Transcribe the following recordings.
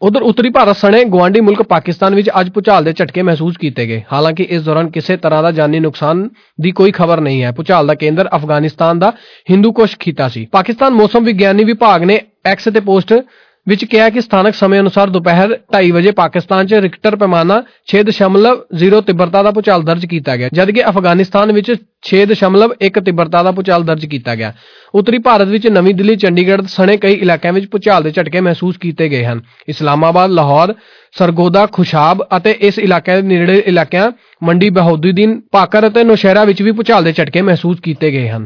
ਉਧਰ ਉੱਤਰੀ ਭਾਰਤ ਸਣੇ ਗੁਆਂਢੀ ਮੁਲਕ ਪਾਕਿਸਤਾਨ ਵਿੱਚ ਅੱਜ ਭੂਚਾਲ ਦੇ ਝਟਕੇ ਮਹਿਸੂਸ ਕੀਤੇ ਗਏ। ਹਾਲਾਂਕਿ ਇਸ ਦੌਰਾਨ ਕਿਸੇ ਤਰ੍ਹਾਂ ਦਾ ਜਾਨੀ ਨੁਕਸਾਨ ਦੀ ਕੋਈ ਖਬਰ ਨਹੀਂ ਹੈ। ਭੂਚਾਲ ਦਾ ਕੇਂਦਰ ਅਫਗਾਨਿਸਤਾਨ ਦਾ ਹਿੰਦੂਕੁਸ਼ ਖਿੱਤਾ ਸੀ। ਪਾਕਿਸਤਾਨ ਮੌਸਮ ਵਿਗਿਆਨੀ ਵਿਭਾਗ ਨੇ ਐਕਸ ਤੇ ਪੋਸਟ ਵਿੱਚ ਕਿਹਾ ਕਿ ਸਥਾਨਕ ਸਮੇਂ ਅਨੁਸਾਰ ਦੁਪਹਿਰ 2:30 ਵਜੇ ਪਾਕਿਸਤਾਨ 'ਚ ਰਿਕਟਰ ਪੈਮਾਨਾ 6.0 ਤੀਬਰਤਾ ਦਾ ਭੂਚਾਲ ਦਰਜ ਕੀਤਾ ਗਿਆ, ਜਦਕਿ ਅਫਗਾਨਿਸਤਾਨ ਵਿੱਚ 6.1 ਤੀਬਰਤਾ ਦਾ ਭੂਚਾਲ ਦਰਜ ਕੀਤਾ ਗਿਆ। ਉੱਤਰੀ ਭਾਰਤ ਵਿੱਚ ਨਵੀਂ ਦਿੱਲੀ, ਚੰਡੀਗੜ੍ਹ ਸਣੇ ਕਈ ਇਲਾਕਿਆਂ ਵਿੱਚ ਭੂਚਾਲ ਦੇ ਝਟਕੇ ਮਹਿਸੂਸ ਕੀਤੇ ਗਏ ਹਨ। ਇਸਲਾਮਾਬਾਦ, ਲਾਹੌਰ, ਸਰਗੋਦਾ, ਖੁਸ਼ਾਬ ਅਤੇ ਇਸ ਇਲਾਕੇ ਦੇ ਨੇੜੇ ਇਲਾਕਿਆਂ ਮੰਡੀ ਬਹਾਉਦੀਨ, ਭਾਕਰ ਅਤੇ ਨੌਸ਼ਹਿਰਾ ਵਿੱਚ ਵੀ ਭੂਚਾਲ ਦੇ ਝਟਕੇ ਮਹਿਸੂਸ ਕੀਤੇ ਗਏ ਹਨ।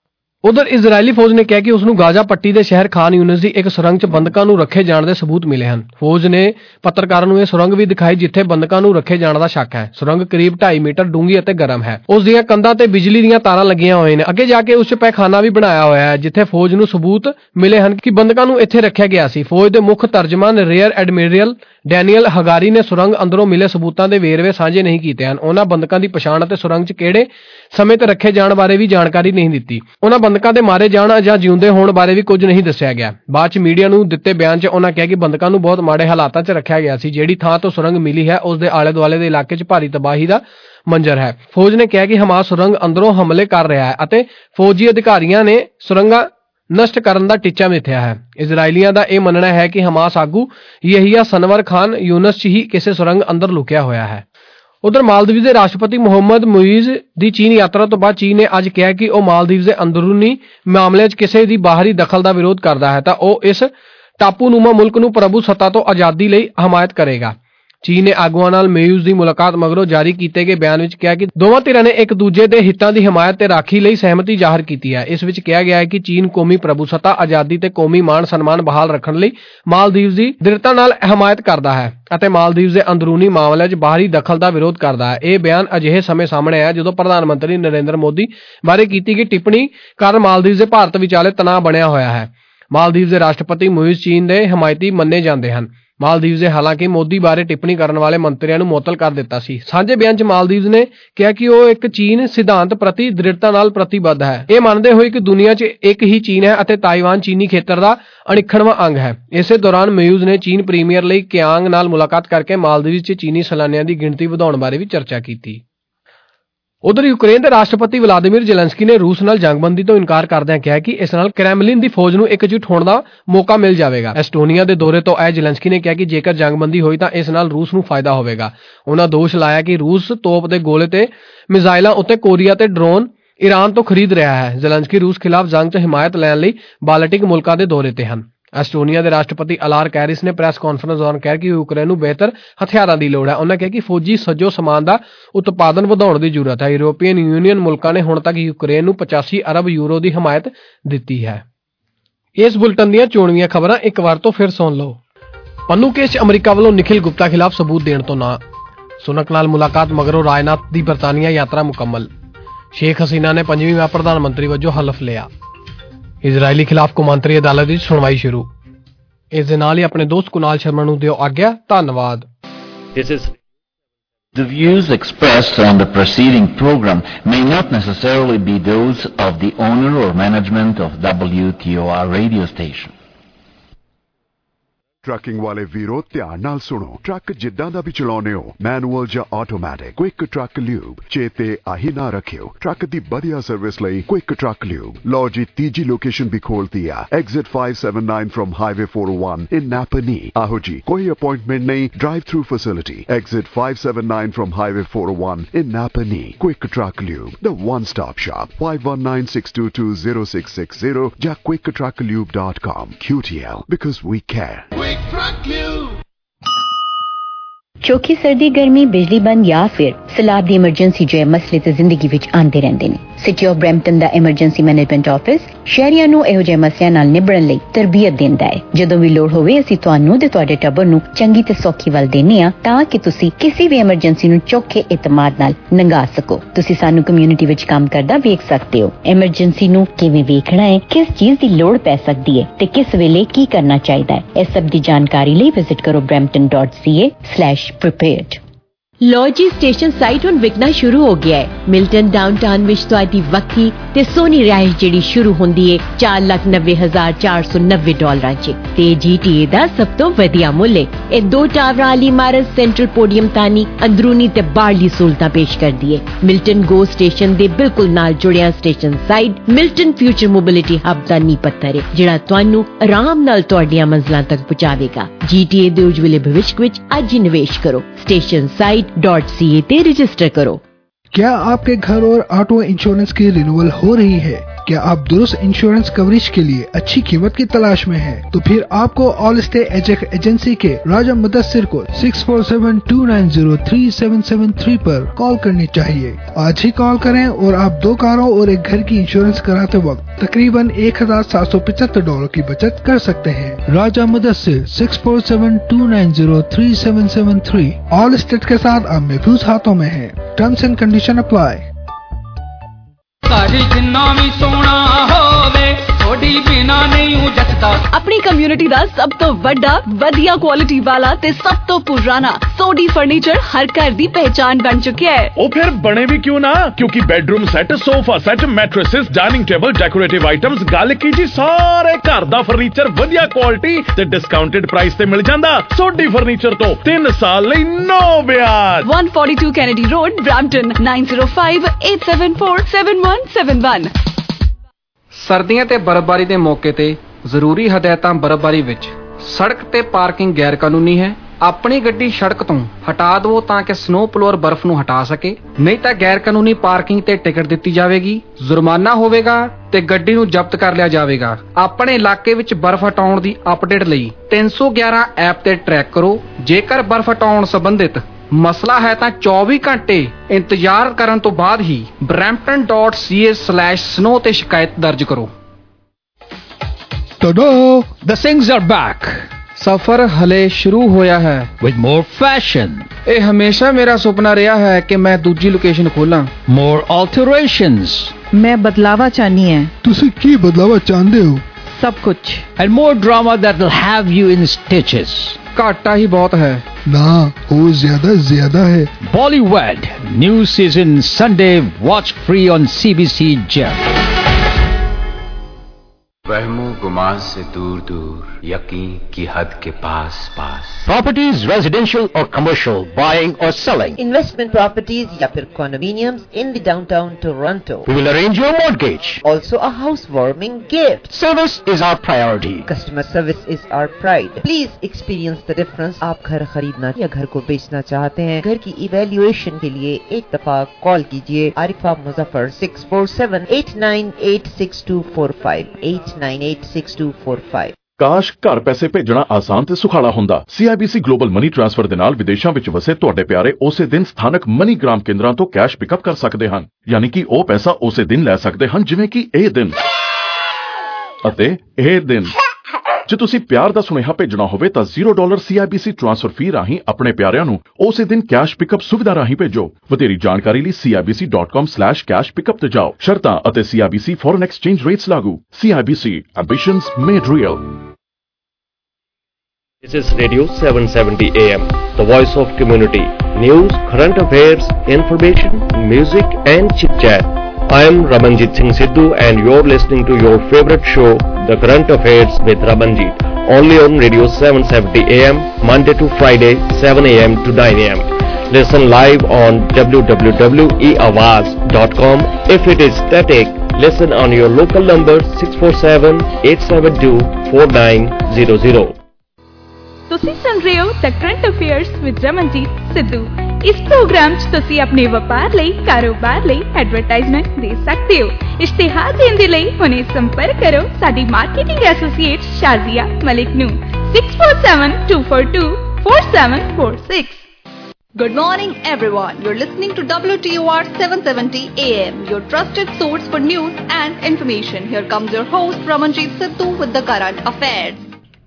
ਉਧਰ ਇਜ਼ਰਾਈਲੀ ਫੌਜ ਨੇ ਕਿਹਾ ਕਿ ਉਸ ਨੂੰ ਗਾਜ਼ਾ ਪੱਟੀ ਦੇ ਸ਼ਹਿਰ ਖਾਨ ਯੂਨਿਸ ਦੀ ਇੱਕ ਸੁਰੰਗ 'ਚ ਬੰਦਕਾਂ ਨੂੰ ਰੱਖੇ ਜਾਣ ਦੇ ਸਬੂਤ ਮਿਲੇ ਹਨ। ਫੌਜ ਨੇ ਪੱਤਰਕਾਰਾਂ ਨੂੰ ਇਹ ਸੁਰੰਗ ਵੀ ਦਿਖਾਈ ਜਿੱਥੇ ਬੰਦਕਾਂ ਨੂੰ ਰੱਖੇ ਜਾਣ ਦਾ ਸ਼ੱਕ ਹੈ। ਸੁਰੰਗ ਕਰੀਬ 2.5 ਮੀਟਰ ਡੂੰਘੀ ਅਤੇ ਗਰਮ ਹੈ। ਉਸ ਦੀਆਂ ਕੰਧਾਂ ਤੇ ਬਿਜਲੀ ਦੀਆਂ ਤਾਰਾਂ ਲੱਗੀਆਂ ਹੋਏ ਨੇ। ਅੱਗੇ ਜਾ ਕੇ ਉਸ 'ਚ ਪੈਖਾਨਾ ਵੀ ਬਣਾਇਆ ਹੋਇਆ ਹੈ ਜਿੱਥੇ ਫੌਜ ਨੂੰ ਸਬੂਤ ਮਿਲੇ ਹਨ ਕਿ ਬੰਦਕਾਂ ਨੂੰ ਇੱਥੇ ਰੱਖਿਆ ਗਿਆ ਸੀ। ਫੌਜ ਦੇ ਮੁੱਖ ਤਰਜਮਾਨ ਰੀਅਰ ਐਡਮਿਰਲ ਡੈਨੀਅਲ ਹਗਾਰੀ ਨੇ ਸੁਰੰਗ ਅੰਦਰੋਂ ਮਿਲੇ ਸਬੂਤਾਂ ਦੇ ਵੇਰਵੇ ਸਾਂਝੇ ਨਹੀਂ ਕੀਤੇ ਹਨ। ਉਹਨਾਂ ਬੰਦਕਾਂ ਦੀ ਪਛਾਣ ਅਤੇ ਸੁਰੰਗ 'ਚ ਕਿਹੜੇ ਸਮੇਂ ਤੇ ਰੱਖੇ ਜਾਣ ਬਾਰੇ ਵੀ ਜਾਣਕਾਰੀ ਨਹੀਂ ਦਿੱਤੀ। ਉਹਨਾਂ ਬੰਦਕਾਂ ਦੇ ਮਾਰੇ ਜਾਣ ਜਾਂ ਜਿਉਂਦੇ ਹੋਣ ਬਾਰੇ ਵੀ ਕੁਝ ਨਹੀਂ ਦੱਸਿਆ ਗਿਆ। ਬਾਅਦ 'ਚ ਮੀਡੀਆ ਨੂੰ ਦਿੱਤੇ ਬਿਆਨ 'ਚ ਉਹਨਾਂ ਕਿਹਾ ਕਿ ਬੰਦਕਾਂ ਨੂੰ ਬਹੁਤ ਮਾੜੇ ਹਾਲਾਤਾਂ 'ਚ ਰੱਖਿਆ ਗਿਆ ਸੀ। ਜਿਹੜੀ ਥਾਂ ਤੋਂ ਸੁਰੰਗ ਮਿਲੀ ਹੈ ਉਸ ਦੇ ਆਲੇ ਦੁਆਲੇ ਦੇ ਇਲਾਕੇ 'ਚ ਭਾਰੀ ਤਬਾਹੀ ਦਾ ਮੰਜ਼ਰ ਹੈ। ਫੌਜ ਨੇ ਕਿਹਾ ਕਿ ਹਮਾਸ ਸੁਰੰਗ ਅੰਦਰੋਂ ਹਮਲੇ ਕਰ ਰਿਹਾ ਹੈ ਅਤੇ ਫੌਜੀ ਅਧਿਕਾਰੀਆਂ ਨੇ ਸੁਰੰਗਾਂ ਨਸ਼ਟ ਕਰਨ ਦਾ ਟੀਚਾ ਮਿੱਥਿਆ ਹੈ। ਇਜ਼ਰਾਈਲੀਆਂ ਦਾ ਇਹ ਮੰਨਣਾ ਹੈ ਕਿ ਹਮਾਸ ਆਗੂ ਯਹੀਆ ਸਨਵਰ ਖਾਨ ਯੂਨਸ 'ਚ ਹੀ ਕਿਸੇ ਸੁਰੰਗ ਅੰਦਰ ਲੁਕਿਆ ਹੋਇਆ ਹੈ। ਉਧਰ ਮਾਲਦੀਵ ਦੇ ਰਾਸ਼ਟਰਪਤੀ ਮੁਹੰਮਦ ਮੁਈਜ਼ ਦੀ ਚੀਨ ਯਾਤਰਾ ਤੋਂ ਬਾਅਦ ਚੀਨ ਨੇ ਅੱਜ ਕਿਹਾ ਕਿ ਉਹ ਮਾਲਦੀਵ ਦੇ ਅੰਦਰੂਨੀ ਮਾਮਲਿਆਂ 'ਚ ਕਿਸੇ ਦੀ ਬਾਹਰੀ ਦਖਲ ਦਾ ਵਿਰੋਧ ਕਰਦਾ ਹੈ ਤਾਂ ਉਹ ਇਸ ਟਾਪੂਨੁਮਾ ਮੁਲਕ ਨੂੰ ਪ੍ਰਭੂ ਸੱਤਾ ਤੋਂ ਆਜ਼ਾਦੀ ਲਈ ਹਮਾਇਤ ਕਰੇਗਾ। ਚੀਨ ਨੇ ਆਗੂਆਂ ਨਾਲ ਮੇਯੂਜ਼ ਦੀ ਮੁਲਾਕਾਤ ਮਗਰੋਂ ਜਾਰੀ ਕੀਤੇ ਗਏ ਬਿਆਨ ਵਿੱਚ ਕਿਹਾ ਕਿ ਦੋਵਾਂ ਧਿਰਾਂ ਨੇ ਇੱਕ ਦੂਜੇ ਦੇ ਹਿੱਤਾਂ ਦੀ ਹਮਾਇਤ ਤੇ ਰਾਖੀ ਲਈ ਸਹਿਮਤੀ ਜ਼ਾਹਰ ਕੀਤੀ ਹੈ। ਇਸ ਵਿੱਚ ਕਿਹਾ ਗਿਆ ਹੈ ਕਿ ਚੀਨ ਕੌਮੀ ਪ੍ਰਭੂਸੱਤਾ, ਆਜ਼ਾਦੀ ਤੇ ਕੌਮੀ ਮਾਣ ਸਨਮਾਨ ਬਹਾਲ ਰੱਖਣ ਲਈ ਮਾਲਦੀਵ ਦੀ ਦ੍ਰਿੜਤਾ ਨਾਲ ਹਮਾਇਤ ਕਰਦਾ ਹੈ ਅਤੇ ਮਾਲਦੀਵ ਦੇ ਅੰਦਰੂਨੀ ਮਾਮਲਿਆਂ 'ਚ ਬਾਹਰੀ ਦਖਲ ਦਾ ਵਿਰੋਧ ਕਰਦਾ ਹੈ। ਇਹ ਬਿਆਨ ਅਜਿਹੇ ਸਮੇਂ ਸਾਹਮਣੇ ਆਇਆ ਜਦੋਂ ਪ੍ਰਧਾਨ ਮੰਤਰੀ ਨਰਿੰਦਰ ਮੋਦੀ ਬਾਰੇ ਕੀਤੀ ਗਈ ਟਿੱਪਣੀ ਕਾਰਨ ਮਾਲਦੀਵ ਦੇ ਭਾਰਤ ਵਿਚਾਲੇ ਤਣਾਅ ਬਣਿਆ ਹੋਇਆ ਹੈ। ਮਾਲਦੀਵ ਦੇ ਰਾਸ਼ਟਰਪਤੀ ਮੁਈਜ਼ ਚੀਨ ਦੇ ਹਮਾਇਤੀ ਮੰਨੇ ਜਾਂਦੇ ਹਨ। ਮਾਲਦੀਵ ਦੇ ਹਾਲਾਂਕਿ ਮੋਦੀ ਬਾਰੇ ਟਿੱਪਣੀ ਕਰਨ ਵਾਲੇ ਮੰਤਰੀਆਂ ਨੂੰ ਮੁਅੱਤਲ ਕਰ ਦਿੱਤਾ ਸੀ। ਸਾਂਝੇ ਬਿਆਨ 'ਚ ਮਾਲਦੀਵ ਨੇ ਕਿਹਾ ਕਿ ਉਹ ਇੱਕ ਚੀਨ ਸਿਧਾਂਤ ਪ੍ਰਤੀ ਦ੍ਰਿੜਤਾ ਨਾਲ ਪ੍ਰਤੀਬੱਧ ਹੈ, ਇਹ ਮੰਨਦੇ ਹੋਏ ਕਿ ਦੁਨੀਆ 'ਚ ਇੱਕ ਹੀ ਚੀਨ ਹੈ ਅਤੇ ਤਾਈਵਾਨ ਚੀਨੀ ਖੇਤਰ ਦਾ ਅਨਿੱਖੜਵਾਂ ਅੰਗ ਹੈ। ਇਸੇ ਦੌਰਾਨ ਮੇਯੂਜ਼ ਨੇ ਚੀਨ ਪ੍ਰੀਮੀਅਰ ਲਈ ਕਿਆਂਗ ਨਾਲ ਮੁਲਾਕਾਤ ਕਰਕੇ ਮਾਲਦੀਵ 'ਚ ਚੀਨੀ ਸੈਲਾਨੀਆਂ ਦੀ ਗਿਣਤੀ ਵਧਾਉਣ ਬਾਰੇ ਵੀ ਚਰਚਾ ਕੀਤੀ। ਉਧਰ ਯੂਕਰੇਨ ਦੇ ਰਾਸ਼ਟਰਪਤੀ ਵਲਾਦੀਮੀਰ ਜ਼ੈਲੈਂਸਕੀ ਨੇ ਰੂਸ ਨਾਲ ਜੰਗਬੰਦੀ ਤੋਂ ਇਨਕਾਰ ਕਰਦਿਆਂ ਕਿਹਾ ਕਿ ਇਸ ਨਾਲ ਕ੍ਰੈਮਲਿਨ ਦੀ ਫੌਜ ਨੂੰ ਇਕਜੁੱਟ ਹੋਣ ਦਾ ਮੌਕਾ ਮਿਲ ਜਾਵੇਗਾ। ਐਸਟੋਨੀਆ ਦੇ ਦੌਰੇ ਤੋਂ ਆਏ ਜ਼ੈਲੈਂਸਕੀ ਨੇ ਕਿਹਾ ਕਿ ਜੇਕਰ ਜੰਗਬੰਦੀ ਹੋਈ ਤਾਂ ਇਸ ਨਾਲ ਰੂਸ ਨੂੰ ਫਾਇਦਾ ਹੋਵੇਗਾ। ਉਹਨਾਂ ਦੋਸ਼ ਲਾਇਆ ਕਿ ਰੂਸ ਤੋਪ ਦੇ ਗੋਲੇ ਤੇ ਮਿਜ਼ਾਈਲਾਂ ਉੱਤੇ ਕੋਰੀਆ ਤੇ ਡਰੋਨ ਈਰਾਨ ਤੋਂ ਖਰੀਦ ਰਿਹਾ ਹੈ। ਜ਼ੈਲੈਂਸਕੀ ਰੂਸ ਖਿਲਾਫ ਜੰਗ 'ਚ ਹਿਮਾਇਤ ਲੈਣ ਲਈ ਬਾਲਟਿਕ ਮੁਲਕਾਂ ਦੇ ਦੌਰੇ ਤੇ ਹਨ। ਐਸਟੋਨੀਆ ਦੇ ਰਾਸ਼ਟਰਪਤੀ ਅਲਾਰ ਕੈਰਿਸ ਨੇ ਪ੍ਰੈਸ ਕਾਨਫਰੰਸ ਦੌਰਾਨ ਕਿਹਾ ਕਿ ਯੂਕਰੇਨ ਨੂੰ ਬਿਹਤਰ ਹਥਿਆਰਾਂ ਦੀ ਲੋੜ ਹੈ। ਉਹਨਾਂ ਕਿਹਾ ਕਿ ਫੌਜੀ ਸੱਜੋ ਸਮਾਨ ਦਾ ਉਤਪਾਦਨ ਵਧਾਉਣ ਦੀ ਜ਼ਰੂਰਤ ਹੈ। ਯੂਰੋਪੀਅਨ ਯੂਨੀਅਨ ਮੁਲਕਾਂ ਨੇ ਹੁਣ ਤੱਕ ਯੂਕਰੇਨ ਨੂੰ 85 ਅਰਬ ਯੂਰੋ ਦੀ ਹਮਾਇਤ ਦਿੱਤੀ ਹੈ। ਇਸ ਬੁਲਟਨ ਦੀਆਂ ਚੋਣਵੀਆਂ ਖਬਰਾਂ ਇੱਕ ਵਾਰ ਤੋਂ ਫਿਰ ਸੁਣ ਲਓ। ਪੰਨੂ ਕੇਸ 'ਚ ਅਮਰੀਕਾ ਵੱਲੋਂ ਨਿਖਿਲ ਗੁਪਤਾ ਖਿਲਾਫ ਸਬੂਤ ਦੇਣ ਤੋਂ ਨਾ। ਸੁਨਕ ਨਾਲ ਮੁਲਾਕਾਤ ਮਗਰੋਂ ਰਾਜਨਾਥ ਦੀ ਬਰਤਾਨੀਆ ਯਾਤਰਾ ਮੁਕੰਮਲ। ਸ਼ੇਖ ਹਸੀਨਾ ਨੇ 5ਵੀਂ ਵਾਰ ਪ੍ਰਧਾਨ ਮੰਤਰੀ ਵਜੋਂ ਹਲਫ ਲਿਆ। ਇਜ਼ਰਾਈਲੀ ਖਿਲਾਫ ਕੌਮਾਂਤਰੀ ਅਦਾਲਤ ਵਿੱਚ ਸੁਣਵਾਈ ਸ਼ੁਰੂ। ਇਸ ਦੇ ਨਾਲ ਹੀ ਆਪਣੇ ਦੋਸਤ ਕੁਨਾਲ ਸ਼ਰਮਾ ਨੂੰ ਦਿਓ ਆਗਿਆ। ਧੰਨਵਾਦ। The views expressed on the preceding program may not necessarily be those of the owner or management of WTOR radio station. Trucking ਵਾਲੇ ਵੀਰੋ ਧਿਆਨ ਨਾਲ ਸੁਣੋ। ਟਰੱਕ ਜਿੱਦਾਂ ਦਾ ਵੀ ਚਲਾਉਨੇ ਹੋ, ਮੈਨੂਅਲ ਜਾਂ ਆਟੋਮੈਟਿਕ, ਕੁਇਕ ਟਰੱਕ ਲਿਊਬ ਚੇਤੇ ਆਹੀ ਨਾ ਰੱਖਿਓ। ਟਰੱਕ ਦੀ ਵਧੀਆ ਸਰਵਿਸ ਲਈ ਕੁਇਕ ਟਰੱਕ ਲਿਊਬ। ਲਓ ਜੀ, ਤੀਜੀ ਲੋਕੇਸ਼ਨ ਵੀ ਖੋਲਤੀ ਆ, exit 579 from highway 401 in Napanee. ਆਹੋ ਜੀ, ਕੋਈ ਅਪਾਇੰਟਮੈਂਟ ਨਹੀਂ, drive through facility. Exit 579 from highway 401 in Napanee. Quick truck lube, the one stop shop। 5196220660 ਜਾਂ quicktrucklube.com। QTL, because we care। ਚੌਖੀ ਸਰਦੀ ਗਰਮੀ ਬਿਜਲੀ ਬੰਦ ਜਾਂ ਫਿਰ ਸਲਾਬ ਦੀ ਐਮਰਜੈਂਸੀ ਜਿਹੇ ਮਸਲੇ ਤੇ ਜ਼ਿੰਦਗੀ ਵਿੱਚ ਆਉਂਦੇ ਰਹਿੰਦੇ ਨੇ। ਸਿਟੀ ਆਫ ਬਰੈਂਪਟਨ ਦਾ ਐਮਰਜੈਂਸੀ ਮੈਨੇਜਮੈਂਟ ਆਫਿਸ ਸ਼ਹਿਰੀਆਂ ਨੂੰ ਇਹੋ ਜਿਹੇ ਮਸਲਿਆਂ ਨਾਲ ਨਿਬੜਨ ਲਈ ਤਰਬੀਅਤ ਦਿੰਦਾ ਹੈ। ਜਦੋਂ ਵੀ ਲੋੜ ਹੋਵੇ ਅਸੀਂ ਤੁਹਾਨੂੰ ਤੇ ਤੁਹਾਡੇ ਟੱਬਰ ਨੂੰ ਚੰਗੀ ਤੇ ਸੌਖੀ ਵੱਲ ਦੇਣੇ ਆ ਤਾਂ ਕਿ ਤੁਸੀਂ ਕਿਸੇ ਵੀ ਐਮਰਜੈਂਸੀ ਨੂੰ ਚੌਖੇ ਇਤਮਾਦ ਨਾਲ ਲੰਘਾ ਸਕੋ। ਤੁਸੀਂ ਸਾਨੂੰ ਕਮਿਊਨਿਟੀ ਵਿੱਚ ਕੰਮ ਕਰਦਾ ਵੇਖ ਸਕਦੇ ਹੋ। ਐਮਰਜੈਂਸੀ ਨੂੰ ਕਿਵੇਂ ਵੇਖਣਾ ਹੈ, ਕਿਸ ਚੀਜ਼ ਦੀ ਲੋੜ ਪੈ ਸਕਦੀ ਹੈ ਤੇ ਕਿਸ ਵੇਲੇ ਕੀ ਕਰਨਾ ਚਾਹੀਦਾ ਹੈ, ਇਸ ਸਭ ਦੀ ਜਾਣਕਾਰੀ ਲਈ ਵਿਜ਼ਿਟ ਕਰੋ brampton.ca/prepared। ਲੋ ਜੀ ਸਟੇਸ਼ਨ ਸਾਈਟ ਹੁਣ ਵਿਕਣਾ ਸ਼ੁਰੂ ਹੋ ਗਿਆ ਹੈ। ਮਿਲਟਨ ਡਾਊਨਟਾਊਨ ਵਿੱਚ ਤੁਹਾਡੀ ਵੱਖਰੀ ਤੇ ਸੋਹਣੀ ਰਿਹਾਇਸ਼ ਜਿਹੜੀ ਸ਼ੁਰੂ ਹੁੰਦੀ ਹੈ $4,90,490 'ਚ ਤੇ GTA ਦਾ ਸਭ ਤੋਂ ਵਧੀਆ ਮੁੱਲ ਹੈ। ਇਹ 2 ਟਾਵਰਾਂ ਵਾਲੀ ਇਮਾਰਤ ਸੈਂਟਰਲ ਪੋਡੀਅਮ ਤਾਨੀ ਅੰਦਰੂਨੀ ਤੇ ਬਾਹਰਲੀ ਸਹੂਲਤਾਂ ਪੇਸ਼ ਕਰਦੀ ਹੈ। ਮਿਲਟਨ ਗੋ ਸਟੇਸ਼ਨ ਦੇ ਬਿਲਕੁਲ ਨਾਲ ਜੁੜਿਆ station site Milton future mobility hub ਦਾ ਨੀਂਹ ਪੱਥਰ ਹੈ, ਜਿਹੜਾ ਤੁਹਾਨੂੰ ਆਰਾਮ ਨਾਲ ਤੁਹਾਡੀਆਂ ਮੰਜ਼ਿਲਾਂ ਤੱਕ ਪਹੁੰਚਾਵੇਗਾ। GTA ਦੇ ਉਜਵਲੇ ਭਵਿੱਖ ਵਿੱਚ ਅੱਜ ਹੀ ਨਿਵੇਸ਼ ਕਰੋ। स्टेशन साइट.ca ते रजिस्टर करो। क्या आपके घर और ऑटो इंश्योरेंस की रिन्यूअल हो रही है? क्या आप दुरुस्त इंश्योरेंस कवरेज के लिए अच्छी कीमत की तलाश में हैं? तो फिर आपको ऑल स्टे एजेंसी के राजा मुदस्सिर को 6472903773 पर कॉल करनी चाहिए। आज ही कॉल करें और आप 2 कारों और एक घर की इंश्योरेंस कराते वक्त तकरीबन $1,775 की बचत कर सकते हैं। राजा मुदस्सिर 6472903773 ऑल स्टेट के साथ अब महफूज हाथों में है। Terms and condition apply. अपनी कम्युनिटी दा सब तो वड्डा वधिया क्वालिटी वाला ते सब तो पुराना सोडी फर्नीचर हर घर दी पहचान बन चुका है। ओ फिर बने भी क्यों ना, क्योंकि bedroom set, sofa set, mattresses, dining table, decorative items, गल की जी सारे घर दा फर्नीचर वधिया क्वालिटी ते डिस्काउंटेड प्राइस ते मिल जांदा। सोडी फर्नीचर तो 3 साल लई नो ब्याज। 142 कैनेडी रोड, ब्रैम्पटन 9058747171। ਸਰਦੀਆਂ ਤੇ ਬਰਫ਼ਬਾਰੀ ਦੇ ਮੌਕੇ ਤੇ ਜ਼ਰੂਰੀ ਹਦਾਇਤਾਂ। ਬਰਫ਼ਬਾਰੀ ਵਿੱਚ ਸੜਕ ਤੇ ਪਾਰਕਿੰਗ ਗੈਰ ਕਾਨੂੰਨੀ ਹੈ। ਆਪਣੀ ਗੱਡੀ ਸੜਕ ਤੋਂ ਹਟਾ ਦਿਓ ਤਾਂ ਕਿ ਸਨੋ ਪਲੋਅਰ ਬਰਫ਼ ਨੂੰ ਹਟਾ ਸਕੇ, ਨਹੀਂ ਤਾਂ ਗੈਰ ਕਾਨੂੰਨੀ ਪਾਰਕਿੰਗ ਤੇ ਟਿਕਟ ਦਿੱਤੀ ਜਾਵੇਗੀ, ਜੁਰਮਾਨਾ ਹੋਵੇਗਾ ਤੇ ਗੱਡੀ ਨੂੰ ਜ਼ਬਤ ਕਰ ਲਿਆ ਜਾਵੇਗਾ। ਆਪਣੇ ਇਲਾਕੇ ਵਿੱਚ ਬਰਫ਼ ਹਟਾਉਣ ਦੀ ਅਪਡੇਟ ਲਈ 311 ਐਪ ਤੇ ਟਰੈਕ ਕਰੋ। ਜੇਕਰ ਬਰਫ਼ ਹਟਾਉਣ ਸੰਬੰਧਿਤ ਮਸਲਾ ਹੈ ਤਾਂ 24 ਘੰਟੇ ਇੰਤਜ਼ਾਰ ਕਰਨ ਤੋਂ ਬਾਅਦ ਹੀ brampton.ca/snow ਤੇ ਸ਼ਿਕਾਇਤ ਦਰਜ ਕਰੋ। The things are back. ਸਫ਼ਰ ਹਲੇ ਸ਼ੁਰੂ ਹੋਇਆ ਹੈ With more fashion. ਇਹ ਹਮੇਸ਼ਾ ਮੇਰਾ ਸੁਪਨਾ ਰਿਹਾ ਹੈ ਕਿ ਮੈਂ ਦੂਜੀ ਲੋਕੇਸ਼ਨ ਖੋਲਾਂ। More alterations. मैं बदलावा चाहनी है। तुसी की बदलावा चाहते हो? सब कुछ। And more drama that will have you in stitches. ਘਾਟਾ ਹੀ ਬਹੁਤ ਹੈ। ना, वो ज्यादा है। Bollywood. New season Sunday. Watch free on CBC Gem. वहमो गुमान से दूर दूर, यकीन की हद के पास पास। Properties, residential or commercial, buying or selling. Investment properties या फिर condominiums in the downtown Toronto. We will arrange your mortgage. Also a housewarming gift. Service is our priority. Customer service is our pride. Please experience the difference. आप घर खरीदना या घर को बेचना चाहते हैं, घर की इवैल्यूएशन के लिए एक दफा कॉल कीजिए आरिफा मुजफ्फर 647-898-6245 898-6245। ਕਾਸ਼ ਘਰ ਪੈਸੇ ਭੇਜਣਾ ਆਸਾਨ ਤੇ ਸੁਖਾਲਾ ਹੁੰਦਾ। CIBC ਗਲੋਬਲ ਮਨੀ ਟ੍ਰਾਂਸਫਰ ਦੇ ਨਾਲ ਵਿਦੇਸ਼ਾਂ ਵਿੱਚ ਵਸੇ ਤੁਹਾਡੇ ਪਿਆਰੇ ਉਸੇ ਦਿਨ ਸਥਾਨਕ ਮਨੀਗ੍ਰਾਮ ਕੇਂਦਰਾਂ ਤੋਂ ਕੈਸ਼ ਪਿਕਅਪ ਕਰ ਸਕਦੇ ਹਨ। ਯਾਨੀ ਕਿ ਉਹ ਪੈਸਾ ਉਸੇ ਦਿਨ ਲੈ ਸਕਦੇ ਹਨ ਜਿਵੇਂ ਕਿ ਇਹ ਦਿਨ ਅਤੇ ਇਹ ਦਿਨ। ਜੇ ਤੁਸੀਂ ਪਿਆਰ ਦਾ ਸੁਨੇਹਾ ਭੇਜਣਾ ਹੋਵੇ ਤਾਂ $0 CIBC ਟ੍ਰਾਂਸਫਰ ਫੀ ਰਾਹੀਂ ਆਪਣੇ ਪਿਆਰਿਆਂ ਨੂੰ ਉਸੇ ਦਿਨ ਕੈਸ਼ ਪਿਕਅਪ ਸੁਵਿਧਾ ਰਾਹੀਂ ਭੇਜੋ। ਵਧੇਰੀ ਜਾਣਕਾਰੀ ਲਈ cibc.com/cash pickup ਤੇ ਜਾਓ। ਸ਼ਰਤਾਂ ਅਤੇ CIBC ਫੋਰਨ ਐਕਸਚੇਂਜ ਰੇਟਸ ਲਾਗੂ। CIBC ambitions made real। This is Radio 770 AM, the voice of community. News, current affairs, information, music and chit-chat. I am Ramanjit Singh Sidhu and you're listening to your favorite show, The Current Affairs with Ramanjit, only on Radio 770 AM, Monday to Friday, 7 AM to 9 AM. Listen live on www.eawaz.com. If it is static, listen on your local number 647-872-4900. ਤੁਸੀਂ ਸੁਣ ਰਹੇ ਹੋ the current affairs with Ramanjit Sidhu. ਇਸ program 'ਚ ਤੁਸੀਂ ਆਪਣੇ ਵਪਾਰ ਲਈ, ਕਾਰੋਬਾਰ ਲਈ ਐਡਵਰਟਾਈਜ਼ਮੈਂਟ ਦੇ ਸਕਦੇ ਹੋ। ਇਸ਼ਤਿਹਾਰ ਦੇਣ ਦੇ ਲਈ ਹੁਣੇ ਸੰਪਰਕ ਕਰੋ ਸਾਡੀ ਮਾਰਕੀਟਿੰਗ ਐਸੋਸੀਏਟ ਸ਼ਾਜ਼ੀਆ ਮਲਿਕ ਨੂੰ 6472244746। Good morning everyone. You're listening to WTOR 770 AM, your trusted source for news and information. Here comes your host Ramanjit Sidhu with the current affairs.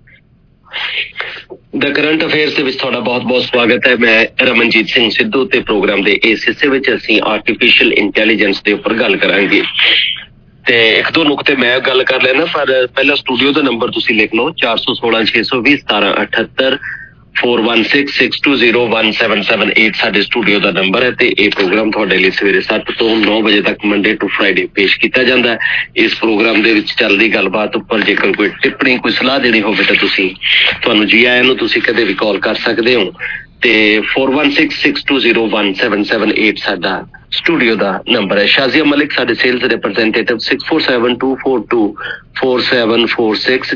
The current affairs ਦੇ ਵਿੱਚ ਤੁਹਾਡਾ ਬਹੁਤ-ਬਹੁਤ ਸਵਾਗਤ ਹੈ। ਮੈਂ ਰਮਨਜੀਤ ਸਿੰਘ ਸਿੱਧੂ ਤੇ ਪ੍ਰੋਗਰਾਮ ਦੇ ਇਸ ਹਿੱਸੇ ਵਿੱਚ ਅਸੀਂ ਆਰਟੀਫੀਸ਼ੀਅਲ ਇੰਟੈਲੀਜੈਂਸ ਦੇ ਉੱਪਰ ਗੱਲ ਕਰਾਂਗੇ ਤੇ ਇੱਕ ਦੋ ਨੁਕਤੇ ਮੈਂ ਗੱਲ ਕਰ ਲੈਣਾ, ਪਰ ਪਹਿਲਾਂ ਸਟੂਡੀਓ ਦਾ ਨੰਬਰ ਤੁਸੀਂ ਲਿਖ ਲਓ 416 620 1778 4166201778 ਸਾਡੇ ਸਟੂਡੀਓ ਦਾ ਨੰਬਰ ਹੈ ਤੇ ਇਹ ਪ੍ਰੋਗਰਾਮ ਤੁਹਾਡੇ ਲਈ ਸਵੇਰੇ 7 ਤੋਂ 9 ਵਜੇ ਤੱਕ ਮੰਡੇ ਟੂ ਫਰਾਈਡੇ ਪੇਸ਼ ਕੀਤਾ ਜਾਂਦਾ ਹੈ। ਇਸ ਪ੍ਰੋਗਰਾਮ ਦੇ ਵਿੱਚ ਚੱਲਦੀ ਗੱਲਬਾਤ ਉੱਪਰ ਜੇਕਰ ਕੋਈ ਟਿੱਪਣੀ ਕੋਈ ਸਲਾਹ ਦੇਣੀ ਹੋਵੇ ਤਾਂ ਤੁਹਾਨੂੰ ਜੀ ਆਇਆਂ ਨੂੰ ਤੁਸੀਂ ਕਦੇ ਵੀ ਕਾਲ ਕਰ ਸਕਦੇ ਹੋ ਤੇ 4166201778 ਸਾਡਾ ਸਟੂਡੀਓ ਦਾ ਨੰਬਰ ਹੈ। ਸ਼ਾਜ਼ੀਆ ਮਲਿਕ ਸਾਡੇ ਸੇਲਸ ਰਿਪਰੈਜ਼ੈਂਟੇਟਿਵ 6472474746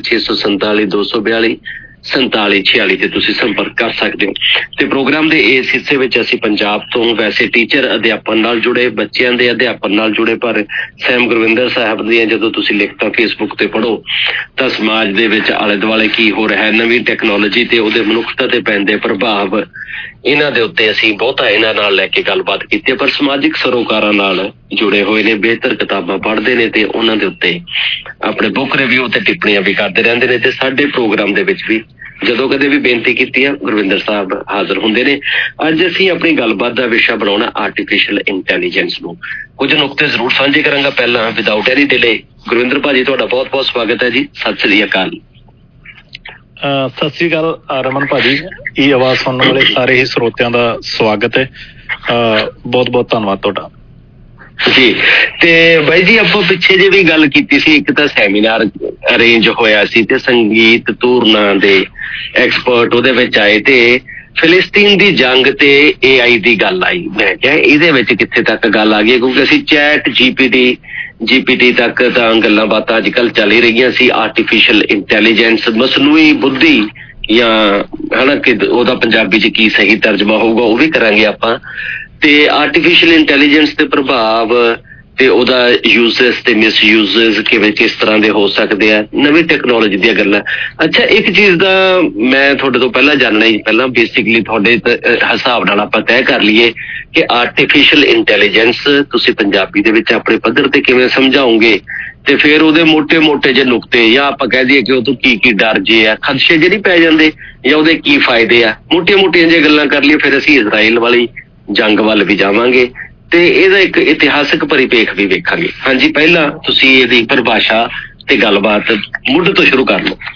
647 242 ਤੇ ਤੁਸੀਂ ਸੰਪਰਕ ਕਰ ਸਕਦੇ ਹੋ। ਤੇ ਪ੍ਰੋਗਰਾਮ ਦੇ ਇਸ ਹਿੱਸੇ ਵਿੱਚ ਅਸੀਂ ਪੰਜਾਬ ਤੋਂ ਵੈਸੇ ਟੀਚਰ ਅਧਿਆਪਨ ਨਾਲ ਜੁੜੇ, ਬੱਚਿਆਂ ਦੇ ਅਧਿਆਪਨ ਨਾਲ ਜੁੜੇ, ਪਰ ਸੈਮ ਗੁਰਵਿੰਦਰ ਸਾਹਿਬ ਦੀਆਂ ਜਦੋਂ ਤੁਸੀਂ ਲਿਖਤਾਂ ਫੇਸਬੁੱਕ ਤੇ ਪੜ੍ਹੋ ਤਾਂ ਸਮਾਜ ਦੇ ਵਿੱਚ ਆਲੇ ਦੁਆਲੇ ਕੀ ਹੋ ਰਿਹਾ ਹੈ, ਨਵੀਂ ਟੈਕਨੋਲੋਜੀ ਤੇ ਉਹਦੇ ਮਨੁੱਖਤਾ ਤੇ ਪੈਂਦੇ ਪ੍ਰਭਾਵ, ਇਹਨਾਂ ਦੇ ਉੱਤੇ ਅਸੀਂ ਬਹੁਤਾ ਇਹਨਾਂ ਨਾਲ ਲੈ ਕੇ ਗੱਲਬਾਤ ਕੀਤੀ ਹੈ। ਪਰ ਸਮਾਜਿਕ ਸਰੋਕਾਰਾਂ ਨਾਲ ਜੁੜੇ ਹੋਏ ਨੇ, ਬਿਹਤਰ ਕਿਤਾਬਾਂ ਪੜ੍ਹਦੇ ਨੇ ਤੇ ਉਹਨਾਂ ਦੇ ਉੱਤੇ ਆਪਣੇ ਬੁੱਕ ਰਿਵਿਊ ਤੇ ਟਿੱਪਣੀਆਂ ਵੀ ਕਰਦੇ ਰਹਿੰਦੇ ਨੇ ਤੇ ਸਾਡੇ ਪ੍ਰੋਗਰਾਮ ਦੇ ਵਿੱਚ ਵੀ ਜਦੋਂ ਕਦੇ ਵੀ ਬੇਨਤੀ ਕੀਤੀ ਆ ਗੁਰਵਿੰਦਰ ਸਾਹਿਬ ਹਾਜ਼ਰ ਹੁੰਦੇ ਨੇ। ਅੱਜ ਅਸੀਂ ਆਪਣੀ ਗੱਲਬਾਤ ਦਾ ਵਿਸ਼ਾ ਬਣਾਉਣਾ ਆਰਟੀਫਿਸ਼ੀਅਲ ਇੰਟੈਲੀਜੈਂਸ ਨੂੰ। ਕੁਝ ਨੁਕਤੇ ਜ਼ਰੂਰ ਸਾਂਝੇ ਕਰਾਂਗਾ। ਪਹਿਲਾਂ ਵਿਦਆਊਟ ਐਨੀ ਡਿਲੇ ਗੁਰਵਿੰਦਰ ਭਾਜੀ ਤੁਹਾਡਾ ਬਹੁਤ ਬਹੁਤ ਸਵਾਗਤ ਹੈ ਜੀ। ਸਤਿ ਸ੍ਰੀ ਅਕਾਲ। ਸਤਿ ਸ੍ਰੀ ਅਕਾਲ ਰਮਨ ਭਾਜੀ, ਇਹ ਆਵਾਜ਼ ਸੁਣਨ ਵਾਲੇ ਸਾਰੇ ਹੀ ਸਰੋਤਿਆਂ ਦਾ ਸਵਾਗਤ ਹੈ। ਬਹੁਤ ਬਹੁਤ ਧੰਨਵਾਦ ਤੁਹਾਡਾ ਜੀ। ਤੇ ਬਾਈ ਜੀ ਆਪਾਂ ਪਿੱਛੇ ਜੇ ਵੀ ਗੱਲ ਕੀਤੀ ਸੀ, ਇੱਕ ਤਾਂ ਸੈਮੀਨਾਰ ਅਰੇਂਜ ਹੋਇਆ ਸੀ ਤੇ ਸੰਗੀਤ ਧੂਰਨਾ ਦੇ ਐਕਸਪਰਟ ਉਹਦੇ ਵਿੱਚ ਆਏ ਤੇ ਫਿਲਿਸਤੀਨ ਦੀ ਜੰਗ ਤੇ AI ਦੀ ਗੱਲ ਆਈ। ਮੈਂ ਕਿਹਾ ਇਹਦੇ ਵਿੱਚ ਕਿੱਥੇ ਤੱਕ ਗੱਲ ਆ ਗਈ, ਕਿਉਂਕਿ ਅਸੀਂ ਚੈਟ GPT ਤੱਕ ਤਾਂ ਗੱਲਾਂ ਬਾਤਾਂ ਅੱਜ ਕੱਲ੍ਹ ਚੱਲ ਹੀ ਰਹੀਆਂ ਸੀ। ਆਰਟੀਫਿਸ਼ੀਅਲ ਇੰਟੈਲੀਜੈਂਸ, ਮਸਨੂਈ ਬੁੱਧੀ ਜਾਂ ਹਨਾ ਕਿ ਉਹਦਾ ਪੰਜਾਬੀ 'ਚ ਕੀ ਸਹੀ ਤਰਜਮਾ ਹੋਊਗਾ ਉਹ ਵੀ ਕਰਾਂਗੇ ਆਪਾਂ। ਤੇ ਆਰਟੀਫਿਸ਼ੀਅਲ ਇੰਟੈਲੀਜੈਂਸ ਦੇ ਪ੍ਰਭਾਵ ਤੇ ਉਹਦਾ ਯੂਜ਼ਸ ਤੇ ਮਿਸਯੂਜ਼ਸ ਕਿਸ ਤਰ੍ਹਾਂ ਦੇ ਹੋ ਸਕਦੇ ਆ, ਨਵੀਂ ਟੈਕਨੋਲੋਜੀ ਦੀਆਂ ਗੱਲਾਂ। ਅੱਛਾ, ਇੱਕ ਚੀਜ਼ ਦਾ ਮੈਂ ਤੁਹਾਡੇ ਤੋਂ ਪਹਿਲਾਂ ਜਾਣਨਾ ਹੀ, ਪਹਿਲਾਂ ਬੇਸਿਕਲੀ ਤੁਹਾਡੇ ਹਿਸਾਬ ਨਾਲ ਆਪਾਂ ਤੈਅ ਕਰ ਲਈਏ ਕਿ ਆਰਟੀਫਿਸ਼ੀਅਲ ਇੰਟੈਲੀਜੈਂਸ ਤੁਸੀਂ ਪੰਜਾਬੀ ਦੇ ਵਿੱਚ ਆਪਣੇ ਪੱਧਰ ਤੇ ਕਿਵੇਂ ਸਮਝਾਓਗੇ ਤੇ ਫਿਰ ਉਹਦੇ ਮੋਟੇ ਜਿਹੇ ਨੁਕਤੇ, ਜਾਂ ਆਪਾਂ ਕਹਿ ਦਈਏ ਕਿ ਉਹ ਤੋਂ ਕੀ ਡਰ ਜੇ ਆ, ਖਦਸ਼ੇ ਜੇ ਨਹੀਂ ਪੈ ਜਾਂਦੇ, ਜਾਂ ਉਹਦੇ ਕੀ ਫਾਇਦੇ ਆ, ਮੋਟੀਆਂ ਜਿਹੀਆਂ ਗੱਲਾਂ ਕਰ ਲਈਏ। ਫਿਰ ਅਸੀਂ ਇਜ਼ਰਾਈਲ ਵਾਲੀ ਜੰਗ ਵੱਲ ਵੀ ਜਾਵਾਂਗੇ ਤੇ ਇਹਦਾ ਇੱਕ ਇਤਿਹਾਸਕ ਪਰਿਪੇਖ ਵੀ ਵੇਖਾਂਗੇ। ਹਾਂਜੀ, ਪਹਿਲਾਂ ਤੁਸੀਂ ਇਹਦੀ ਪਰਿਭਾਸ਼ਾ ਤੇ ਗੱਲਬਾਤ ਮੁੱਢ ਤੋਂ ਸ਼ੁਰੂ ਕਰ ਲਓ।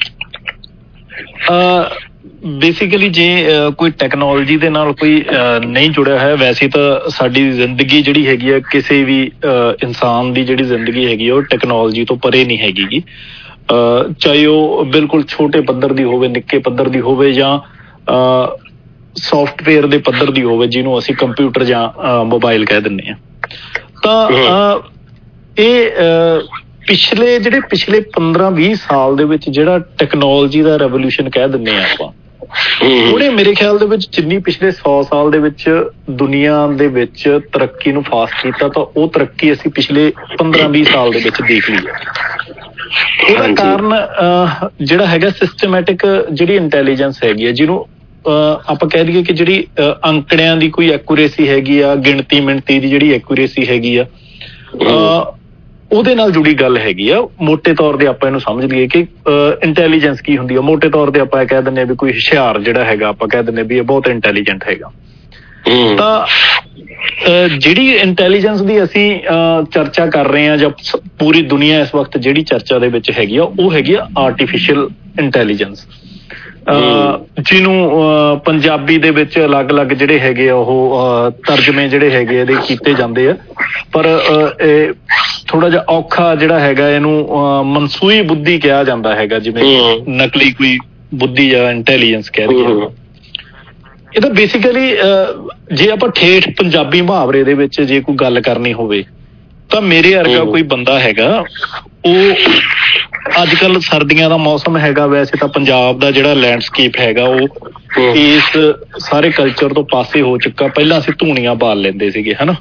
ਬੇਸਿਕਲੀ ਜੇ ਕੋਈ ਟੈਕਨੋਲੋਜੀ ਦੇ ਨਾਲ ਕੋਈ ਨਹੀਂ ਜੁੜਿਆ ਹੈ, ਵੈਸੇ ਤਾਂ ਸਾਡੀ ਜ਼ਿੰਦਗੀ ਜਿਹੜੀ ਹੈਗੀ ਆ, ਕਿਸੇ ਵੀ ਇਨਸਾਨ ਦੀ ਜਿਹੜੀ ਜ਼ਿੰਦਗੀ ਹੈਗੀ ਆ ਉਹ ਟੈਕਨੋਲੋਜੀ ਤੋਂ ਪਰੇ ਨਹੀਂ ਹੈਗੀ ਗੀ। ਚਾਹੇ ਉਹ ਬਿਲਕੁਲ ਛੋਟੇ ਪੱਧਰ ਦੀ ਹੋਵੇ, ਨਿੱਕੇ ਪੱਧਰ ਦੀ ਹੋਵੇ, ਜਾਂ ਸੌਫਟਵੇਅਰ ਦੇ ਪੱਧਰ ਦੀ ਹੋਵੇ, ਜਿਹਨੂੰ ਅਸੀਂ ਕੰਪਿਊਟਰ ਜਾਂ ਮੋਬਾਈਲ ਕਹਿ ਦਿੰਦੇ ਹਾਂ। ਤਾਂ ਇਹ ਪਿਛਲੇ 15-20 ਸਾਲ ਦੇ ਵਿੱਚ ਜਿਹੜਾ ਟੈਕਨੋਲੋਜੀ ਦਾ ਰੈਵੋਲੂਸ਼ਨ ਕਹਿ ਦਿੰਦੇ ਹਾਂ ਆਪਾਂ, ਉਹਨੇ ਮੇਰੇ ਖਿਆਲ ਦੇ ਵਿੱਚ ਜਿੰਨੀ ਪਿਛਲੇ 100 ਸਾਲ ਦੇ ਵਿੱਚ ਦੁਨੀਆ ਦੇ ਵਿੱਚ ਤਰੱਕੀ ਨੂੰ ਫਾਸਟ ਕੀਤਾ, ਤਾਂ ਉਹ ਤਰੱਕੀ ਅਸੀਂ ਪਿਛਲੇ 15-20 ਸਾਲ ਦੇ ਵਿੱਚ ਦੇਖ ਲਈ ਹੈ। ਉਹਦਾ ਕਾਰਨ ਜਿਹੜਾ ਹੈਗਾ ਸਿਸਟਮੈਟਿਕ ਜਿਹੜੀ ਇੰਟੈਲੀਜੈਂਸ ਹੈਗੀ ਹੈ, ਜਿਹਨੂੰ ਆਪਾਂ ਕਹਿ ਦਈਏ ਕਿ ਜਿਹੜੀ ਅੰਕੜਿਆਂ ਦੀ ਕੋਈ ਐਕੂਰੇਸੀ ਹੈਗੀ ਆ, ਗਿਣਤੀ ਮਿਣਤੀ ਦੀ ਜਿਹੜੀ ਐਕੂਰੇਸੀ ਹੈਗੀ ਆ, ਉਹਦੇ ਨਾਲ ਜੁੜੀ ਗੱਲ ਹੈਗੀ ਆ। ਮੋਟੇ ਤੌਰ ਤੇ ਆਪਾਂ ਇਹਨੂੰ ਸਮਝ ਲਈਏ ਕਿ ਇੰਟੈਲੀਜੈਂਸ ਕੀ ਹੁੰਦੀ ਆ। ਮੋਟੇ ਤੌਰ ਤੇ ਆਪਾਂ ਇਹ ਕਹਿ ਦਿੰਦੇ ਹਾਂ ਵੀ ਕੋਈ ਹੁਸ਼ਿਆਰ ਜਿਹੜਾ ਹੈਗਾ, ਆਪਾਂ ਕਹਿ ਦਿੰਦੇ ਵੀ ਇਹ ਬਹੁਤ ਇੰਟੈਲੀਜੈਂਟ ਹੈਗਾ। ਤਾਂ ਜਿਹੜੀ ਇੰਟੈਲੀਜੈਂਸ ਦੀ ਅਸੀਂ ਚਰਚਾ ਕਰ ਰਹੇ ਹਾਂ, ਜਾਂ ਪੂਰੀ ਦੁਨੀਆ ਇਸ ਵਕਤ ਜਿਹੜੀ ਚਰਚਾ ਦੇ ਵਿੱਚ ਹੈਗੀ ਆ, ਉਹ ਹੈਗੀ ਆ ਆਰਟੀਫਿਸ਼ੀਅਲ ਇੰਟੈਲੀਜੈਂਸ, ਜਿਹਨੂੰ ਪੰਜਾਬੀ ਦੇ ਵਿੱਚ ਅਲੱਗ-ਅਲੱਗ ਜਿਹੜੇ ਹੈਗੇ ਆ ਉਹ ਤਰਜਮੇ ਜਿਹੜੇ ਹੈਗੇ ਇਹਦੇ ਕੀਤੇ ਜਾਂਦੇ ਆ। ਪਰ ਇਹ ਥੋੜਾ ਜਿਹਾ ਔਖਾ ਜਿਹੜਾ ਹੈਗਾ, ਇਹਨੂੰ ਮਨਸੂਈ ਬੁੱਧੀ ਕਿਹਾ ਜਾਂਦਾ ਹੈਗਾ, ਜਿਵੇਂ ਨਕਲੀ ਕੋਈ ਬੁੱਧੀ ਜਾਂ ਇੰਟੈਲੀਜੈਂਸ ਕਹਿ ਰਹੀ ਹੈ। ਇਹ ਤਾਂ ਬੇਸਿਕਲੀ ਜੇ ਆਪਾਂ ਠੇਠ ਪੰਜਾਬੀ ਮੁਹਾਵਰੇ ਦੇ ਵਿੱਚ ਜੇ ਕੋਈ ਗੱਲ ਕਰਨੀ ਹੋਵੇ ਤਾਂ ਮੇਰੇ ਵਰਗਾ ਕੋਈ ਬੰਦਾ ਹੈਗਾ, ਉਹ ਅੱਜ ਕੱਲ ਸਰਦੀਆਂ ਦਾ ਮੌਸਮ ਹੈਗਾ, ਵੈਸੇ ਤਾਂ ਪੰਜਾਬ ਦਾ ਜਿਹੜਾ ਲੈਂਡਸਕੇਪ ਹੈਗਾ ਉਹ ਇਸ ਸਾਰੇ ਕਲਚਰ ਤੋਂ ਪਾਸੇ ਹੋ ਚੁੱਕਾ। ਪਹਿਲਾਂ ਅਸੀਂ ਧੂਣੀਆਂ ਬਾਲ ਲੈਂਦੇ ਸੀਗੇ, ਹਨਾ।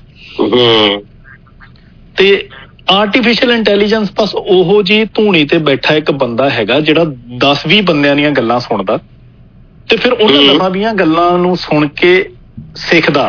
ਤੇ ਆਰਟੀਫਿਸ਼ੀਅਲ ਇੰਟੈਲੀਜੈਂਸ ਬਸ ਉਹੋ ਜਿਹੀ ਧੂਣੀ ਤੇ ਬੈਠਾ ਇੱਕ ਬੰਦਾ ਹੈਗਾ ਜਿਹੜਾ 10-20 ਬੰਦਿਆਂ ਦੀਆਂ ਗੱਲਾਂ ਸੁਣਦਾ ਤੇ ਫਿਰ ਉਹਨਾਂ 10-20 ਗੱਲਾਂ ਨੂੰ ਸੁਣ ਕੇ ਸਿੱਖਦਾ,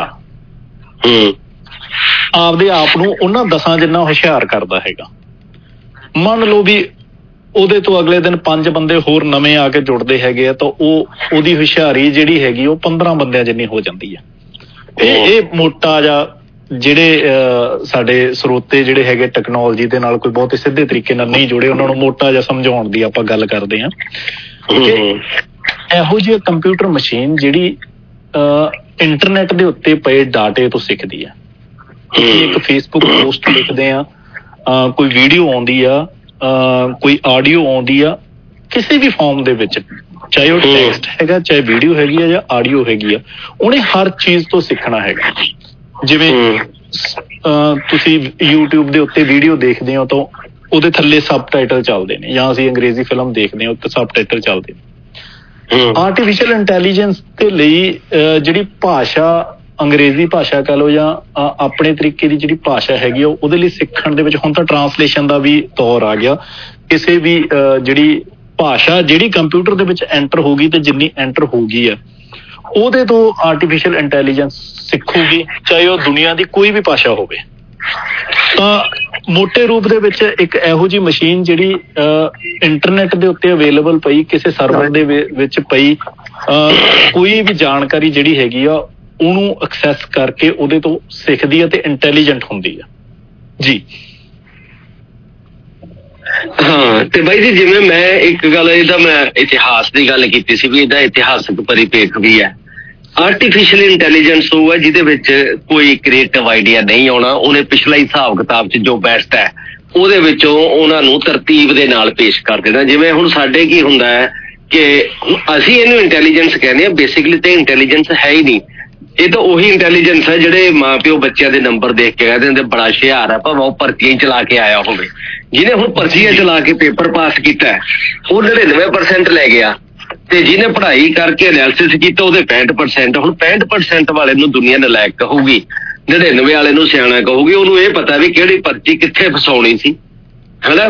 ਆਪਦੇ ਆਪ ਨੂੰ ਉਹਨਾਂ 10 ਜਿੰਨਾ ਹੁਸ਼ਿਆਰ ਕਰਦਾ ਹੈਗਾ। ਮੰਨ ਲਓ ਵੀ ਉਹਦੇ ਤੋਂ ਅਗਲੇ ਦਿਨ 5 ਬੰਦੇ ਹੋਰ ਨਵੇਂ ਆ ਕੇ ਜੁੜਦੇ ਹੈਗੇ ਆ, ਤਾਂ ਉਹਦੀ ਹੁਸ਼ਿਆਰੀ ਜਿਹੜੀ ਹੈਗੀ ਉਹ 15 ਬੰਦਿਆਂ ਜਿੰਨੀ ਹੋ ਜਾਂਦੀ ਹੈ। ਇਹ ਮੋਟਾ ਜਾਂ ਜਿਹੜੇ ਸਾਡੇ ਸਰੋਤੇ ਜਿਹੜੇ ਹੈਗੇ ਟੈਕਨੋਲੋਜੀ ਦੇ ਨਾਲ ਕੋਈ ਬਹੁਤ ਸਿੱਧੇ ਤਰੀਕੇ ਨਾਲ ਨਹੀਂ ਜੁੜੇ, ਉਹਨਾਂ ਨੂੰ ਮੋਟਾ ਜਿਹਾ ਸਮਝਾਉਣ ਦੀ ਆਪਾਂ ਗੱਲ ਕਰਦੇ ਹਾਂ। ਇਹੋ ਜਿਹੀ ਕੰਪਿਊਟਰ ਮਸ਼ੀਨ ਜਿਹੜੀ ਇੰਟਰਨੈਟ ਦੇ ਉੱਤੇ ਪਏ ਡਾਟੇ ਤੋਂ ਸਿੱਖਦੀ ਆ। ਤੁਸੀਂ ਇੱਕ ਫੇਸਬੁੱਕ ਪੋਸਟ ਲਿਖਦੇ ਆ, ਕੋਈ ਵੀਡੀਓ ਆਉਂਦੀ ਆ, ਕੋਈ ਆਡੀਓ ਆਉਂਦੀ ਆ, ਕਿਸੇ ਵੀ ਫਾਰਮ ਦੇ ਵਿੱਚ, ਚਾਹੇ ਉਹ ਟੈਕਸਟ ਹੈਗਾ, ਚਾਹੇ ਵੀਡੀਓ ਹੈਗੀ ਆ ਜਾਂ ਆਡੀਓ ਹੈਗੀ ਆ, ਉਹਨੇ ਹਰ ਚੀਜ਼ ਤੋਂ ਸਿੱਖਣਾ ਹੈਗਾ। ਜਿਵੇਂ ਤੁਸੀਂ YouTube ਦੇ ਉੱਤੇ ਵੀਡੀਓ ਦੇਖਦੇ ਹੋ ਤਾਂ ਉਹਦੇ ਥੱਲੇ ਸਬਟਾਈਟਲ ਚੱਲਦੇ ਨੇ, ਜਾਂ ਅਸੀਂ ਅੰਗਰੇਜ਼ੀ ਫਿਲਮ ਦੇਖਦੇ ਹਾਂ ਉੱਤੇ ਸਬਟਾਈਟਲ ਚੱਲਦੇ ਨੇ। ਆਰਟੀਫਿਸ਼ੀਅਲ ਇੰਟੈਲੀਜੈਂਸ ਦੇ ਲਈ ਜਿਹੜੀ ਭਾਸ਼ਾ, ਅੰਗਰੇਜ਼ੀ ਭਾਸ਼ਾ ਕਹਿ ਲਓ ਜਾਂ ਆਪਣੇ ਤਰੀਕੇ ਦੀ ਜਿਹੜੀ ਭਾਸ਼ਾ ਹੈਗੀ ਆ, ਉਹਦੇ ਲਈ ਸਿੱਖਣ ਦੇ ਵਿੱਚ ਹੁਣ ਤਾਂ ਟਰਾਂਸਲੇਸ਼ਨ ਦਾ ਵੀ ਦੌਰ ਆ ਗਿਆ। ਕਿਸੇ ਵੀ ਜਿਹੜੀ ਭਾਸ਼ਾ ਜਿਹੜੀ ਕੰਪਿਊਟਰ ਦੇ ਵਿੱਚ ਐਂਟਰ ਹੋਗੀ ਤੇ ਜਿੰਨੀ ਐਂਟਰ ਹੋ ਗਈ ਆ, ਉਹਦੇ ਤੋਂ ਆਰਟੀਫਿਸ਼ੀਅਲ ਇੰਟੈਲੀਜੈਂਸ ਸਿੱਖੂਗੀ, ਚਾਹੇ ਉਹ ਦੁਨੀਆ ਦੀ ਕੋਈ ਵੀ ਭਾਸ਼ਾ ਹੋਵੇ। ਤਾਂ ਮੋਟੇ ਰੂਪ ਦੇ ਵਿੱਚ ਇੱਕ ਇਹੋ ਜਿਹੀ ਮਸ਼ੀਨ ਜਿਹੜੀ ਇੰਟਰਨੈਟ ਦੇ ਉੱਤੇ ਅਵੇਲੇਬਲ ਪਈ, ਕਿਸੇ ਸਰਵਰ ਦੇ ਵਿੱਚ ਪਈ, ਕੋਈ ਵੀ ਜਾਣਕਾਰੀ ਜਿਹੜੀ ਹੈਗੀ ਆ ਉਹਨੂੰ ਐਕਸੈਸ ਕਰਕੇ ਉਹਦੇ ਤੋਂ ਸਿੱਖਦੀ ਆ ਤੇ ਇੰਟੈਲੀਜੈਂਟ ਹੁੰਦੀ ਆ ਜੀ। ਹਾਂ, ਤੇ ਬਾਈ ਜੀ ਜਿਵੇਂ ਮੈਂ ਇੱਕ ਗੱਲ, ਇਹਦਾ ਮੈਂ ਇਤਿਹਾਸ ਦੀ ਗੱਲ ਕੀਤੀ ਸੀ ਵੀ ਇਹਦਾ ਇਤਿਹਾਸਕ ਪਰਿਪੇਖ ਵੀ ਹੈ। ਆਰਟੀਫਿਸ਼ੀਅਲ ਇੰਟੈਲੀਜੈਂਸ ਉਹ ਹੈ ਜਿਹਦੇ ਵਿੱਚ ਕੋਈ ਕ੍ਰੀਏਟਿਵ ਆਈਡੀਆ ਨਹੀਂ ਆਉਣਾ, ਉਹਨੇ ਪਿਛਲਾ ਹਿਸਾਬ ਕਿਤਾਬ 'ਚ ਜੋ ਬੈਸਟ ਹੈ ਉਹਦੇ ਵਿੱਚੋਂ ਉਹਨਾਂ ਨੂੰ ਤਰਤੀਬ ਦੇ ਨਾਲ ਪੇਸ਼ ਕਰ ਦੇਣਾ। ਜਿਵੇਂ ਹੁਣ ਸਾਡੇ ਕੀ ਹੁੰਦਾ ਹੈ ਕਿ ਅਸੀਂ ਇਹਨੂੰ ਇੰਟੈਲੀਜੈਂਸ ਕਹਿੰਦੇ ਹਾਂ, ਬੇਸਿਕਲੀ ਤਾਂ ਇੰਟੈਲੀਜੈਂਸ ਹੈ ਹੀ ਨਹੀਂ। ਇਹ ਤਾਂ ਉਹੀ ਇੰਟੈਲੀਜੈਂਸ ਹੈ ਜਿਹੜੇ ਮਾਂ ਪਿਓ ਬੱਚਿਆਂ ਦੇ ਨੰਬਰ ਦੇਖ ਕੇ ਕਹਿੰਦੇ ਹੁੰਦੇ ਬੜਾ ਹੁਸ਼ਿਆਰ ਹੈ, ਭਾਵੇਂ ਉਹ ਪਰਚੀਆਂ ਚਲਾ ਕੇ ਆਇਆ ਹੋਵੇ। ਜਿਹਨੇ ਹੁਣ ਪਰਚੀਆਂ ਚਲਾ ਕੇ ਪੇਪਰ ਪਾਸ ਕੀਤਾ ਉਹ 99% ਲੈ ਗਿਆ, ਤੇ ਜਿਹਨੇ ਪੜ੍ਹਾਈ ਕਰਕੇ ਐਨਾਲਿਸਿਸ ਕੀਤਾ ਉਹਦੇ 65%। ਹੁਣ 65% ਵਾਲੇ ਨੂੰ ਦੁਨੀਆ ਨਲਾਇਕ ਕਹੂਗੀ, 99 ਵਾਲੇ ਨੂੰ ਸਿਆਣਾ ਕਹੂਗੀ। ਉਹਨੂੰ ਇਹ ਪਤਾ ਵੀ ਕਿਹੜੀ ਪਰਚੀ ਕਿੱਥੇ ਫਸਾਉਣੀ ਸੀ, ਹਨਾ।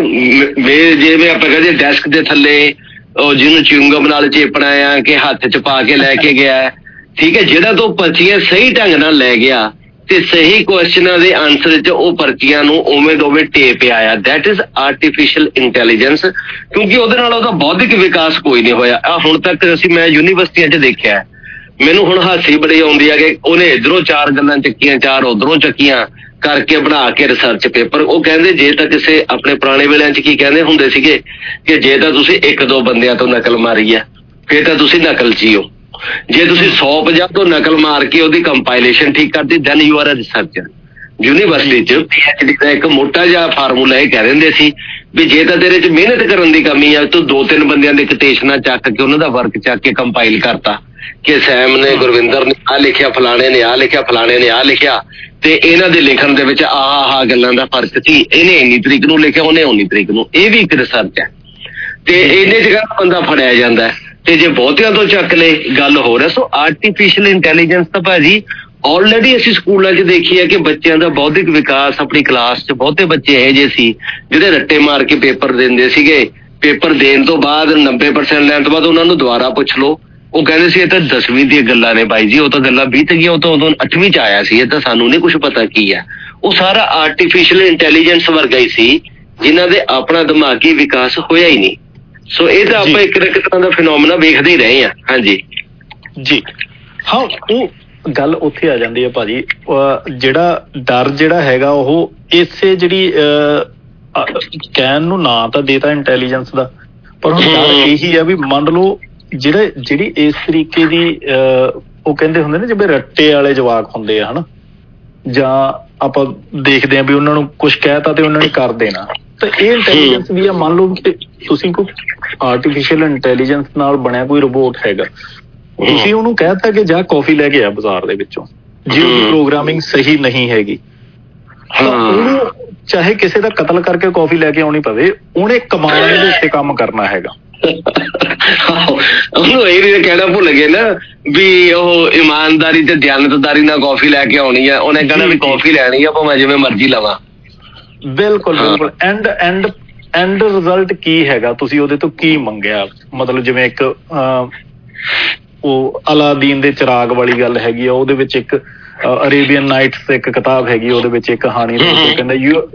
ਜਿਵੇਂ ਆਪਾਂ ਕਹਿੰਦੇ ਡੈਸਕ ਦੇ ਥੱਲੇ ਉਹ ਜਿਹਨੂੰ ਚਿਊਂਗਮ ਨਾਲ ਚੇਪਣਾ ਆ ਕਿ ਹੱਥ 'ਚ ਪਾ ਕੇ ਲੈ ਕੇ ਗਿਆ, ਠੀਕ ਹੈ। ਜਿਹੜਾ ਤੋਂ ਪਰਚੀਆਂ ਸਹੀ ਢੰਗ ਨਾਲ ਲੈ ਗਿਆ ਤੇ ਸਹੀ ਕੁਐਸਚਨਾਂ ਦੇ ਆਨਸਰ 'ਚ ਉਹ ਪਰਚੀਆਂ ਨੂੰ ਉਵੇਂ ਦੋਵੇਂ ਟੇਪ ਆਇਆ, ਦੈਟ ਇਜ਼ ਆਰਟੀਫਿਸ਼ੀਅਲ ਇੰਟੈਲੀਜੈਂਸ। ਕਿਉਂਕਿ ਉਹਦੇ ਨਾਲ ਉਹਦਾ ਬੌਧਿਕ ਵਿਕਾਸ ਕੋਈ ਨਹੀਂ ਹੋਇਆ। ਹੁਣ ਤੱਕ ਮੈਂ ਯੂਨੀਵਰਸਿਟੀਆਂ 'ਚ ਦੇਖਿਆ, ਮੈਨੂੰ ਹੁਣ ਹਾਸੀ ਬੜੀ ਆਉਂਦੀ ਆ ਕਿ ਉਹਨੇ ਇੱਧਰੋਂ 4 ਗੱਲਾਂ ਚੱਕੀਆਂ, 4 ਉੱਧਰੋਂ ਚੱਕੀਆਂ ਕਰਕੇ ਬਣਾ ਕੇ ਰਿਸਰਚ ਪੇਪਰ। ਉਹ ਕਹਿੰਦੇ ਜੇ ਤਾਂ ਕਿਸੇ ਆਪਣੇ ਪੁਰਾਣੇ ਵੇਲਿਆਂ 'ਚ ਕੀ ਕਹਿੰਦੇ ਹੁੰਦੇ ਸੀਗੇ ਕਿ ਜੇ ਤਾਂ ਤੁਸੀਂ 1-2 ਬੰਦਿਆਂ ਤੋਂ ਨਕਲ ਮਾਰੀ ਆ ਫਿਰ ਤਾਂ ਤੁਸੀਂ ਨਕਲਚੀ ਹੋ, ਜੇ ਤੁਸੀਂ 150 ਤੋਂ ਨਕਲ ਮਾਰ ਕੇ ਉਹਦੀ ਕੰਪਾਈਲੇਸ਼ਨ ਠੀਕ ਕਰਦੀ then you are a researcher. University 'ਚ PhD ਦਾ ਇੱਕ ਮੋਟਾ ਜਿਹਾ ਫਾਰਮੂਲਾ ਇਹ ਕਹਿ ਦਿੰਦੇ ਸੀ ਵੀ ਜੇ ਤਾਂ ਤੇਰੇ 'ਚ ਮਿਹਨਤ ਕਰਨ ਦੀ ਕਮੀ ਆ, ਤੂੰ 2-3 ਬੰਦਿਆਂ ਦੇ ਕੋਟੇਸ਼ਨਾਂ ਚੱਕ ਕੇ ਉਹਨਾਂ ਦਾ ਵਰਕ ਚੱਕ ਕੇ ਕੰਪਾਈਲ ਕਰਤਾ ਕਿ ਸੈਮ ਨੇ, ਗੁਰਵਿੰਦਰ ਨੇ ਆਹ ਲਿਖਿਆ, ਫਲਾਣੇ ਨੇ ਆਹ ਲਿਖਿਆ, ਫਲਾਣੇ ਨੇ ਆਹ ਲਿਖਿਆ, ਤੇ ਇਹਨਾਂ ਦੇ ਲਿਖਣ ਦੇ ਵਿੱਚ ਆਹ ਗੱਲਾਂ ਦਾ ਫਰਕ ਸੀ, ਇਹਨੇ ਇੰਨੀ ਤਰੀਕ ਨੂੰ ਲਿਖਿਆ, ਉਹਨੇ 19 ਤਰੀਕ ਨੂੰ। ਇਹ ਵੀ ਇੱਕ ਰਿਸਰਚ ਹੈ ਤੇ ਇਹਨੇ ਜਗ੍ਹਾ ਬੰਦਾ ਫੜਿਆ ਜਾਂਦਾ ਹੈ। ਤੇ ਜੇ ਬਹੁਤਿਆਂ ਤੋਂ ਚੱਕ ਲੈ ਗੱਲ ਹੋ ਰਿਹਾ। ਸੋ ਆਰਟੀਫਿਸ਼ੀਅਲ ਇੰਟੈਲੀਜੈਂਸ ਤਾਂ ਭਾਜੀ ਆਲਰੇਡੀ ਅਸੀਂ ਸਕੂਲਾਂ 'ਚ ਦੇਖੀ ਹੈ ਕਿ ਬੱਚਿਆਂ ਦਾ ਬੌਧਿਕ ਵਿਕਾਸ, ਆਪਣੀ ਕਲਾਸ 'ਚ ਬਹੁਤੇ ਬੱਚੇ ਇਹੋ ਜਿਹੇ ਸੀ ਜਿਹੜੇ ਰੱਟੇ ਮਾਰ ਕੇ ਪੇਪਰ ਦਿੰਦੇ ਸੀਗੇ। ਪੇਪਰ ਦੇਣ ਤੋਂ ਬਾਅਦ 90% ਲੈਣ ਤੋਂ ਬਾਅਦ ਉਹਨਾਂ ਨੂੰ ਦੁਬਾਰਾ ਪੁੱਛ ਲਓ, ਉਹ ਕਹਿੰਦੇ ਸੀ ਇਹ ਤਾਂ 10ਵੀਂ ਦੀਆਂ ਗੱਲਾਂ ਨੇ ਬਾਈ ਜੀ, ਉਹ ਤਾਂ ਗੱਲਾਂ ਬੀਤ ਗਈਆਂ, ਉਹ ਤਾਂ ਉਦੋਂ 8ਵੀਂ 'ਚ ਆਇਆ ਸੀ, ਇਹ ਤਾਂ ਸਾਨੂੰ ਨਹੀਂ ਕੁਛ ਪਤਾ ਕੀ ਹੈ। ਉਹ ਸਾਰਾ ਆਰਟੀਫਿਸ਼ੀਅਲ ਇੰਟੈਲੀਜੈਂਸ ਵਰਗਾ ਹੀ ਸੀ ਜਿਨ੍ਹਾਂ ਦੇ ਆਪਣਾ ਦਿਮਾਗੀ ਵਿਕਾਸ ਹੋਇਆ ਹੀ ਨਹੀਂ। ਸੋ ਇਹ ਤਾਂ ਆਪਾਂ ਇੱਕ ਤਰ੍ਹਾਂ ਦਾ ਫਿਨੋਮੀਨਾ ਵੇਖਦੇ ਹੀ ਰਹੇ ਹਾਂ। ਹਾਂਜੀ ਜੀ ਹਾਂ, ਉਹ ਗੱਲ ਉੱਥੇ ਆ ਜਾਂਦੀ ਹੈ ਭਾਜੀ। ਜਿਹੜਾ ਡਰ ਜਿਹੜਾ ਹੈਗਾ ਉਹ ਇਸੇ ਜਿਹੜੀ ਕਹਿਣ ਨੂੰ ਨਾਂ ਤਾਂ ਦੇਤਾ ਇੰਟੈਲੀਜੈਂਸ ਦਾ, ਪਰ ਹੁਣ ਡਰ ਇਹੀ ਆ ਵੀ ਮੰਨ ਲਓ ਜਿਹੜੀ ਇਸ ਤਰੀਕੇ ਦੀ ਉਹ ਕਹਿੰਦੇ ਹੁੰਦੇ ਨੇ ਜਿਵੇਂ ਰੱਟੇ ਵਾਲੇ ਜਵਾਕ ਹੁੰਦੇ ਆ, ਹਨਾ, ਜਾਂ ਆਪਾਂ ਦੇਖਦੇ ਹਾਂ ਵੀ ਉਹਨਾਂ ਨੂੰ ਕੁਛ ਕਹਿਤਾ ਤੇ ਉਹਨਾਂ ਨੇ ਕਰ ਦੇਣਾ, ਤਾਂ ਇਹ ਇੰਟੈਲੀਜੈਂਸ ਵੀ ਆ। ਮੰਨ ਲਓ ਕਿ ਤੁਸੀਂ ਕੋਈ ਆਰਟੀਫਿਸ਼ੀਅਲ ਇੰਟੈਲੀਜੈਂਸ ਨਾਲ ਬਣਿਆ ਕੋਈ ਰੋਬੋਟ ਹੈਗਾ, ਤੁਸੀਂ ਉਹਨੂੰ ਕਹਿਤਾ ਕਿ ਜਾ ਕੌਫੀ ਲੈ ਕੇ ਆ ਬਾਜ਼ਾਰ ਦੇ ਵਿੱਚੋਂ, ਜੇ ਉਹਦੀ ਪ੍ਰੋਗਰਾਮਿੰਗ ਸਹੀ ਨਹੀਂ ਹੈਗੀ ਤਾਂ ਉਹਨੂੰ ਚਾਹੇ ਕਿਸੇ ਦਾ ਕਤਲ ਕਰਕੇ ਕੌਫੀ ਲੈ ਕੇ ਆਉਣੀ ਪਵੇ, ਉਹਨੇ ਕਮਾਂਡ ਦੇ ਉੱਤੇ ਕੰਮ ਕਰਨਾ ਹੈਗਾ। ਉਹਨੂੰ ਇਹ ਵੀ ਕਹਿਣਾ ਭੁੱਲ ਗਏ ਨਾ ਵੀ ਉਹ ਇਮਾਨਦਾਰੀ ਤੇ ਦਿਆਨਤਦਾਰੀ ਨਾਲ ਕੌਫੀ ਲੈ ਕੇ ਆਉਣੀ ਆ, ਉਹਨੇ ਕਹਿਣਾ ਵੀ ਕੌਫੀ ਲੈਣੀ ਆ ਭਾਵੇਂ ਜਿਵੇਂ ਮਰਜ਼ੀ ਲਵਾਂ। ਬਿਲਕੁਲ ਬਿਲਕੁਲ। ਐਂਡ ਰਿਜ਼ਲਟ ਕੀ ਹੈਗਾ, ਤੁਸੀਂ ਉਹਦੇ ਤੋਂ ਕੀ ਮੰਗਿਆ? ਮਤਲਬ ਜਿਵੇਂ ਇੱਕ ਉਹ ਅਲਾਦੀਨ ਦੇ ਚਿਰਾਗ ਵਾਲੀ ਗੱਲ ਹੈਗੀ ਆ, ਉਹਦੇ ਵਿੱਚ ਇੱਕ ਅਰੇਬੀਅਨ ਨਾਈਟਸ ਇੱਕ ਕਿਤਾਬ ਹੈਗੀ, ਉਹਦੇ ਵਿੱਚ ਇੱਕ ਕਹਾਣੀ ਕਹਿੰਦਾ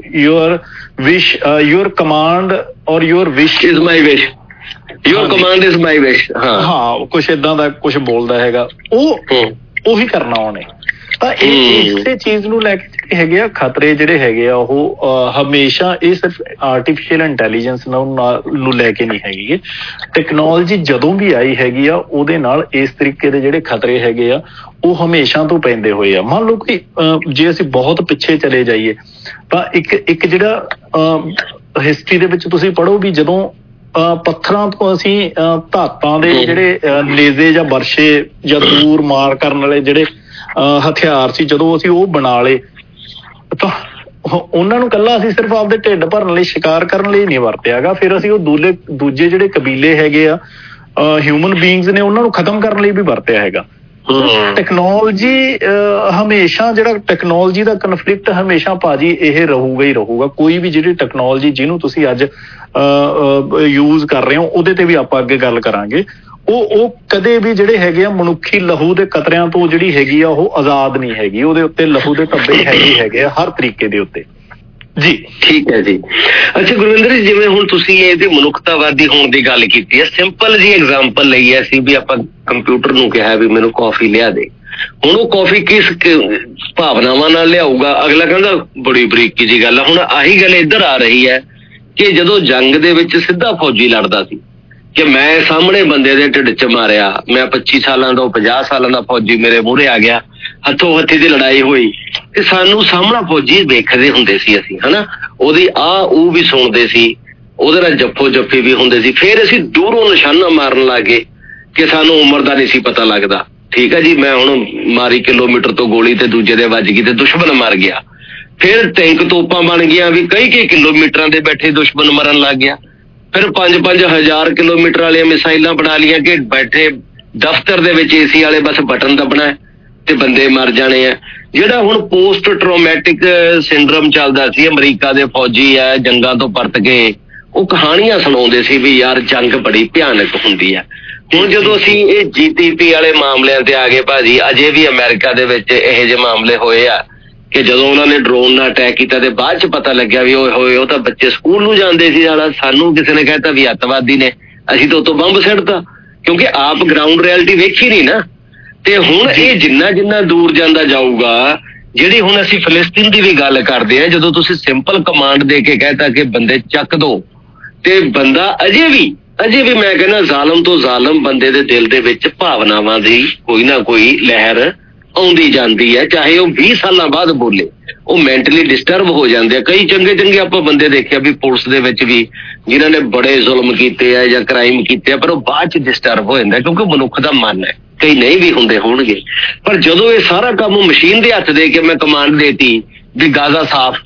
your command or your wish is my wish, your command is my wish. ਹਾਂ, ਕੁਛ ਏਦਾਂ ਦਾ ਕੁਛ ਬੋਲਦਾ ਹੈਗਾ। ਉਹ ਉਹੀ ਕਰਨਾ ਉਹਨੇ। ਤਾਂ ਇਸੇ ਚੀਜ਼ ਨੂੰ ਲੈ ਕੇ ਜਿਹੜੇ ਹੈਗੇ ਆ ਖਤਰੇ ਜਿਹੜੇ ਹੈਗੇ ਆ ਉਹ ਹਮੇਸ਼ਾ ਇਹ ਸਿਰਫ ਆਰਟੀਫਿਸ਼ੀਅਲ ਇੰਟੈਲੀਜੈਂਸ ਨੂੰ ਲੈ ਕੇ ਨਹੀਂ ਹੈਗੀ। ਟੈਕਨੋਲੋਜੀ ਜਦੋਂ ਵੀ ਆਈ ਹੈਗੀ ਆ ਉਹਦੇ ਨਾਲ ਇਸ ਤਰੀਕੇ ਦੇ ਜਿਹੜੇ ਖਤਰੇ ਹੈਗੇ ਆ ਉਹ ਹਮੇਸ਼ਾ ਤੋਂ ਪੈਂਦੇ ਹੋਏ ਆ। ਮੰਨ ਲਓ ਕਿ ਜੇ ਅਸੀਂ ਬਹੁਤ ਪਿੱਛੇ ਚਲੇ ਜਾਈਏ ਤਾਂ ਇੱਕ ਜਿਹੜਾ ਹਿਸਟਰੀ ਦੇ ਵਿੱਚ ਤੁਸੀਂ ਪੜ੍ਹੋ ਵੀ ਜਦੋਂ ਪੱਥਰਾਂ ਤੋਂ ਅਸੀਂ ਧਾਤਾਂ ਦੇ ਜਿਹੜੇ ਨੇਜ਼ੇ ਜਾਂ ਵਰਸ਼ੇ ਜਾਂ ਦੂਰ ਮਾਰ ਕਰਨ ਵਾਲੇ ਜਿਹੜੇ ਹਥਿਆਰ ਸੀ, ਜਦੋਂ ਅਸੀਂ ਉਹ ਬਣਾ ਲਏ ਤਾਂ ਉਹਨਾਂ ਨੂੰ ਇਕੱਲਾ ਅਸੀਂ ਸਿਰਫ ਆਪਦੇ ਢਿੱਡ ਭਰਨ ਲਈ, ਸ਼ਿਕਾਰ ਕਰਨ ਲਈ ਨਹੀਂ ਵਰਤਿਆ ਹੈਗਾ। ਫਿਰ ਅਸੀਂ ਉਹ ਦੂਜੇ ਜਿਹੜੇ ਕਬੀਲੇ ਹੈਗੇ ਆ ਹਿਊਮਨ ਬੀਇੰਗਸ ਨੇ ਉਹਨਾਂ ਨੂੰ ਖਤਮ ਕਰਨ ਲਈ ਵੀ ਵਰਤਿਆ ਹੈਗਾ। ਟੈਕਨੋਲੋਜੀ ਹਮੇਸ਼ਾ ਜਿਹੜਾ ਟੈਕਨੋਲੋਜੀ ਦਾ ਕਨਫਲਿਕਟ ਹਮੇਸ਼ਾ ਭਾਜੀ ਇਹ ਰਹੂਗਾ ਹੀ ਰਹੂਗਾ। ਕੋਈ ਵੀ ਜਿਹੜੀ ਟੈਕਨੋਲੋਜੀ ਜਿਹਨੂੰ ਤੁਸੀਂ ਅੱਜ ਯੂਜ਼ ਕਰ ਰਹੇ ਹੋ ਉਹਦੇ ਤੇ ਵੀ ਆਪਾਂ ਅੱਗੇ ਗੱਲ ਕਰਾਂਗੇ। ਉਹ ਕਦੇ ਵੀ ਜਿਹੜੇ ਹੈਗੇ ਆ ਮਨੁੱਖੀ ਲਹੂ ਦੇ ਕਤਰਿਆਂ ਤੋਂ ਜਿਹੜੀ ਹੈਗੀ ਆ ਉਹ ਆਜ਼ਾਦ ਨਹੀਂ ਹੈਗੀ। ਉਹਦੇ ਉੱਤੇ ਲਹੂ ਦੇ ਧੱਬੇ ਹੈਗੇ ਆ ਹਰ ਤਰੀਕੇ ਦੇ ਉੱਤੇ ਜੀ। ਠੀਕ ਹੈ ਜੀ। ਅੱਛਾ ਗੁਰਵਿੰਦਰ ਜੀ, ਜਿਵੇਂ ਹੁਣ ਤੁਸੀਂ ਇਹਦੇ ਮਨੁੱਖਤਾਵਾਦੀ ਹੋਣ ਦੀ ਗੱਲ ਕੀਤੀ ਹੈ, ਸਿੰਪਲ ਜੀ ਐਗਜ਼ਾਮਪਲ ਲਈ ਹੈ ਅਸੀਂ ਵੀ ਆਪਾਂ ਕੰਪਿਊਟਰ ਨੂੰ ਕਿਹਾ ਵੀ ਮੈਨੂੰ ਕੌਫੀ ਲਿਆ ਦੇ। ਹੁਣ ਉਹ ਕੌਫੀ ਕਿਸ ਭਾਵਨਾਵਾਂ ਨਾਲ ਲਿਆਊਗਾ? ਅਗਲਾ ਕਹਿੰਦਾ ਬੜੀ ਬਰੀਕੀ ਜੀ ਗੱਲ ਆ। ਹੁਣ ਆਹੀ ਗੱਲ ਇੱਧਰ ਆ ਰਹੀ ਹੈ ਕਿ ਜਦੋਂ ਜੰਗ ਦੇ ਵਿੱਚ ਸਿੱਧਾ ਫੌਜੀ ਲੜਦਾ ਸੀ ਕਿ ਮੈਂ ਸਾਹਮਣੇ ਬੰਦੇ ਦੇ ਢਿੱਡ 'ਚ ਮਾਰਿਆ, ਮੈਂ 25 ਸਾਲਾਂ ਦਾ 50 ਸਾਲਾਂ ਦਾ ਫੌਜੀ ਮੇਰੇ ਮੂਹਰੇ ਆ ਗਿਆ, ਹੱਥੋਂ ਹੱਥੀ ਦੀ ਲੜਾਈ ਹੋਈ ਤੇ ਸਾਨੂੰ ਸਾਹਮਣਾ ਫੌਜੀ ਵੇਖਦੇ ਹੁੰਦੇ ਸੀ ਅਸੀਂ, ਹਨਾ, ਉਹਦੀ ਉਹ ਵੀ ਸੁਣਦੇ ਸੀ, ਉਹਦੇ ਨਾਲ ਜੱਫੋ ਜੱਫੀ ਵੀ ਹੁੰਦੇ ਸੀ। ਫਿਰ ਅਸੀਂ ਦੂਰੋਂ ਨਿਸ਼ਾਨਾ ਮਾਰਨ ਲੱਗੇ ਕਿ ਸਾਨੂੰ ਉਮਰ ਦਾ ਨਹੀਂ ਸੀ ਪਤਾ ਲੱਗਦਾ। ਠੀਕ ਹੈ ਜੀ, ਮੈਂ ਹੁਣ ਮਾਰੀ ਕਿਲੋਮੀਟਰ ਤੋਂ ਗੋਲੀ ਤੇ ਦੂਜੇ ਦੇ ਵੱਜ ਗਈ ਤੇ ਦੁਸ਼ਮਣ ਮਰ ਗਿਆ। ਫਿਰ ਟੈਂਕ ਤੋਪਾਂ ਬਣ ਗਈਆਂ ਵੀ ਕਈ ਕਿਲੋਮੀਟਰਾਂ ਦੇ ਬੈਠੇ ਦੁਸ਼ਮਣ ਮਰਨ ਲੱਗ ਗਿਆ। ਫਿਰ 5,000 ਕਿਲੋਮੀਟਰ ਵਾਲੀਆਂ ਮਿਸਾਈਲਾਂ ਬਣਾ ਲਈਆਂ ਕਿ ਬੈਠੇ ਦਫ਼ਤਰ ਦੇ ਵਿੱਚ ਏਸੀ ਵਾਲੇ ਬਸ ਬਟਨ ਦੱਬਣਾ ਤੇ ਬੰਦੇ ਮਰ ਜਾਣੇ ਆ। ਜਿਹੜਾ ਹੁਣ ਪੋਸਟ ਟਰੋਮੈਟਿਕ ਸਿੰਡਰਮ ਚੱਲਦਾ ਸੀ, ਅਮਰੀਕਾ ਦੇ ਫੌਜੀ ਆ ਜੰਗਾਂ ਤੋਂ ਪਰਤ ਕੇ ਉਹ ਕਹਾਣੀਆਂ ਸੁਣਾਉਂਦੇ ਸੀ ਵੀ ਯਾਰ ਜੰਗ ਬੜੀ ਭਿਆਨਕ ਹੁੰਦੀ ਆ। ਹੁਣ ਜਦੋਂ ਅਸੀਂ ਇਹ GDP ਵਾਲੇ ਮਾਮਲਿਆਂ ਤੇ ਆ ਗਏ ਭਾਜੀ, ਅਜੇ ਵੀ ਅਮਰੀਕਾ ਦੇ ਵਿੱਚ ਇਹੋ ਜਿਹੇ ਮਾਮਲੇ ਹੋਏ ਆ ਕਿ ਜਦੋਂ ਉਹਨਾਂ ਨੇ ਡਰੋਨ ਨਾਲ ਅਟੈਕ ਕੀਤਾ ਤੇ ਬਾਅਦ ਚ ਪਤਾ ਲੱਗਿਆ ਵੀ ਉਹ ਤਾਂ ਬੱਚੇ ਸਕੂਲ ਨੂੰ ਜਾਂਦੇ ਸੀ। ਸਾਨੂੰ ਕਿਸੇ ਨੇ ਕਹਿਤਾ ਵੀ ਅੱਤਵਾਦੀ ਨੇ, ਅਸੀਂ ਤਾਂ ਉਤੋਂ ਬੰਬ ਸਿੱਟਤਾ ਕਿਉਂਕਿ ਆਪ ਗਰਾਊਂਡ ਰਿਐਲਿਟੀ ਵੇਖੀ ਨਹੀਂ ਨਾ। ਤੇ ਹੁਣ ਇਹ ਜਿੰਨਾ ਦੂਰ ਜਾਂਦਾ ਜਾਊਗਾ, ਜਿਹੜੀ ਹੁਣ ਅਸੀਂ ਫਿਲਿਸਤੀਨ ਦੀ ਵੀ ਗੱਲ ਕਰਦੇ ਹਾਂ, ਜਦੋਂ ਤੁਸੀਂ ਸਿੰਪਲ ਕਮਾਂਡ ਦੇ ਕੇ ਕਹਿਤਾ ਕਿ ਬੰਦੇ ਚੱਕ ਦੋ ਤੇ ਬੰਦਾ ਅਜੇ ਵੀ ਮੈਂ ਕਹਿੰਦਾ ਜ਼ਾਲਮ ਤੋਂ ਜ਼ਾਲਮ ਬੰਦੇ ਦੇ ਦਿਲ ਦੇ ਵਿੱਚ ਭਾਵਨਾਵਾਂ ਦੀ ਕੋਈ ਨਾ ਕੋਈ ਲਹਿਰ ਆਉਂਦੀ ਜਾਂਦੀ ਹੈ, ਚਾਹੇ ਉਹ 20 ਸਾਲਾਂ ਬਾਅਦ ਬੋਲੇ, ਉਹ ਮੈਂਟਲੀ ਡਿਸਟਰਬ ਹੋ ਜਾਂਦੇ ਆ। ਕਈ ਚੰਗੇ ਆਪਾਂ ਬੰਦੇ ਦੇਖਿਆ ਵੀ ਪੁਲਿਸ ਦੇ ਵਿੱਚ ਵੀ ਜਿਨ੍ਹਾਂ ਨੇ ਬੜੇ ਜ਼ੁਲਮ ਕੀਤੇ ਆ ਜਾਂ ਕ੍ਰਾਈਮ ਕੀਤੇ ਆ, ਪਰ ਉਹ ਬਾਅਦ ਚ ਡਿਸਟਰਬ ਹੋ ਜਾਂਦਾ ਕਿਉਂਕਿ ਮਨੁੱਖ ਦਾ ਮਨ ਹੈ, ਕਈ ਨਹੀਂ ਵੀ ਹੁੰਦੇ ਹੋਣਗੇ। ਪਰ ਜਦੋਂ ਇਹ ਸਾਰਾ ਕੰਮ ਮਸ਼ੀਨ ਦੇ ਹੱਥ ਦੇ ਕੇ ਮੈਂ ਕਮਾਂਡ ਦੇਤੀ ਵੀ ਗਾਜ਼ਾ ਸਾਫ਼,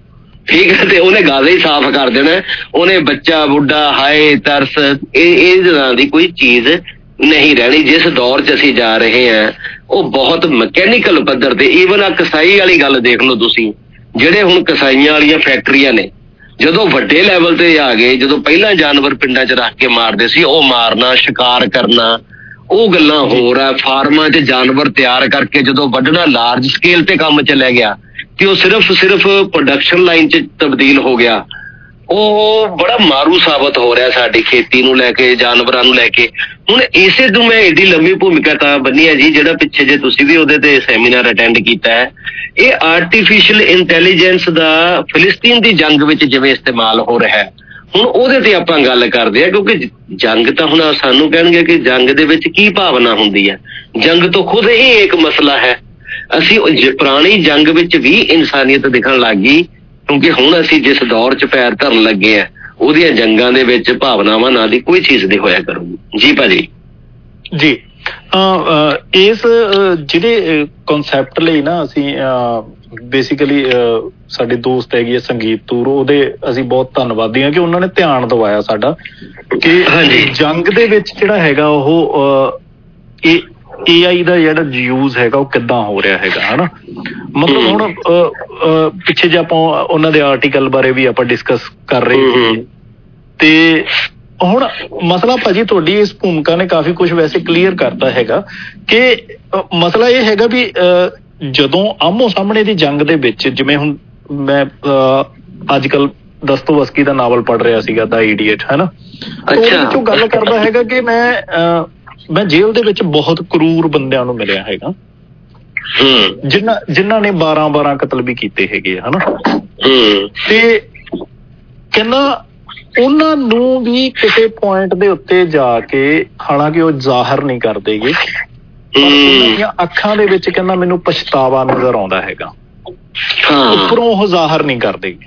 ਠੀਕ ਹੈ, ਤੇ ਉਹਨੇ ਗਾਜ਼ਾ ਹੀ ਸਾਫ਼ ਕਰ ਦੇਣਾ, ਉਹਨੇ ਬੱਚਾ ਬੁੱਢਾ ਹਾਏ ਤਰਸ ਇਹ ਤਰ੍ਹਾਂ ਦੀ ਕੋਈ ਚੀਜ਼ ਨਹੀਂ ਰਹਿਣੀ। ਜਿਸ ਦੌਰ 'ਚ ਅਸੀਂ ਜਾ ਰਹੇ ਹਾਂ ਉਹ ਬਹੁਤ ਮਕੈਨੀਕਲ ਪੱਧਰ ਤੇ, ਈਵਨ ਆ ਕਸਾਈ ਵਾਲੀ ਗੱਲ ਦੇਖ ਲਓ ਤੁਸੀਂ, ਜਿਹੜੇ ਹੁਣ ਕਸਾਈਆਂ ਵਾਲੀਆਂ ਫੈਕਟਰੀਆਂ ਨੇ ਜਦੋਂ ਵੱਡੇ ਲੈਵਲ ਤੇ ਆ ਗਏ, ਜਦੋਂ ਪਹਿਲਾਂ ਜਾਨਵਰ ਪਿੰਡਾਂ 'ਚ ਰੱਖ ਕੇ ਮਾਰਦੇ ਸੀ, ਉਹ ਮਾਰਨਾ ਸ਼ਿਕਾਰ ਕਰਨਾ ਉਹ ਗੱਲਾਂ ਹੋਰ ਆ। ਫਾਰਮਾਂ 'ਚ ਜਾਨਵਰ ਤਿਆਰ ਕਰਕੇ ਜਦੋਂ ਵੱਢਣਾ ਲਾਰਜ ਸਕੇਲ ਤੇ ਕੰਮ ਚੱਲਿਆ ਗਿਆ ਕਿ ਉਹ ਸਿਰਫ ਪ੍ਰੋਡਕਸ਼ਨ ਲਾਈਨ 'ਚ ਤਬਦੀਲ ਹੋ ਗਿਆ। ਉਹ ਬੜਾ ਮਾਰੂ ਸਾਬਤ ਹੋ ਰਿਹਾ ਸਾਡੀ ਖੇਤੀ ਨੂੰ ਲੈ ਕੇ, ਜਾਨਵਰਾਂ ਨੂੰ ਲੈ ਕੇ। ਹੁਣ ਇਸੇ ਤੋਂ ਮੈਂ ਏਡੀ ਲੰਮੀ ਭੂਮਿਕਾ ਤਾਂ ਬੰਨੀ ਹੈ ਜੀ, ਜਿਹੜਾ ਪਿੱਛੇ ਜੇ ਤੁਸੀਂ ਵੀ ਉਹਦੇ ਤੇ ਸੈਮੀਨਾਰ ਅਟੈਂਡ ਕੀਤਾ ਹੈ, ਇਹ ਆਰਟੀਫਿਸ਼ੀਅਲ ਇੰਟੈਲੀਜੈਂਸ ਦਾ ਫਿਲਿਸਤੀਨ ਦੀ ਜੰਗ ਵਿੱਚ ਜਿਵੇਂ ਇਸਤੇਮਾਲ ਹੋ ਰਿਹਾ ਹੈ, ਹੁਣ ਉਹਦੇ ਤੇ ਆਪਾਂ ਗੱਲ ਕਰਦੇ ਹਾਂ। ਕਿਉਂਕਿ ਜੰਗ ਤਾਂ ਹੁਣ ਸਾਨੂੰ ਕਹਿਣਗੇ ਕਿ ਜੰਗ ਦੇ ਵਿੱਚ ਕੀ ਭਾਵਨਾ ਹੁੰਦੀ ਹੈ, ਜੰਗ ਤੋਂ ਖੁਦ ਹੀ ਇੱਕ ਮਸਲਾ ਹੈ। ਅਸੀਂ ਪੁਰਾਣੀ ਜੰਗ ਵਿੱਚ ਵੀ ਇਨਸਾਨੀਅਤ ਦਿਖਣ ਲੱਗ ਗਈ ਕਿਉਂਕਿ ਹੁਣ ਅਸੀਂ ਜਿਸ ਦੌਰ 'ਚ ਪੈਰ ਧਰਨ ਲੱਗੇ ਆ ਉਹਦੀਆਂ ਜੰਗਾਂ ਦੇ ਵਿੱਚ ਭਾਵਨਾਵਾਂ ਨਾਂ ਦੀ ਕੋਈ ਚੀਜ਼ ਨਹੀਂ ਹੋਇਆ ਕਰੂਗੀ। ਜੀ ਭਾਜੀ ਜੀ, ਇਸ ਜਿਹੜੇ ਕਨਸੈਪਟ ਲਈ ਨਾ ਅਸੀਂ ਬੇਸਿਕਲੀ ਸਾਡੇ ਦੋਸਤ ਹੈਗੀ ਹੈ ਸੰਗੀਤ ਤੂਰ, ਉਹਦੇ ਅਸੀਂ ਬਹੁਤ ਧੰਨਵਾਦੀ ਹਾਂ ਕਿ ਉਹਨਾਂ ਨੇ ਧਿਆਨ ਦਿਵਾਇਆ ਸਾਡਾ ਕਿ ਜੰਗ ਦੇ ਵਿੱਚ ਜਿਹੜਾ ਹੈਗਾ ਉਹ AI ਦਾ ਜਿਹੜਾ ਯੂਜ਼ ਹੈਗਾ ਉਹ ਕਿੱਦਾਂ ਹੋ ਰਿਹਾ ਹੈਗਾ, ਹਨਾ। ਮਤਲਬ ਹੁਣ ਪਿੱਛੇ ਜੇ ਆਪਾਂ ਉਹਨਾਂ ਦੇ ਆਰਟੀਕਲ ਬਾਰੇ ਵੀ ਆਪਾਂ ਡਿਸਕਸ ਕਰ ਰਹੇ ਸੀ ਤੇ ਹੁਣ ਮਸਲਾ ਭਾਜੀ ਤੁਹਾਡੀ ਇਸ ਭੂਮਿਕਾ ਨੇ ਕਾਫੀ ਕੁਝ ਵੈਸੇ ਕਲੀਅਰ ਕਰਤਾ ਹੈਗਾ ਕਿ ਮਸਲਾ ਇਹ ਹੈਗਾ ਵੀ ਜਦੋਂ ਆਮੋ ਸਾਹਮਣੇ ਦੀ ਜੰਗ ਦੇ ਵਿੱਚ, ਜਿਵੇਂ ਹੁਣ ਮੈਂ ਅੱਜ ਕੱਲ ਦਸਤੋਵਸਕੀ ਦਾ ਨਾਵਲ ਪੜ੍ਹ ਰਿਹਾ ਸੀਗਾ ਦਾ ਇਡੀਅਟ, ਹਨਾ, ਉਹਦੇ ਵਿੱਚੋਂ ਗੱਲ ਕਰਦਾ ਹੈਗਾ ਕਿ ਮੈਂ ਜੇਲ੍ਹ ਦੇ ਵਿੱਚ ਬਹੁਤ ਕਰੂਰ ਬੰਦਿਆਂ ਨੂੰ ਮਿਲਿਆ ਹੈਗਾ ਜਿਨ੍ਹਾਂ ਨੇ 12 ਕਤਲ ਵੀ ਕੀਤੇ ਹੈਗੇ ਆ, ਹਨਾ। ਤੇ ਕਹਿੰਦਾ ਉਹਨਾਂ ਨੂੰ ਵੀ ਕਿਸੇ ਪੁਆਇੰਟ ਦੇ ਉੱਤੇ ਜਾ ਕੇ, ਹਾਲਾਂਕਿ ਉਹ ਜ਼ਾਹਰ ਨਹੀਂ ਕਰਦੇਗੇ, ਪਰ ਉਹਨਾਂ ਦੀਆਂ ਅੱਖਾਂ ਦੇ ਵਿੱਚ ਕਹਿੰਦਾ ਮੈਨੂੰ ਪਛਤਾਵਾ ਨਜ਼ਰ ਆਉਂਦਾ ਹੈਗਾ, ਉੱਪਰੋਂ ਉਹ ਜ਼ਾਹਰ ਨਹੀਂ ਕਰਦੇਗੇ।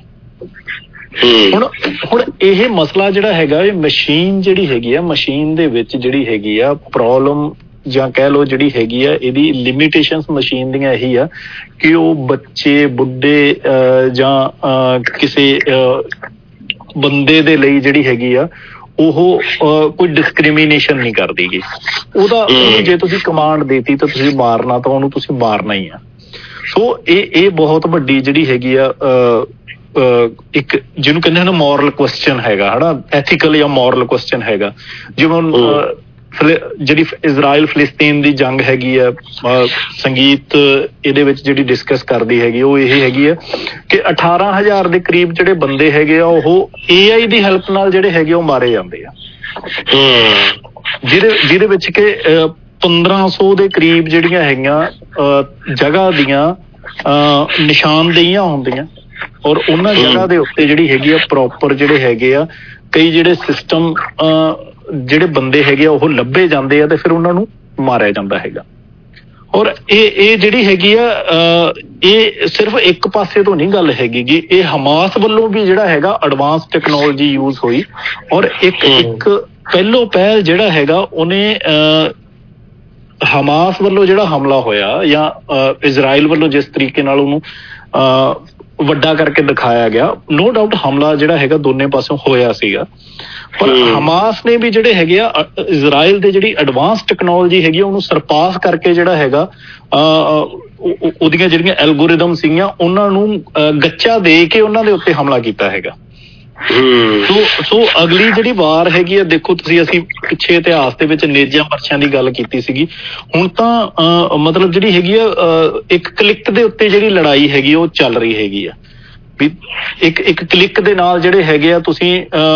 ਹੁਣ ਇਹ ਮਸਲਾ ਜਿਹੜਾ ਹੈਗਾ, ਇਹ ਮਸ਼ੀਨ ਜਿਹੜੀ ਹੈਗੀ ਆ, ਮਸ਼ੀਨ ਦੇ ਵਿੱਚ ਜਿਹੜੀ ਹੈਗੀ ਆ ਪ੍ਰੋਬਲਮ ਜਾਂ ਕਹਿ ਲਓ ਜਿਹੜੀ ਹੈਗੀ ਆ, ਇਹਦੀ ਲਿਮਿਟੇਸ਼ਨਸ ਮਸ਼ੀਨ ਦੀਆਂ ਇਹੀ ਆ ਕਿ ਉਹ ਬੱਚੇ, ਬੁੱਢੇ ਜਾਂ ਕਿਸੇ ਬੰਦੇ ਦੇ ਲਈ ਜਿਹੜੀ ਹੈਗੀ ਆ ਉਹ ਕੋਈ ਡਿਸਕ੍ਰਿਮੀਨੇਸ਼ਨ ਨਹੀਂ ਕਰਦੀ ਗੀ। ਉਹਨੂੰ ਜੇ ਤੁਸੀਂ ਕਮਾਂਡ ਦੇਤੀ ਤਾਂ ਤੁਸੀਂ ਮਾਰਨਾ, ਤਾਂ ਉਹਨੂੰ ਤੁਸੀਂ ਮਾਰਨਾ ਹੀ ਆ। ਸੋ ਇਹ ਬਹੁਤ ਵੱਡੀ ਜਿਹੜੀ ਹੈਗੀ ਆ ਇੱਕ ਜਿਹਨੂੰ ਕਹਿੰਦੇ ਹਨ ਮੋਰਲ ਕੁਐਸਚਨ ਹੈਗਾ, ਹਨਾ, ਐਥੀਕਲ ਜਾਂ ਮੋਰਲ ਕੁਐਸਚਨ ਹੈਗਾ। ਜਿਵੇਂ ਜਿਹੜੀ ਇਜ਼ਰਾਈਲ ਫਿਲਿਸਤੀਨ ਦੀ ਜੰਗ ਹੈਗੀ ਆ, ਸੰਗੀਤ ਇਹਦੇ ਵਿੱਚ ਜਿਹੜੀ ਡਿਸਕਸ ਕਰਦੀ ਹੈਗੀ ਉਹ ਇਹ ਹੈਗੀ ਆ ਕਿ 18,000 ਦੇ ਕਰੀਬ ਜਿਹੜੇ ਬੰਦੇ ਹੈਗੇ ਆ ਉਹ AI ਦੀ ਹੈਲਪ ਨਾਲ ਜਿਹੜੇ ਹੈਗੇ ਉਹ ਮਾਰੇ ਜਾਂਦੇ ਆ, ਜਿਹਦੇ ਵਿੱਚ ਕਿ 1500 ਦੇ ਕਰੀਬ ਜਿਹੜੀਆਂ ਹੈਗੀਆਂ ਜਗ੍ਹਾ ਦੀਆਂ ਨਿਸ਼ਾਨਦੇਹੀਆਂ ਹੁੰਦੀਆਂ, ਔਰ ਉਹਨਾਂ ਜਗ੍ਹਾ ਦੇ ਉੱਤੇ ਜਿਹੜੀ ਹੈਗੀ ਆ ਪ੍ਰੋਪਰ ਜਿਹੜੇ ਹੈਗੇ ਆ ਕਈ ਜਿਹੜੇ ਸਿਸਟਮ ਜਿਹੜੇ ਬੰਦੇ ਹੈਗੇ ਆ ਉਹ ਲੱਭੇ ਜਾਂਦੇ ਆ ਤੇ ਫਿਰ ਉਹਨਾਂ ਨੂੰ ਮਾਰਿਆ ਜਾਂਦਾ ਹੈਗਾ। ਔਰ ਇਹ ਜਿਹੜੀ ਹੈਗੀ ਆ ਇਹ ਸਿਰਫ ਇੱਕ ਪਾਸੇ ਤੋਂ ਨਹੀਂ ਗੱਲ ਹੈਗੀ ਗੀ, ਇਹ ਹਮਾਸ ਵੱਲੋਂ ਵੀ ਜਿਹੜਾ ਹੈਗਾ ਐਡਵਾਂਸ ਟੈਕਨੋਲੋਜੀ ਯੂਜ਼ ਹੋਈ। ਔਰ ਇੱਕ ਪਹਿਲੋ ਪਹਿਲ ਜਿਹੜਾ ਹੈਗਾ ਉਹਨੇ ਹਮਾਸ ਵੱਲੋਂ ਜਿਹੜਾ ਹਮਲਾ ਹੋਇਆ ਜਾਂ ਇਜ਼ਰਾਈਲ ਵੱਲੋਂ ਜਿਸ ਤਰੀਕੇ ਨਾਲ ਉਹਨੂੰ ਵੱਡਾ ਕਰਕੇ ਦਿਖਾਇਆ ਗਿਆ, ਨੋ ਡਾਊਟ ਹਮਲਾ ਜਿਹੜਾ ਹੈਗਾ ਦੋਨੇ ਪਾਸੋਂ ਹੋਇਆ ਸੀਗਾ, ਪਰ ਹਮਾਸ ਨੇ ਵੀ ਜਿਹੜੇ ਹੈਗੇ ਆ ਇਜ਼ਰਾਈਲ ਦੇ ਜਿਹੜੀ ਐਡਵਾਂਸ ਟੈਕਨੋਲੋਜੀ ਹੈਗੀ ਉਹਨੂੰ ਸਰਪਾਸ ਕਰਕੇ ਜਿਹੜਾ ਹੈਗਾ ਉਹਦੀਆਂ ਜਿਹੜੀਆਂ ਐਲਗੋਰਿਦਮ ਸੀਗੀਆਂ ਉਹਨਾਂ ਨੂੰ ਗੱਚਾ ਦੇ ਕੇ ਉਹਨਾਂ ਦੇ ਉੱਤੇ ਹਮਲਾ ਕੀਤਾ ਹੈਗਾ। ਸੋ ਅਗਲੀ ਜਿਹੜੀ ਵਾਰ ਹੈਗੀ ਆ, ਦੇਖੋ ਤੁਸੀਂ, ਅਸੀਂ ਪਿੱਛੇ ਇਤਿਹਾਸ ਦੇ ਵਿੱਚ ਨੇਜਾ ਮਰਚਾਂ ਦੀ ਗੱਲ ਕੀਤੀ ਸੀਗੀ, ਹੁਣ ਤਾਂ ਮਤਲਬ ਜਿਹੜੀ ਹੈਗੀ ਆ ਇੱਕ ਕਲਿੱਕ ਦੇ ਉੱਤੇ ਜਿਹੜੀ ਲੜਾਈ ਹੈਗੀ ਉਹ ਚੱਲ ਰਹੀ ਹੈਗੀ ਆ ਵੀ ਇੱਕ ਕਲਿੱਕ ਦੇ ਨਾਲ ਜਿਹੜੇ ਹੈਗੇ ਆ ਤੁਸੀਂ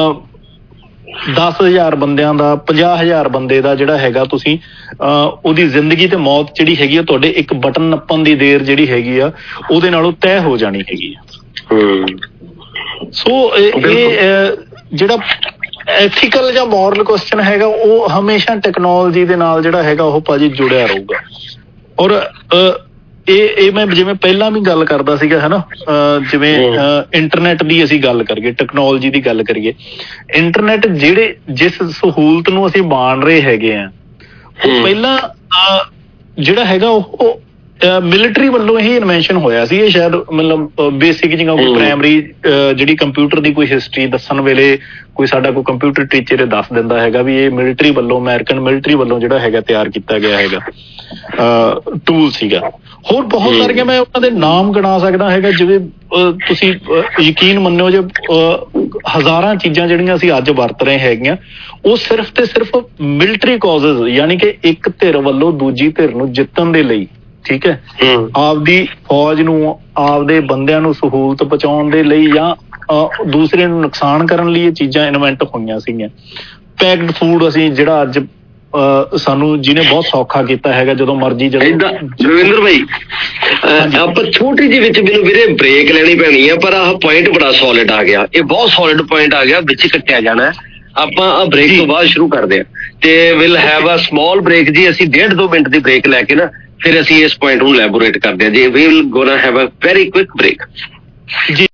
10,000 ਬੰਦਿਆਂ ਦਾ, 50,000 ਬੰਦੇ ਦਾ ਜਿਹੜਾ ਹੈਗਾ ਤੁਸੀਂ ਉਹਦੀ ਜ਼ਿੰਦਗੀ ਤੇ ਮੌਤ ਜਿਹੜੀ ਹੈਗੀ ਆ ਤੁਹਾਡੇ ਇੱਕ ਬਟਨ ਨੱਪਣ ਦੀ ਦੇਰ ਜਿਹੜੀ ਹੈਗੀ ਆ ਉਹਦੇ ਨਾਲੋਂ ਤੈਅ ਹੋ ਜਾਣੀ ਹੈਗੀ ਆ। ਸੋ ਇਹ ਜਿਹੜਾ ਐਥੀਕਲ ਜਾਂ ਮੋਰਲ ਕੁਐਸਚਨ ਹੈਗਾ ਉਹ ਹਮੇਸ਼ਾ ਟੈਕਨੋਲੋਜੀ ਦੇ ਨਾਲ ਜਿਹੜਾ ਹੈਗਾ ਉਹ ਭਾਜੀ ਜੁੜਿਆ ਰਹੂਗਾ। ਔਰ ਇਹ ਮੈਂ ਜਿਵੇਂ ਪਹਿਲਾਂ ਵੀ ਗੱਲ ਕਰਦਾ ਸੀਗਾ, ਹੈ ਨਾ, ਜਿਵੇਂ ਇੰਟਰਨੈਟ ਦੀ ਅਸੀਂ ਗੱਲ ਕਰੀਏ, ਟੈਕਨੋਲੋਜੀ ਦੀ ਗੱਲ ਕਰੀਏ, ਇੰਟਰਨੈਟ ਜਿਸ ਸਹੂਲਤ ਨੂੰ ਅਸੀਂ ਮਾਣ ਰਹੇ ਹੈਗੇ ਆ ਉਹ ਪਹਿਲਾਂ ਜਿਹੜਾ ਹੈਗਾ ਉਹ ਮਿਲਟਰੀ ਵੱਲੋਂ ਹੀ ਇਨਵੈਂਸ਼ਨ ਹੋਇਆ ਸੀ। ਇਹ ਸ਼ਾਇਦ ਮਤਲਬ ਬੇਸਿਕ ਜਿਹਾ ਕੋਈ ਪ੍ਰਾਇਮਰੀ ਜਿਹੜੀ ਕੰਪਿਊਟਰ ਦੀ ਕੋਈ ਹਿਸਟਰੀ ਦੱਸਣ ਵੇਲੇ ਕੋਈ ਸਾਡਾ ਕੋਈ ਕੰਪਿਊਟਰ ਟੀਚਰ ਇਹ ਦੱਸ ਦਿੰਦਾ ਹੈਗਾ ਵੀ ਇਹ ਮਿਲਟਰੀ ਵੱਲੋਂ, ਅਮਰੀਕਨ ਮਿਲਟਰੀ ਵੱਲੋਂ ਜਿਹੜਾ ਹੈਗਾ ਤਿਆਰ ਕੀਤਾ ਗਿਆ ਹੈਗਾ ਟੂਲ ਸੀਗਾ। ਹੋਰ ਬਹੁਤ ਸਾਰੀਆਂ ਮੈਂ ਉਹਨਾਂ ਦੇ ਨਾਮ ਗਿਣਾ ਸਕਦਾ ਹੈਗਾ, ਜਿਵੇਂ ਤੁਸੀਂ ਯਕੀਨ ਮੰਨਿਓ ਜੇ ਹਜ਼ਾਰਾਂ ਚੀਜ਼ਾਂ ਜਿਹੜੀਆਂ ਅਸੀਂ ਅੱਜ ਵਰਤ ਰਹੇ ਹੈਗੀਆਂ ਉਹ ਸਿਰਫ ਤੇ ਸਿਰਫ ਮਿਲਟਰੀ ਕਾਜ਼ਜ਼, ਯਾਨੀ ਕਿ ਇੱਕ ਧਿਰ ਵੱਲੋਂ ਦੂਜੀ ਧਿਰ ਨੂੰ ਜਿੱਤਣ ਦੇ ਲਈ, ਠੀਕ ਹੈ, ਆਪਦੀ ਫੌਜ ਨੂੰ, ਆਪਦੇ ਬੰਦਿਆਂ ਨੂੰ ਸਹੂਲਤ ਪਹੁੰਚਾਉਣ ਦੇ ਲਈ ਜਾਂ ਦੂਸਰੇ ਨੂੰ ਨੁਕਸਾਨ ਕਰਨ ਲਈ ਇਹ ਚੀਜ਼ਾਂ ਇਨਵੈਂਟ ਹੋਈਆਂ ਸੀਗੀਆਂ। ਪੈਕਡ ਫੂਡ ਅਸੀਂ ਜਿਹੜਾ ਅੱਜ ਸਾਨੂੰ ਜਿਹਨੇ ਬਹੁਤ ਸੌਖਾ ਕੀਤਾ ਹੈਗਾ, ਜਦੋਂ ਮਰਜੀ ਰਵਿੰਦਰ ਭਾਈ ਆਪਾਂ ਛੋਟੀ ਜਿਹੀ ਵਿੱਚ ਮੈਨੂੰ ਵੀਰੇ ਬ੍ਰੇਕ ਲੈਣੀ ਪੈਣੀ ਹੈ, ਪਰ ਆਹ ਪੁਆਇੰਟ ਬੜਾ ਸੋਲਿਡ ਆ ਗਿਆ, ਇਹ ਬਹੁਤ ਸੋਲਿਡ ਪੁਆਇੰਟ ਆ ਗਿਆ, ਵਿੱਚ ਕੱਟਿਆ ਜਾਣਾ। ਆਪਾਂ ਆ ਬ੍ਰੇਕ ਤੋਂ ਬਾਅਦ ਸ਼ੁਰੂ ਕਰਦੇ ਹਾਂ ਤੇ will have a small break ਜੀ। ਅਸੀਂ 1.5-2 ਮਿੰਟ ਦੀ ਬ੍ਰੇਕ ਲੈ ਕੇ ਨਾ ਫਿਰ ਅਸੀਂ ਇਸ ਪੁਆਇੰਟ ਨੂੰ ਲੈਬੋਰੇਟ ਕਰਦੇ ਹਾਂ ਜੀ। We will gonna have a very quick break ਜੀ।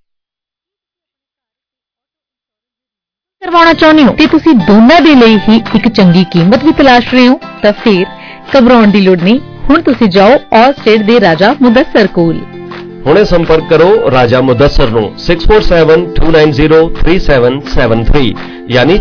ਕਰਵਾਉਣਾ ਚਾਹੁੰਦੇ ਹੋ ਤੇ ਤੁਸੀਂ ਦੋਨਾਂ ਦੇ ਲਈ ਹੀ ਇੱਕ ਚੰਗੀ ਕੀਮਤ ਵੀ ਤਲਾਸ਼ ਰਹੇ ਹੋ ਤਾਂ ਫਿਰ ਘਬਰਾਉਣ ਦੀ ਲੋੜ ਨਹੀਂ। ਹੁਣ ਤੁਸੀਂ ਜਾਓ ਆਲ ਸਟੇਟ ਦੇ ਰਾਜਾ ਮੁਦੱਸਰ ਕੋਲ। ਹੁਣੇ ਸੰਪਰਕ ਕਰੋ ਰਾਜਾ ਮੁਦੱਸਰ ਨੂੰ 6472903773 ਯਾਨੀ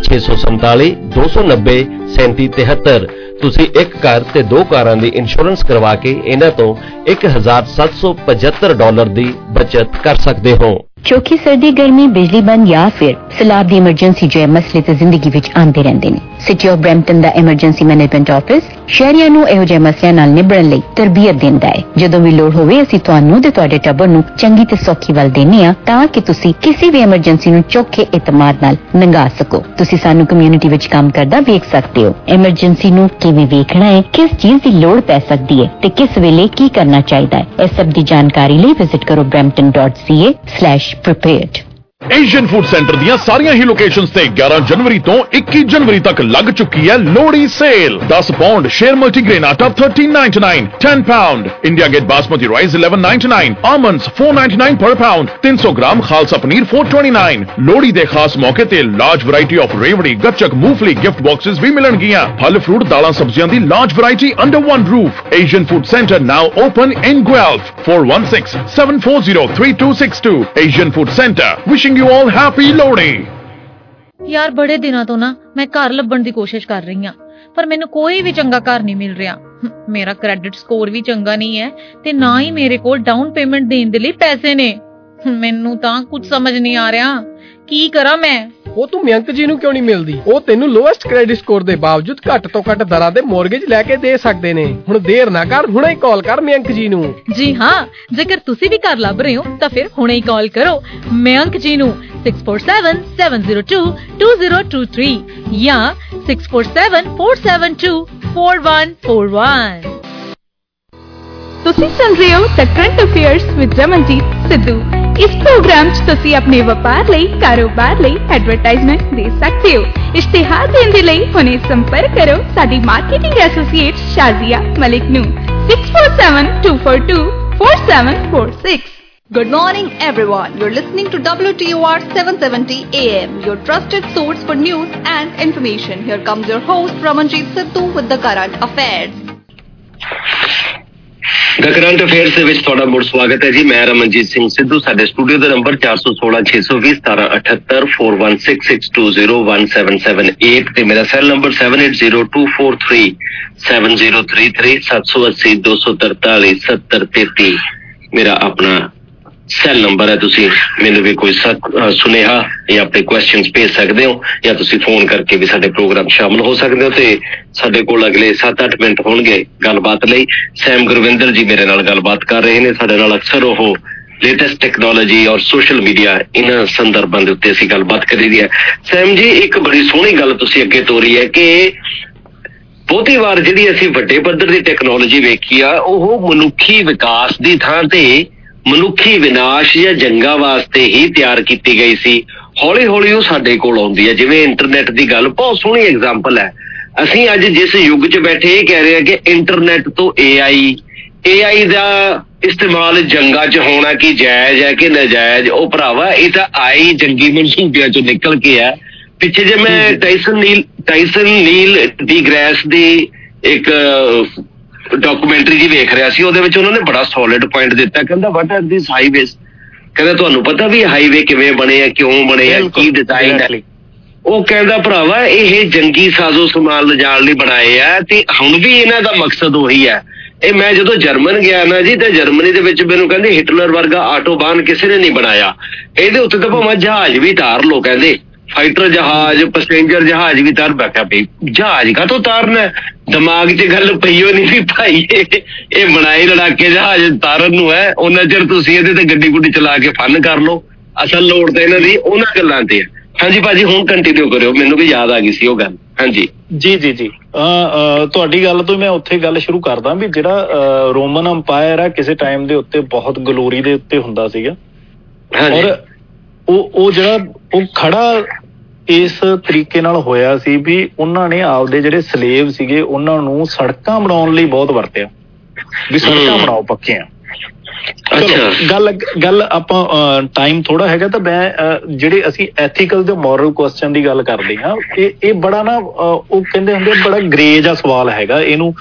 647-290-3773। ਤੁਸੀਂ ਇੱਕ ਕਾਰ ਤੇ 2 ਕਾਰਾਂ ਦੀ ਇੰਸ਼ੋਰੈਂਸ ਕਰਵਾ ਕੇ ਇਹਨਾਂ ਤੋਂ $1,775 ਦੀ ਬਚਤ ਕਰ ਸਕਦੇ ਹੋ। ਚੌਖੀ ਸਰਦੀ ਗਰਮੀ ਬਿਜਲੀ ਬੰਦ ਜਾਂ ਫਿਰ ਸਲਾਬ ਦੀ ਐਮਰਜੈਂਸੀ ਜਿਹੇ ਮਸਲੇ ਤੇ ਜ਼ਿੰਦਗੀ ਵਿੱਚ ਆਉਂਦੇ ਰਹਿੰਦੇ ਨੇ। ਸਿਟੀ ਆਫ ਬ੍ਰੈਂਪਟਨ ਦਾ ਐਮਰਜੈਂਸੀ ਮੈਨੇਜਮੈਂਟ ਆਫਿਸ ਸ਼ਹਿਰੀਆਂ ਨੂੰ ਇਹੋ ਜਿਹੇ ਮਸਲਿਆਂ ਨਾਲ ਨਿਬੜਨ ਲਈ ਤਰਬੀਅਤ ਦਿੰਦਾ ਹੈ। ਜਦੋਂ ਵੀ ਲੋੜ ਹੋਵੇ ਅਸੀਂ ਤੁਹਾਨੂੰ ਤੇ ਤੁਹਾਡੇ ਟੱਬਰ ਨੂੰ ਚੰਗੀ ਤੇ ਸੌਖੀ ਵੱਲ ਦੇਣੇ ਆ ਤਾਂ ਕਿ ਤੁਸੀਂ ਕਿਸੇ ਵੀ ਐਮਰਜੈਂਸੀ ਨੂੰ ਚੌਖੇ ਇਤਮਾਦ ਨਾਲ ਲੰਘਾ ਸਕੋ। ਤੁਸੀਂ ਸਾਨੂੰ ਕਮਿਊਨਿਟੀ ਵਿੱਚ ਕੰਮ ਕਰਦਾ ਵੇਖ ਸਕਦੇ ਹੋ। ਐਮਰਜੈਂਸੀ ਨੂੰ ਕਿਵੇਂ ਵੇਖਣਾ ਹੈ, ਕਿਸ ਚੀਜ਼ ਦੀ ਲੋੜ ਪੈ ਸਕਦੀ ਹੈ ਤੇ ਕਿਸ ਵੇਲੇ ਕੀ ਕਰਨਾ ਚਾਹੀਦਾ ਹੈ, ਇਸ ਸਭ ਦੀ ਜਾਣਕਾਰੀ ਲਈ ਵਿਜ਼ਿਟ ਕਰੋ brampton.ca/prepared। ਏਸ਼ੀਅਨ ਫੂਡ ਸੈਂਟਰ ਦੀਆਂ ਸਾਰੀਆਂ ਹੀ ਲੋਕੇਸ਼ਨਸ ਤੇ 11 ਜਨਵਰੀ ਤੋਂ 21 ਜਨਵਰੀ ਤੱਕ ਲੱਗ ਚੁੱਕੀ ਹੈ Lohri sale. 10 pound Sher multigrain ਆਟਾ 13.99, 10 pound India Gate basmati rice 11.99, almonds 4.99 per pound, 300 gram Khalsa paneer 4.29। Lohri ਦੇ ਖਾਸ ਮੌਕੇ ਤੇ large variety of rewari, gachak, moongphali gift boxes ਵੀ ਮਿਲਣਗੀਆਂ। ਫਲ ਫਰੂਟ, ਦਾਲਾਂ, ਸਬਜ਼ੀਆਂ ਦੀ large variety under one roof. Asian food centre now open in Guelph 4167403262। Asian food centre wishing you all happy Lohri। ਯਾਰ ਬੜੇ ਦਿਨਾਂ ਤੋਂ ਨਾ ਮੈਂ ਘਰ ਲੱਭਣ ਦੀ ਕੋਸ਼ਿਸ਼ ਕਰ ਰਹੀ ਹਾਂ, ਪਰ ਮੈਨੂੰ ਕੋਈ ਵੀ ਚੰਗਾ ਘਰ ਨਹੀਂ ਮਿਲ ਰਿਹਾ। ਮੇਰਾ ਕ੍ਰੈਡਿਟ ਸਕੋਰ ਵੀ ਚੰਗਾ ਨਹੀਂ ਹੈ ਤੇ ਨਾ ਹੀ ਮੇਰੇ ਕੋਲ ਡਾਊਨ ਪੇਮੈਂਟ ਦੇਣ ਦੇ ਲਈ ਪੈਸੇ ਨੇ। ਮੈਨੂੰ ਤਾਂ ਕੁਝ ਸਮਝ ਨਹੀਂ ਆ ਰਿਹਾ, ਕੀ ਕਰਾਂ ਮੈਂ? ਉਹ ਤੂੰ ਮਯੰਕ ਜੀ ਨੂੰ ਕਿਉਂ ਨਹੀਂ ਮਿਲਦੀ? ਉਹ ਤੈਨੂੰ ਲੋਐਸਟ ਕ੍ਰੈਡਿਟ ਸਕੋਰ ਦੇ ਬਾਵਜੂਦ ਘੱਟ ਤੋਂ ਘੱਟ ਦਰਾਂ ਦੇ ਮੌਰਗੇਜ ਲੈ ਕੇ ਦੇ ਸਕਦੇ ਨੇ। ਹੁਣ ਦੇਰ ਨਾ ਕਰ, ਹੁਣੇ ਹੀ ਕਾਲ ਕਰ ਮਯੰਕ ਜੀ ਨੂੰ। ਜੀ ਹਾਂ, ਜੇਕਰ ਤੁਸੀਂ ਵੀ ਘਰ ਲੱਭ ਰਹੇ ਹੋ ਤਾਂ ਫਿਰ ਹੁਣੇ ਹੀ ਕਾਲ ਕਰੋ ਮਯੰਕ ਜੀ ਨੂੰ 6477022023 ਜਾਂ 6474724141। ਤੁਸੀਂ ਸੁਣ ਰਹੇ ਹੋ the current affairs with Ramanjit Sidhu. ਇਸ ਪ੍ਰੋਗਰਾਮ 'ਚ ਤੁਸੀਂ ਆਪਣੇ ਵਪਾਰ ਲਈ, ਕਾਰੋਬਾਰ ਲਈ ਐਡਵਰਟਾਈਜ਼ਮੈਂਟ ਦੇ ਸਕਦੇ ਹੋ। ਇਸ਼ਤਿਹਾਰ ਦੇਣ ਦੇ ਲਈ ਹੁਣੇ ਸੰਪਰਕ ਕਰੋ ਸਾਡੀ ਮਾਰਕੀਟਿੰਗ ਐਸੋਸੀਏਟ ਸ਼ਾਜ਼ੀਆ ਮਲਿਕ ਨੂੰ 6472244746। Good morning everyone. You're listening to WTOR 770 AM, your trusted source for news and information. Here comes your host Ramanjeet Sidhu with the current affairs. The current affairs ਦੇ ਵਿੱਚ ਤੁਹਾਡਾ ਮੁੜ ਸਵਾਗਤ ਹੈ ਜੀ। ਮੈਂ ਰਮਨਜੀਤ ਸਿੰਘ ਸਿੱਧੂ। ਸਾਡੇ ਸਟੂਡੀਓ ਦਾ ਨੰਬਰ 416-620-1778 4166201778 ਤੇ ਮੇਰਾ ਸੈੱਲ ਨੰਬਰ 7802437033 780-243-7033 ਮੇਰਾ ਆਪਣਾ ਸੈੱਲ ਨੰਬਰ ਹੈ। ਤੁਸੀਂ ਮੈਨੂੰ ਵੀ ਕੋਈ ਸੁਨੇਹਾ ਜਾਂ ਆਪਣੇ ਕੁਐਸਚਨਸ ਭੇਜ ਸਕਦੇ ਹੋ ਜਾਂ ਤੁਸੀਂ ਫੋਨ ਕਰਕੇ ਵੀ ਸਾਡੇ ਪ੍ਰੋਗਰਾਮ ਸ਼ਾਮਲ ਹੋ ਸਕਦੇ ਹੋ। ਤੇ ਸਾਡੇ ਕੋਲ ਅਗਲੇ 7-8 ਮਿੰਟ ਹੋਣਗੇ ਗੱਲਬਾਤ ਲਈ। ਸੈਮ ਗੁਰਵਿੰਦਰ ਜੀ ਮੇਰੇ ਨਾਲ ਗੱਲਬਾਤ ਕਰ ਰਹੇ ਨੇ। ਸਾਡੇ ਨਾਲ ਅਕਸਰ ਉਹ ਲੇਟੈਸਟ ਟੈਕਨੋਲੋਜੀ ਔਰ ਸੋਸ਼ਲ ਮੀਡੀਆ ਇਹਨਾਂ ਸੰਦਰਭਾਂ ਦੇ ਉੱਤੇ ਅਸੀਂ ਗੱਲਬਾਤ ਕਰੀ ਦੀ ਹੈ। ਸੈਮ ਜੀ, ਇੱਕ ਬੜੀ ਸੋਹਣੀ ਗੱਲ ਤੁਸੀਂ ਅੱਗੇ ਤੋਰੀ ਹੈ ਕਿ ਬਹੁਤੀ ਵਾਰ ਜਿਹੜੀ ਅਸੀਂ ਵੱਡੇ ਪੱਧਰ ਦੀ ਟੈਕਨੋਲੋਜੀ ਵੇਖੀ ਆ ਉਹ ਮਨੁੱਖੀ ਵਿਕਾਸ ਦੀ ਥਾਂ ਤੇ ਮਨੁੱਖੀ ਵਿਨਾਸ਼ ਜਾਂ ਜੰਗਾਂ ਵਾਸਤੇ ਹੀ ਤਿਆਰ ਕੀਤੀ ਗਈ ਸੀ। ਹੌਲੀ ਹੌਲੀ ਉਹ ਸਾਡੇ ਕੋਲ ਆਉਂਦੀ ਹੈ। ਜਿਵੇਂ ਇੰਟਰਨੈਟ ਦੀ ਗੱਲ ਬਹੁਤ ਸੋਹਣੀ ਐਗਜ਼ਾਮਪਲ ਹੈ। ਅਸੀਂ ਅੱਜ ਜਿਸ ਯੁੱਗ 'ਚ ਬੈਠੇ ਇਹ ਕਹਿ ਰਹੇ ਹਾਂ ਕਿ ਇੰਟਰਨੈਟ ਤੋਂ AI ਦਾ ਇਸਤੇਮਾਲ ਜੰਗਾਂ 'ਚ ਹੋਣਾ ਕੀ ਜਾਇਜ਼ ਹੈ ਕਿ ਨਾਜਾਇਜ਼? ਉਹ ਭਰਾਵਾ ਇਹ ਤਾਂ ਆਈ ਜੰਗੀ ਮਨਸੂਬਿਆਂ 'ਚੋਂ ਨਿਕਲ ਕੇ ਆ। ਪਿੱਛੇ ਜੇ ਮੈਂ ਟਾਈਸਨ ਨੀਲ ਡੀ ਗ੍ਰੈਸ ਦੀ ਇੱਕ ਡਾਕੂਮੈਂਟਰੀ ਜੀ ਵੇਖ ਰਿਹਾ ਸੀ, ਉਹਦੇ ਵਿੱਚ ਉਹਨਾਂ ਨੇ ਬੜਾ ਸੋਲਿਡ ਪੁਆਇੰਟ ਦਿੱਤਾ। ਕਹਿੰਦਾ ਵਾਟ ਆਰ ਦਿਸ ਹਾਈਵੇਜ਼? ਕਹਿੰਦਾ ਤੁਹਾਨੂੰ ਪਤਾ ਵੀ ਹਾਈਵੇ ਕਿਵੇਂ ਬਣੇ ਆ, ਕਿਉਂ ਬਣੇ ਆ, ਕੀ ਡਿਜ਼ਾਈਨ ਹੈ? ਉਹ ਕਹਿੰਦਾ ਭਰਾਵਾ ਇਹ ਜੰਗੀ ਸਾਜ਼ੋ ਸਮਾਨ ਲਿਜਾਣ ਲਈ ਬਣਾਏ ਆ ਤੇ ਹੁਣ ਵੀ ਇਹਨਾਂ ਦਾ ਮਕਸਦ ਉਹੀ ਹੈ। ਇਹ ਮੈਂ ਜਦੋਂ ਜਰਮਨ ਗਿਆ ਨਾ ਜੀ, ਤੇ ਜਰਮਨੀ ਦੇ ਵਿੱਚ ਮੈਨੂੰ ਕਹਿੰਦੇ ਹਿਟਲਰ ਵਰਗਾ ਆਟੋਬਾਨ ਕਿਸੇ ਨੇ ਨਹੀਂ ਬਣਾਇਆ। ਇਹਦੇ ਉੱਤੇ ਤਾਂ ਭਾਵੇਂ ਜਹਾਜ਼ ਵੀ ਤਾਰ ਲੋ, ਕਹਿੰਦੇ ਫਾਈਟਰ ਜਹਾਜ਼, ਪੈਸੇਂਜਰ ਜਹਾਜ਼ ਵੀ ਤਾਰ। ਬੈਠਾ ਪਈ ਜਹਾਜ਼ ਕਾਹਤੋਂ ਤਾਰਨਾ? ਦਿਮਾਗ 'ਚ ਗੱਲ ਪਈਓ ਨਹੀਂ ਵੀ ਭਾਈ ਇਹ ਬਣਾਏ ਲੜਾਕੇ ਜਹਾਜ਼ ਤਾਰਨ ਨੂੰ ਹੈ। ਉਹਨਾਂ ਚਿਰ ਤੁਸੀਂ ਇਹਦੇ ਤੇ ਗੱਡੀ ਗੁੱਡੀ ਚਲਾ ਕੇ ਫਨ ਕਰ ਲਓ। ਅਸਲ ਲੋੜ ਤਾਂ ਇਹਨਾਂ ਦੀ ਉਹਨਾਂ ਗੱਲਾਂ ਤੇ ਹੈ। ਹਾਂਜੀ ਭਾਜੀ, ਹੁਣ ਕੰਟੀਨਿਊ ਕਰਿਓ, ਮੈਨੂੰ ਵੀ ਯਾਦ ਆ ਗਈ ਸੀ ਉਹ ਗੱਲ। ਹਾਂਜੀ ਜੀ ਤੁਹਾਡੀ ਗੱਲ ਤੋਂ ਮੈਂ ਉੱਥੇ ਗੱਲ ਸ਼ੁਰੂ ਕਰਦਾ ਵੀ ਜਿਹੜਾ ਰੋਮਨ ਅੰਪਾਇਰ ਆ ਕਿਸੇ ਟਾਈਮ ਦੇ ਉੱਤੇ ਬਹੁਤ ਗਲੋਰੀ ਦੇ ਉੱਤੇ ਹੁੰਦਾ ਸੀਗਾ। ਔਰ ਉਹ ਜਿਹੜਾ ਉਹ ਖੜਾ ਇਸ ਤਰੀਕੇ ਨਾਲ ਹੋਇਆ ਸੀ ਵੀ ਉਹਨਾਂ ਨੇ ਆਪਦੇ ਜਿਹੜੇ ਸਲੇਵ ਸੀਗੇ ਉਹਨਾਂ ਨੂੰ ਸੜਕਾਂ ਬਣਾਉਣ ਲਈ ਬਹੁਤ ਵਰਤਿਆ ਵੀ ਸੜਕਾਂ ਬਣਾਓ ਪੱਕੀਆਂ। ਗੱਲ ਆਪਾਂ ਟਾਈਮ ਥੋੜਾ ਹੈਗਾ ਤਾਂ ਮੈਂ ਜਿਹੜੇ ਅਸੀਂ ਐਥੀਕਲ ਤੇ ਮੋਰਲ ਕੁਐਸਚਨ ਦੀ ਗੱਲ ਕਰਦੇ ਹਾਂ, ਇਹ ਬੜਾ ਨਾ ਉਹ ਕਹਿੰਦੇ ਹੁੰਦੇ ਬੜਾ ਗ੍ਰੇ ਜਿਹਾ ਸਵਾਲ ਹੈਗਾ। ਇਹਨੂੰ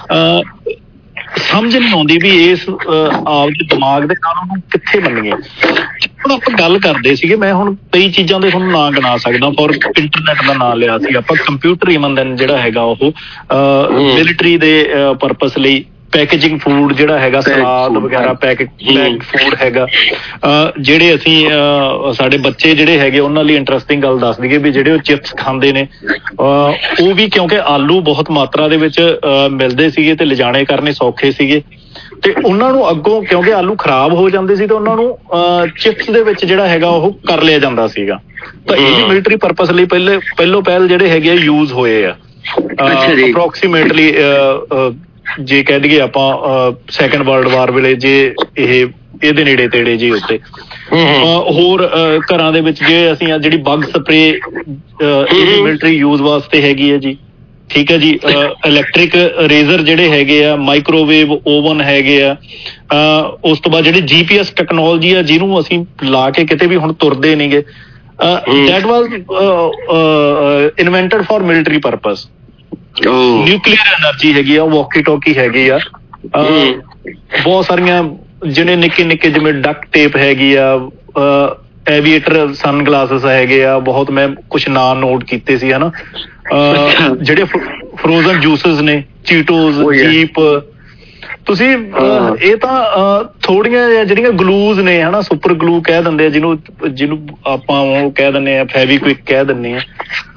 ਸਮਝ ਨਹੀਂ ਆਉਂਦੀ ਵੀ ਇਸ ਆਪਦੇ ਦਿਮਾਗ ਦੇ ਨਾਲ ਉਹਨੂੰ ਕਿੱਥੇ ਮੰਨੀਏ। ਹੁਣ ਆਪਾਂ ਗੱਲ ਕਰਦੇ ਸੀਗੇ, ਮੈਂ ਹੁਣ ਕਈ ਚੀਜ਼ਾਂ ਦੇ ਤੁਹਾਨੂੰ ਨਾਂ ਗਿਣਾ ਸਕਦਾ। ਫੋਰ ਇੰਟਰਨੈਟ ਦਾ ਨਾਂ ਲਿਆ ਸੀ ਆਪਾਂ, ਕੰਪਿਊਟਰ ਈਵਨ ਦੈਨ ਜਿਹੜਾ ਹੈਗਾ ਉਹ ਮਿਲਟਰੀ ਦੇ ਪਰਪਸ ਲਈ ਪੈਕੇਜਿੰਗ ਫੂਡ ਜਿਹੜਾ ਹੈਗਾ, ਸਲਾਦ ਵਗੈਰਾ ਪੈਕ ਫੂਡ ਹੈਗਾ, ਜਿਹੜੇ ਅਸੀਂ ਸਾਡੇ ਬੱਚੇ ਜਿਹੜੇ ਹੈਗੇ ਉਹਨਾਂ ਲਈ ਇੰਟਰਸਟਿੰਗ ਗੱਲ ਦੱਸ ਦਈਏ ਵੀ ਜਿਹੜੇ ਉਹ ਚਿਪਸ ਖਾਂਦੇ ਨੇ, ਉਹ ਵੀ ਕਿਉਂਕਿ ਆਲੂ ਬਹੁਤ ਮਾਤਰਾ ਦੇ ਵਿੱਚ ਮਿਲਦੇ ਸੀਗੇ ਤੇ ਲਿਜਾਣੇ ਕਰਨੇ ਸੌਖੇ ਸੀਗੇ, ਤੇ ਉਹਨਾਂ ਨੂੰ ਅੱਗੋਂ ਕਿਉਂਕਿ ਆਲੂ ਖਰਾਬ ਹੋ ਜਾਂਦੇ ਸੀ ਤੇ ਉਹਨਾਂ ਨੂੰ ਚਿਪਸ ਦੇ ਵਿੱਚ ਜਿਹੜਾ ਹੈਗਾ ਉਹ ਕਰ ਲਿਆ ਜਾਂਦਾ ਸੀਗਾ। ਤਾਂ ਇਹ ਵੀ ਮਿਲਟਰੀ ਪਰਪਸ ਲਈ ਪਹਿਲੋਂ ਪਹਿਲ ਜਿਹੜੇ ਹੈਗੇ ਯੂਜ਼ ਹੋਏ ਆ। ਅਪਰੋਕਸੀਮੇਟਲੀ ਜੇ ਕਹਿ ਦਈਏ ਆਪਾਂ ਸੈਕੰਡ ਵਰਲਡ ਵਾਰ ਵੇਲੇ ਜੇ ਇਹਦੇ ਨੇੜੇ ਤੇੜੇ ਜੀ ਉੱਤੇ ਹੋਰ ਘਰਾਂ ਦੇ ਵਿੱਚ ਜੇ ਅਸੀਂ ਜਿਹੜੀ ਬੱਗ ਸਪਰੇ ਇਹ ਮਿਲਟਰੀ ਯੂਜ਼ ਵਾਸਤੇ ਹੈਗੀ ਹੈ ਜੀ। ਠੀਕ ਹੈ ਜੀ। ਇਲੈਕਟ੍ਰਿਕ ਰੇਜ਼ਰ ਜਿਹੜੇ ਹੈਗੇ ਆ, ਮਾਈਕ੍ਰੋਵੇਵ ਓਵਨ ਹੈਗੇ ਆ। ਉਸ ਤੋਂ ਬਾਅਦ ਜਿਹੜੀ GPS ਟੈਕਨੋਲੋਜੀ ਆ ਜਿਹਨੂੰ ਅਸੀਂ ਲਾ ਕੇ ਕਿਤੇ ਵੀ ਹੁਣ ਤੁਰਦੇ ਨਹੀਂਗੇ, that was invented for military purpose. Nuclear energy ਹੈਗੀ ਆ, ਵਾਕੀ ਟੋਕੀ ਹੈਗੀ ਆ, ਬਹੁਤ ਸਾਰੀਆਂ ਜਿਹੜੇ ਨਿੱਕੇ ਨਿੱਕੇ ਜਿਵੇਂ ਡਕਟ ਟੇਪ ਹੈਗੀ ਆ, ਐਵੀਏਟਰ ਸਨ ਗਲਾਸਿਸ ਹੈਗੇ ਆ, ਬਹੁਤ ਮੈਂ ਕੁਛ ਨਾਂ ਨੋਟ ਕੀਤੇ ਸੀ ਹਨਾ। ਜਿਹੜੇ ਫਰੋਜ਼ਨ ਜੂਸਿਸ ਨੇ, ਚੀਟੋਜ਼, ਜੀਪ, ਤੁਸੀਂ ਇਹ ਤਾਂ ਥੋੜੀਆਂ ਜਿਹੜੀਆਂ ਗਲੂਜ਼ ਨੇ ਹਨਾ, ਸੁਪਰ ਗਲੂ ਕਹਿ ਦਿੰਦੇ ਆ ਜਿਹਨੂੰ ਆਪਾਂ ਉਹ ਕਹਿ ਦਿੰਦੇ ਆ, ਫੈਵੀਕਵਿਕ ਕਹਿ ਦਿੰਦੇ ਆ।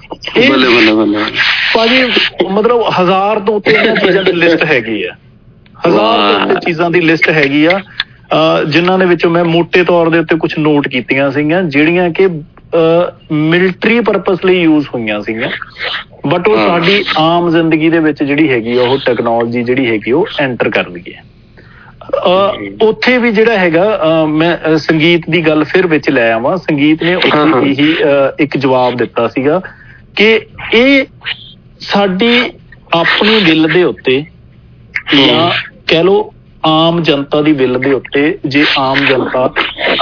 ਭਾਜੀ ਮਤਲਬ 1000 ਤੋਂ ਉੱਤੇ ਇਹਨਾਂ ਚੀਜ਼ਾਂ ਦੀ ਲਿਸਟ ਹੈਗੀ ਆ, 1000 ਤੋਂ ਉੱਤੇ ਚੀਜ਼ਾਂ ਦੀ ਲਿਸਟ ਹੈਗੀ ਆ, ਜਿਨ੍ਹਾਂ ਦੇ ਵਿੱਚੋਂ ਮੈਂ ਮੋਟੇ ਤੌਰ ਦੇ ਉੱਤੇ ਕੁਛ ਨੋਟ ਕੀਤੀਆਂ ਸੀਗੀਆਂ ਜਿਹੜੀਆਂ ਕਿ ਮਿਲਟਰੀ ਪਰਪਸ ਲਈ ਯੂਜ਼ ਹੋਈਆਂ ਸੀਗੀਆਂ, ਬਟ ਉਹ ਸਾਡੀ ਆਮ ਜ਼ਿੰਦਗੀ ਦੇ ਵਿੱਚ ਜਿਹੜੀ ਹੈਗੀ ਉਹ ਟੈਕਨੋਲੋਜੀ ਜਿਹੜੀ ਹੈਗੀ ਉਹ ਐਂਟਰ ਕਰ ਗਈ ਹੈ। ਉੱਥੇ ਵੀ ਜਿਹੜਾ ਹੈਗਾ ਮੈਂ ਸੰਗੀਤ ਦੀ ਗੱਲ ਫਿਰ ਵਿੱਚ ਲੈ ਆਵਾਂ। ਸੰਗੀਤ ਨੇ ਉੱਥੇ ਇਹੀ ਇੱਕ ਜਵਾਬ ਦਿੱਤਾ ਸੀਗਾ ਕਿ ਇਹ ਸਾਡੀ ਆਪਣੀ ਦਿਲ ਦੇ ਉੱਤੇ ਜਾਂ ਕਹਿ ਲਓ ਆਮ ਜਨਤਾ ਦੀ ਦਿਲ ਦੇ ਉੱਤੇ, ਜੇ ਆਮ ਜਨਤਾ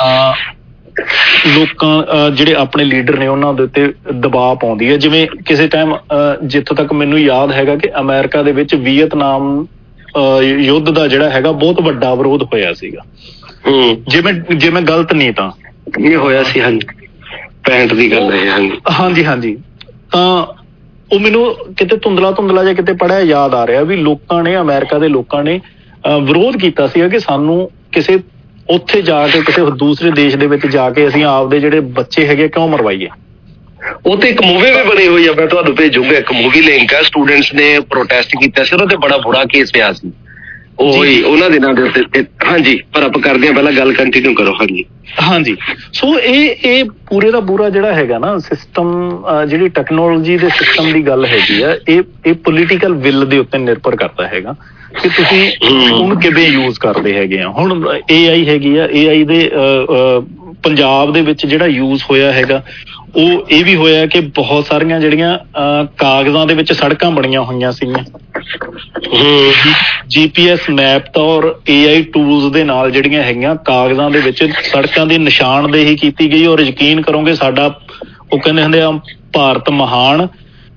ਲੋਕਾਂ ਜਿਹੜੇ ਆਪਣੇ ਲੀਡਰ ਨੇ ਉਹਨਾਂ ਦੇ ਉੱਤੇ ਦਬਾਅ ਪਾਉਂਦੀ ਹੈ। ਜਿਵੇਂ ਕਿਸੇ ਟਾਈਮ ਜਿੱਥੋਂ ਤੱਕ ਮੈਨੂੰ ਯਾਦ ਹੈਗਾ ਕਿ ਅਮਰੀਕਾ ਦੇ ਵਿੱਚ ਵੀਅਤਨਾਮ ਯੁੱਧ ਦਾ ਜਿਹੜਾ ਹੈਗਾ ਬਹੁਤ ਵੱਡਾ ਵਿਰੋਧ ਹੋਇਆ ਸੀਗਾ, ਜੇ ਮੈਂ ਗਲਤ ਨਹੀਂ ਤਾਂ ਇਹ ਹੋਇਆ ਸੀ। ਹਾਂਜੀ 65 ਦੀ ਗੱਲ ਹੈ। ਹਾਂਜੀ। ਤਾਂ ਉਹ ਮੈਨੂੰ ਕਿਤੇ ਧੁੰਦਲਾ ਜਾਂ ਕਿਤੇ ਪੜ੍ਹਿਆ ਯਾਦ ਆ ਰਿਹਾ ਵੀ ਲੋਕਾਂ ਨੇ, ਅਮਰੀਕਾ ਦੇ ਲੋਕਾਂ ਨੇ ਵਿਰੋਧ ਕੀਤਾ ਸੀਗਾ ਕਿ ਸਾਨੂੰ ਕਿਸੇ ਉੱਥੇ ਜਾ ਕੇ ਕਿਸੇ ਦੂਸਰੇ ਦੇਸ਼ ਦੇ ਵਿੱਚ ਜਾ ਕੇ ਅਸੀਂ ਆਪਦੇ ਜਿਹੜੇ ਬੱਚੇ ਹੈਗੇ ਕਿਉਂ ਮਰਵਾਈਏ। ਉਹ ਤੇ ਇੱਕ ਮੂਵੀ ਵੀ ਬਣੀ ਹੋਈ ਆ, ਮੈਂ ਤੁਹਾਨੂੰ ਭੇਜੂਗਾ, ਇੱਕ ਮੂਵੀ ਲਿੰਕ ਆ। ਸਟੂਡੈਂਟਸ ਨੇ ਪ੍ਰੋਟੈਸਟ ਕੀਤਾ ਸੀ, ਉਹਨਾਂ ਤੇ ਬੜਾ ਬੁਰਾ ਕੇਸ ਪਿਆ ਸੀ ਉਹੀ ਉਹਨਾਂ ਦਿਨਾਂ ਦੇ ਉੱਤੇ। ਹਾਂਜੀ, ਪਰ ਆਪਾਂ ਕਰਦੇ ਹਾਂ, ਪਹਿਲਾਂ ਗੱਲ ਕੰਟੀਨਿਊ ਕਰੋ। ਹਾਂਜੀ। ਸੋ ਇਹ ਪੂਰੇ ਦਾ ਪੂਰਾ ਜਿਹੜਾ ਹੈਗਾ ਨਾ ਸਿਸਟਮ, ਜਿਹੜੀ ਟੈਕਨੋਲੋਜੀ ਦੇ ਸਿਸਟਮ ਦੀ ਗੱਲ ਹੈਗੀ ਆ, ਇਹ ਪੋਲੀਟੀਕਲ ਵਿਲ ਦੇ ਉੱਤੇ ਨਿਰਭਰ ਕਰਦਾ ਹੈਗਾ ਕਿ ਤੁਸੀਂ ਉਹਨੂੰ ਕਿਵੇਂ ਯੂਜ਼ ਕਰਦੇ ਹੈਗੇ ਆ। ਹੁਣ AI ਹੈਗੀ ਆ, AI ਦੇ ਪੰਜਾਬ ਦੇ ਵਿੱਚ ਜਿਹੜਾ ਯੂਜ਼ ਹੋਇਆ ਹੈਗਾ ਉਹ ਇਹ ਵੀ ਹੋਇਆ ਕਿ ਬਹੁਤ ਸਾਰੀਆਂ ਜਿਹੜੀਆਂ ਕਾਗਜ਼ਾਂ ਦੇ ਵਿੱਚ ਸੜਕਾਂ ਬਣੀਆਂ ਹੋਈਆਂ ਸੀਗੀਆਂ, GPS ਮੈਪ ਤਾਂ ਔਰ AI ਟੂਲਸ ਦੇ ਨਾਲ ਜਿਹੜੀਆਂ ਹੈਗੀਆਂ ਕਾਗਜ਼ਾਂ ਦੇ ਵਿੱਚ ਸੜਕਾਂ ਦੀ ਨਿਸ਼ਾਨਦੇਹੀ ਕੀਤੀ ਗਈ। ਔਰ ਯਕੀਨ ਕਰੋਗੇ ਸਾਡਾ ਉਹ ਕਹਿੰਦੇ ਹੁੰਦੇ ਆ ਭਾਰਤ ਮਹਾਨ,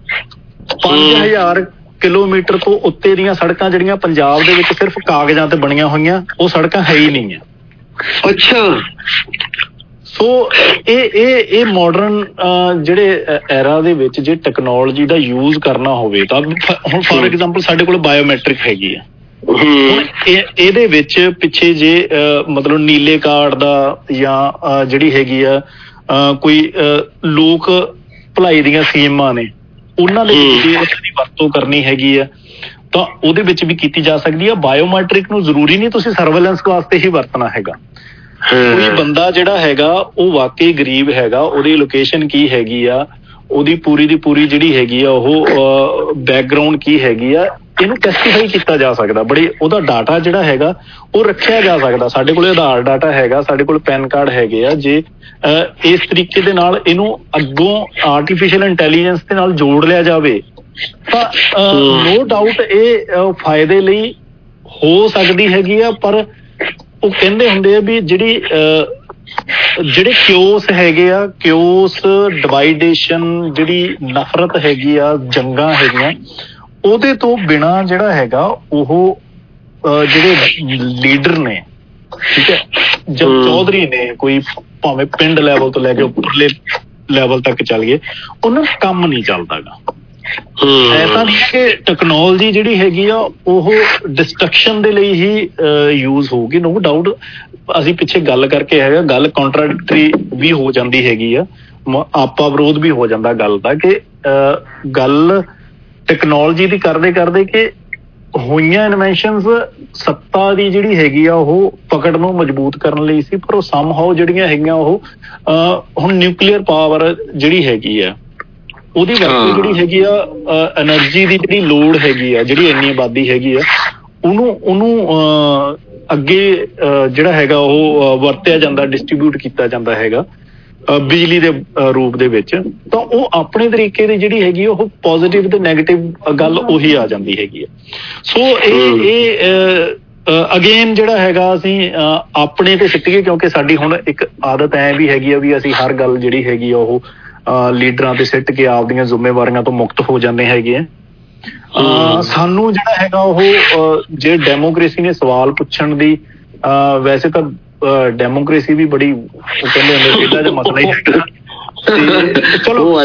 5000 ਕਿਲੋਮੀਟਰ ਤੋਂ ਉੱਤੇ ਦੀਆਂ ਸੜਕਾਂ ਜਿਹੜੀਆਂ ਪੰਜਾਬ ਦੇ ਵਿੱਚ ਸਿਰਫ ਕਾਗਜ਼ਾਂ ਤੇ ਬਣੀਆਂ ਹੋਈਆਂ, ਉਹ ਸੜਕਾਂ ਹੈ ਹੀ ਨਹੀਂ ਆ। ਅੱਛਾ। ਸੋ ਇਹ ਮਾਡਰਨ ਜਿਹੜੇ ਐਰਾ ਦੇ ਵਿੱਚ ਜੇ ਟੈਕਨੋਲੋਜੀ ਦਾ ਯੂਜ਼ ਕਰਨਾ ਹੋਵੇ ਤਾਂ ਹੁਣ ਫੋਰ ਐਗਜ਼ਾਮਪਲ ਸਾਡੇ ਕੋਲ ਬਾਇਓਮੈਟ੍ਰਿਕ ਹੈਗੀ ਆ। ਹੁਣ ਇਹਦੇ ਵਿੱਚ ਪਿੱਛੇ ਜੇ ਮਤਲਬ ਨੀਲੇ ਕਾਰਡ ਦਾ ਜਾਂ ਜਿਹੜੀ ਹੈਗੀ ਆ ਕੋਈ ਲੋਕ ਭਲਾਈ ਦੀਆਂ ਸਕੀਮਾਂ ਨੇ, ਉਹਨਾਂ ਦੇ ਵਿੱਚ ਜੇ ਦੀ ਵਰਤੋਂ ਕਰਨੀ ਹੈਗੀ ਆ ਤਾਂ ਉਹਦੇ ਵਿੱਚ ਵੀ ਕੀਤੀ ਜਾ ਸਕਦੀ ਆ। ਬਾਇਓਮੈਟ੍ਰਿਕ ਨੂੰ ਜ਼ਰੂਰੀ ਨਹੀਂ ਤੁਸੀਂ ਸਰਵੇਲੈਂਸ ਵਾਸਤੇ ਹੀ ਵਰਤਣਾ ਹੈਗਾ। ਕੋਈ ਬੰਦਾ ਜਿਹੜਾ ਹੈਗਾ ਉਹ ਵਾਕਈ ਗਰੀਬ ਹੈਗਾ, ਉਹਦੀ ਲੋਕੇਸ਼ਨ ਕੀ ਹੈਗੀ ਆ, ਉਹਦੀ ਪੂਰੀ ਦੀ ਪੂਰੀ ਜਿਹੜੀ ਹੈਗੀ ਆ ਉਹ ਬੈਕਗਰਾਊਂਡ ਕੀ ਹੈਗੀ ਆ, ਇਹਨੂੰ ਟੈਸਟੀਫਾਈ ਕੀਤਾ ਜਾ ਸਕਦਾ। ਉਹਦਾ ਡਾਟਾ ਜਿਹੜਾ ਹੈਗਾ ਉਹ ਰੱਖਿਆ ਜਾ ਸਕਦਾ। ਸਾਡੇ ਕੋਲ ਆਧਾਰ ਡਾਟਾ ਹੈਗਾ, ਸਾਡੇ ਕੋਲ ਪੈਨ ਕਾਰਡ ਹੈਗੇ ਆ। ਜੇ ਇਸ ਤਰੀਕੇ ਦੇ ਨਾਲ ਇਹਨੂੰ ਅੱਗੋਂ ਆਰਟੀਫਿਸ਼ੀਅਲ ਇੰਟੈਲੀਜੈਂਸ ਦੇ ਨਾਲ ਜੋੜ ਲਿਆ ਜਾਵੇ ਤਾਂ ਨੋ ਡਾਊਟ ਇਹ ਫਾਇਦੇ ਲਈ ਹੋ ਸਕਦੀ ਹੈਗੀ ਆ। ਪਰ ਉਹ ਕਹਿੰਦੇ ਹੁੰਦੇ ਆ ਵੀ ਜਿਹੜੇ ਕਿਓਸ ਹੈਗੇ ਆ, ਕਿਓਸ ਡਿਵਾਈਡੇਸ਼ਨ, ਜਿਹੜੀ ਨਫ਼ਰਤ ਹੈਗੀ ਆ, ਜੰਗਾਂ ਹੈਗੀਆਂ, ਉਹਦੇ ਤੋਂ ਬਿਨਾਂ ਜਿਹੜਾ ਹੈਗਾ ਉਹ ਜਿਹੜੇ ਲੀਡਰ ਨੇ, ਠੀਕ ਹੈ, ਜਦ ਚੌਧਰੀ ਨੇ, ਕੋਈ ਭਾਵੇਂ ਪਿੰਡ ਲੈਵਲ ਤੋਂ ਲੈ ਕੇ ਉੱਪਰਲੇ ਲੈਵਲ ਤੱਕ ਚੱਲ ਗਏ, ਉਹਨਾਂ ਦਾ ਕੰਮ ਨਹੀਂ ਚੱਲਦਾ ਗਾ। ਐਸਾ ਨਹੀਂ ਕਿ ਟੈਕਨੋਲੋਜੀ ਜਿਹੜੀ ਹੈਗੀ ਆ ਉਹ ਡਿਸਟਰਕਸ਼ਨ ਦੇ ਲਈ ਹੀ ਯੂਜ਼ ਹੋਊਗੀ, ਨੋ ਡਾਊਟ। ਅਸੀਂ ਪਿੱਛੇ ਗੱਲ ਕਰਕੇ ਹੈਗਾ, ਗੱਲ ਕੰਟਰਾਡਿਕਟਰੀ ਵੀ ਹੋ ਜਾਂਦੀ ਹੈਗੀ ਆ, ਆਪਾ ਵਿਰੋਧ ਵੀ ਹੋ ਜਾਂਦਾ ਗੱਲ ਦਾ, ਕਿ ਗੱਲ ਟੈਕਨੋਲੋਜੀ ਦੀ ਕਰਦੇ ਕਰਦੇ ਕਿ ਹੋਈਆਂ ਇਨਵੈਂਸ਼ਨਸ ਸੱਤਾ ਦੀ ਜਿਹੜੀ ਹੈਗੀ ਆ ਉਹ ਪਕੜ ਨੂੰ ਮਜ਼ਬੂਤ ਕਰਨ ਲਈ ਸੀ, ਪਰ ਉਹ ਸਮਹਾਉ ਜਿਹੜੀਆਂ ਹੈਗੀਆਂ ਉਹ ਹੁਣ ਨਿਊਕਲੀਅਰ ਪਾਵਰ ਜਿਹੜੀ ਹੈਗੀ ਆ ਉਹਦੀ ਵਰਤੋਂ ਜਿਹੜੀ ਹੈਗੀ ਆ, ਐਨਰਜੀ ਦੀ ਜਿਹੜੀ ਲੋੜ ਹੈਗੀ ਆ, ਜਿਹੜੀ ਇੰਨੀ ਆਬਾਦੀ ਹੈਗੀ ਆ, ਉਹਨੂੰ ਅੱਗੇ ਜਿਹੜਾ ਹੈਗਾ ਉਹ ਵਰਤਿਆ ਜਾਂਦਾ, ਡਿਸਟਰੀਬਿਊਟ ਕੀਤਾ ਜਾਂਦਾ ਹੈਗਾ ਬਿਜਲੀ ਦੇ ਰੂਪ ਦੇ ਵਿੱਚ, ਤਾਂ ਉਹ ਆਪਣੇ ਤਰੀਕੇ ਦੀ ਜਿਹੜੀ ਹੈਗੀ ਉਹ ਪੋਜ਼ਿਟਿਵ ਤੇ ਨੈਗੇਟਿਵ ਗੱਲ ਉਹੀ ਆ ਜਾਂਦੀ ਹੈਗੀ ਆ। ਸੋ ਇਹ ਅਗੇਨ ਜਿਹੜਾ ਹੈਗਾ ਅਸੀਂ ਆਪਣੇ ਤੇ ਸਿੱਟੀਏ, ਕਿਉਂਕਿ ਸਾਡੀ ਹੁਣ ਇੱਕ ਆਦਤ ਐ ਵੀ ਹੈਗੀ ਆ ਵੀ ਅਸੀਂ ਹਰ ਗੱਲ ਜਿਹੜੀ ਹੈਗੀ ਆ ਉਹ ਲੀਡਰਾਂ ਤੇ ਸਿੱਟ ਕੇ ਆਪਦੀਆਂ ਜ਼ਿੰਮੇਵਾਰੀਆਂ ਤੋਂ ਮੁਕਤ ਹੋ ਜਾਂਦੇ ਹੈਗੇ ਆ। ਸਾਨੂੰ ਜਿਹੜਾ ਹੈਗਾ ਉਹ ਜੇ ਡੈਮੋਕ੍ਰੇਸੀ ਨੇ ਸਵਾਲ ਪੁੱਛਣ ਦੀ, ਵੈਸੇ ਤਾਂ ਡੈਮੋਕ੍ਰੇਸੀ ਵੀ ਬੜੀ ਉਹ ਕਹਿੰਦੇ ਹੁੰਦੇ ਇਹਦਾ ਜਿਹਾ ਮਸਲਾ ਹੀ ਹੈਗਾ, ਤੇ ਚਲੋ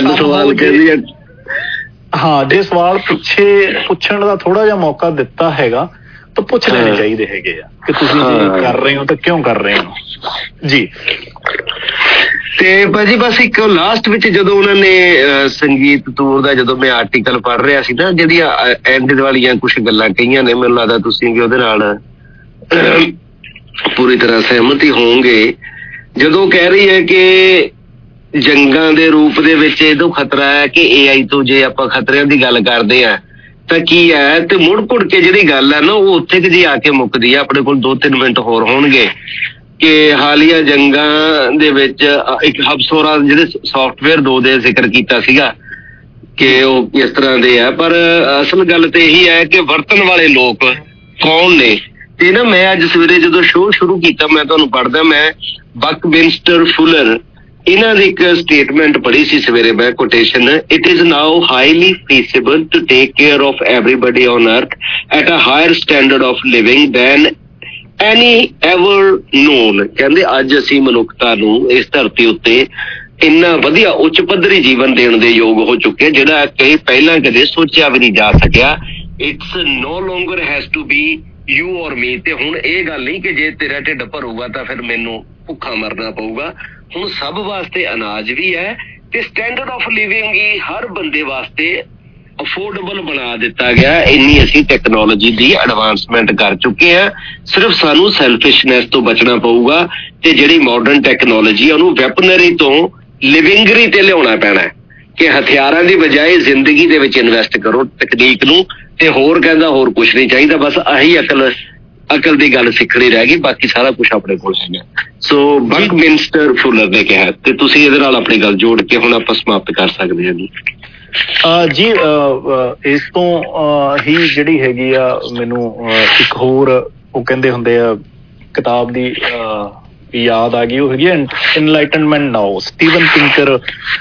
ਹਾਂ ਜੇ ਸਵਾਲ ਪੁੱਛਣ ਦਾ ਥੋੜਾ ਜਿਹਾ ਮੌਕਾ ਦਿੱਤਾ ਹੈਗਾ ਤਾਂ ਪੁੱਛ ਲੈਣੇ ਚਾਹੀਦੇ ਹੈਗੇ ਆ ਕਿ ਤੁਸੀਂ ਜੇ ਕਰ ਰਹੇ ਹੋ ਤਾਂ ਕਿਉਂ ਕਰ ਰਹੇ ਹੋ ਜੀ। ਤੇ ਭਾਜੀ ਬਸ ਇੱਕ ਲਾਸਟ ਵਿੱਚ ਜਦੋਂ ਉਹਨਾਂ ਨੇ ਸੰਗੀਤ ਤੂਰ ਦਾ ਜਦੋਂ ਮੈਂ ਆਰਟੀਕਲ ਪੜ੍ਹ ਰਿਹਾ ਸੀ ਨਾ, ਜਿਹੜੀਆਂ ਐਂਡ ਵਾਲੀਆਂ ਕੁਛ ਗੱਲਾਂ ਕਹੀਆਂ ਨੇ, ਮੈਨੂੰ ਲੱਗਦਾ ਤੁਸੀਂ ਵੀ ਉਹਦੇ ਨਾਲ ਪੂਰੀ ਤਰ੍ਹਾਂ ਸਹਿਮਤ ਹੀ ਹੋਵੋਗੇ, ਜਦੋਂ ਕਹਿ ਰਹੀ ਹੈ ਕਿ ਜੰਗਾਂ ਦੇ ਰੂਪ ਦੇ ਵਿੱਚ ਇਹਦੋਂ ਖਤਰਾ ਹੈ ਕਿ AI ਤੋਂ ਜੇ ਆਪਾਂ ਖਤਰਿਆਂ ਦੀ ਗੱਲ ਕਰਦੇ ਆ ਤਾਂ ਕੀ ਹੈ, ਤੇ ਮੁੜ ਘੁੜ ਕੇ ਜਿਹੜੀ ਗੱਲ ਹੈ ਨਾ ਉਹ ਉੱਥੇ ਕਿ ਜੀ ਆ ਕੇ ਮੁੱਕਦੀ ਹੈ। ਆਪਣੇ ਕੋਲ 2-3 ਮਿੰਟ ਹੋਰ ਹੋਣਗੇ ਕਿ ਹਾਲੀਆ ਜੰਗਾਂ ਦੇ ਵਿੱਚ ਇੱਕ ਹਬਸੋਰਾ ਜਿਹੜੇ ਸੌਫਟਵੇਅਰ 2 ਦੇ ਜ਼ਿਕਰ ਕੀਤਾ ਸੀਗਾ ਕਿ ਉਹ ਕਿਸ ਤਰ੍ਹਾਂ ਦੇ ਆ, ਪਰ ਅਸਲ ਗੱਲ ਤੇ ਇਹੀ ਹੈ ਕਿ ਵਰਤਣ ਵਾਲੇ ਲੋਕ ਕੌਣ ਨੇ। ਤੇ ਨਾ ਮੈਂ ਅੱਜ ਸਵੇਰੇ ਜਦੋਂ ਸ਼ੋਅ ਸ਼ੁਰੂ ਕੀਤਾ, ਮੈਂ ਤੁਹਾਨੂੰ ਪੜ੍ਹਦਾ, ਮੈਂ ਬਕਮਿੰਸਟਰ ਫੁਲਰ ਇਹਨਾਂ ਦੀ ਇੱਕ ਸਟੇਟਮੈਂਟ ਪੜ੍ਹੀ ਸੀ ਸਵੇਰੇ, ਮੈਂ quotation, it is now highly feasible to take care of everybody on earth at a higher standard of living than any ever known. ਕਹਿੰਦੇ ਅੱਜ ਅਸੀਂ ਮਨੁੱਖਤਾ ਨੂੰ ਇਸ ਧਰਤੀ ਉੱਤੇ ਇੰਨਾ ਵਧੀਆ ਉੱਚ ਪੱਧਰੀ ਜੀਵਨ ਦੇਣ ਦੇ ਯੋਗ ਹੋ ਚੁੱਕੇ ਜਿਹੜਾ ਕਿ ਪਹਿਲਾਂ ਕਦੇ ਸੋਚਿਆ ਵੀ ਨਹੀਂ ਜਾ ਸਕਿਆ। It's no longer has to be you or me. ਤੇ ਹੁਣ ਇਹ ਗੱਲ ਨਹੀਂ ਕਿ ਜੇ ਤੇਰਾ ਢਿੱਡ ਭਰੂਗਾ ਤਾਂ ਫਿਰ ਮੈਨੂੰ ਭੁੱਖਾ ਮਰਨਾ ਪਊਗਾ। ਹੁਣ ਸਭ ਵਾਸਤੇ ਅਨਾਜ ਵੀ ਹੈ ਤੇ ਸਟੈਂਡਰਡ ਆਫ ਲਿਵਿੰਗ ਹੀ ਹਰ ਬੰਦੇ ਵਾਸਤੇ ਅਫੋਰਡੇਬਲ ਬਣਾ ਦਿੱਤਾ ਗਿਆ। ਇੰਨੀ ਅਸੀਂ ਟੈਕਨੋਲੋਜੀ ਦੀ ਐਡਵਾਂਸਮੈਂਟ ਕਰ ਚੁੱਕੇ ਹਾਂ। ਸਿਰਫ ਸਾਨੂੰ ਸੈਲਫਿਸ਼ਨੈਸ ਤੋਂ ਬਚਣਾ ਪਊਗਾ ਤੇ ਜਿਹੜੀ ਮਾਡਰਨ ਟੈਕਨੋਲੋਜੀ ਉਹਨੂੰ ਵੈਪਨਰੀ ਤੋਂ ਲਿਵਿੰਗਰੀ ਤੇ ਲਿਆਉਣਾ ਪੈਣਾ ਕਿ ਹਥਿਆਰਾਂ ਦੀ ਬਜਾਏ ਜ਼ਿੰਦਗੀ ਦੇ ਵਿੱਚ ਇਨਵੈਸਟ ਕਰੋ ਤਕਨੀਕ ਨੂੰ। ਤੇ ਹੋਰ ਕਹਿੰਦਾ ਹੋਰ ਕੁਛ ਨਹੀਂ ਚਾਹੀਦਾ, ਬਸ ਆਹੀ ਅਕਲ ਦੀ ਗੱਲ ਸਿੱਖਣੀ ਰਹਿ ਗਈ, ਬਾਕੀ ਸਾਰਾ ਕੁਛ ਆਪਣੇ ਕੋਲ ਹੈਗਾ। ਸੋ ਬਕਮਿੰਸਟਰ ਫੁਲਰ ਨੇ ਕਿਹਾ, ਤੇ ਤੁਸੀਂ ਇਹਦੇ ਨਾਲ ਆਪਣੀ ਗੱਲ ਜੋੜ ਕੇ ਹੁਣ ਆਪਾਂ ਸਮਾਪਤ ਕਰ ਸਕਦੇ ਹਾਂ ਜੀ। ਜੀ ਇਸ ਤੋਂ ਹੀ ਜਿਹੜੀ ਹੈਗੀ ਆ ਮੈਨੂੰ ਇੱਕ ਹੋਰ ਉਹ ਕਹਿੰਦੇ ਹੁੰਦੇ ਆ ਕਿਤਾਬ ਦੀ ਯਾਦ ਆ ਗਈ, ਉਹ ਹੈਗੀ enlightenment now. Steven Pinker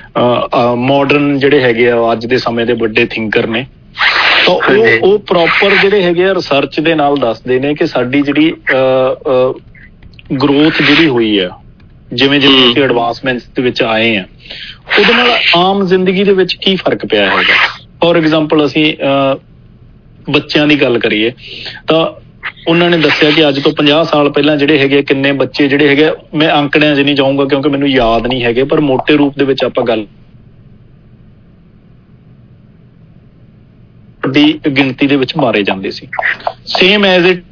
modern ਜਿਹੜੇ ਹੈਗੇ ਆ ਅੱਜ ਦੇ ਸਮੇਂ ਦੇ ਵੱਡੇ ਥਿੰਕਰ ਨੇ, ਤਾਂ ਉਹ ਪ੍ਰੋਪਰ ਜਿਹੜੇ ਹੈਗੇ ਆ ਰਿਸਰਚ ਦੇ ਨਾਲ ਦੱਸਦੇ ਨੇ ਕਿ ਸਾਡੀ ਜਿਹੜੀ ਗਰੋਥ ਜਿਹੜੀ ਹੋਈ ਆ, ਜਿਵੇਂ ਜਿਵੇਂ ਅਸੀਂ ਐਡਵਾਂਸਮੈਂਟਸ ਦੇ ਵਿੱਚ ਆਏ ਆ, ਉਹਦੇ ਨਾਲ ਆਮ ਜ਼ਿੰਦਗੀ ਦੇ ਵਿੱਚ ਕੀ ਫਰਕ ਪਿਆ ਹੈਗਾ। ਫੋਰ ਐਗਜ਼ਾਮਪਲ ਅਸੀਂ ਬੱਚਿਆਂ ਦੀ ਗੱਲ ਕਰੀਏ ਤਾਂ ਉਹਨਾਂ ਨੇ ਦੱਸਿਆ ਕਿ ਅੱਜ ਤੋਂ 50 ਸਾਲ ਪਹਿਲਾਂ ਜਿਹੜੇ ਹੈਗੇ ਕਿੰਨੇ ਬੱਚੇ ਜਿਹੜੇ ਹੈਗੇ, ਮੈਂ ਅੰਕੜਿਆਂ 'ਚ ਨਹੀਂ ਜਾਊਂਗਾ ਕਿਉਂਕਿ ਮੈਨੂੰ ਯਾਦ ਨਹੀਂ ਹੈਗੇ, ਪਰ ਮੋਟੇ ਰੂਪ ਦੇ ਵਿੱਚ ਆਪਾਂ ਗੱਲ ਦੀ ਗਿਣਤੀ ਦੇ ਵਿੱਚ ਮਾਰੇ ਜਾਂਦੇ ਸੀ। ਸੇਮ ਐਜ਼ ਇਟ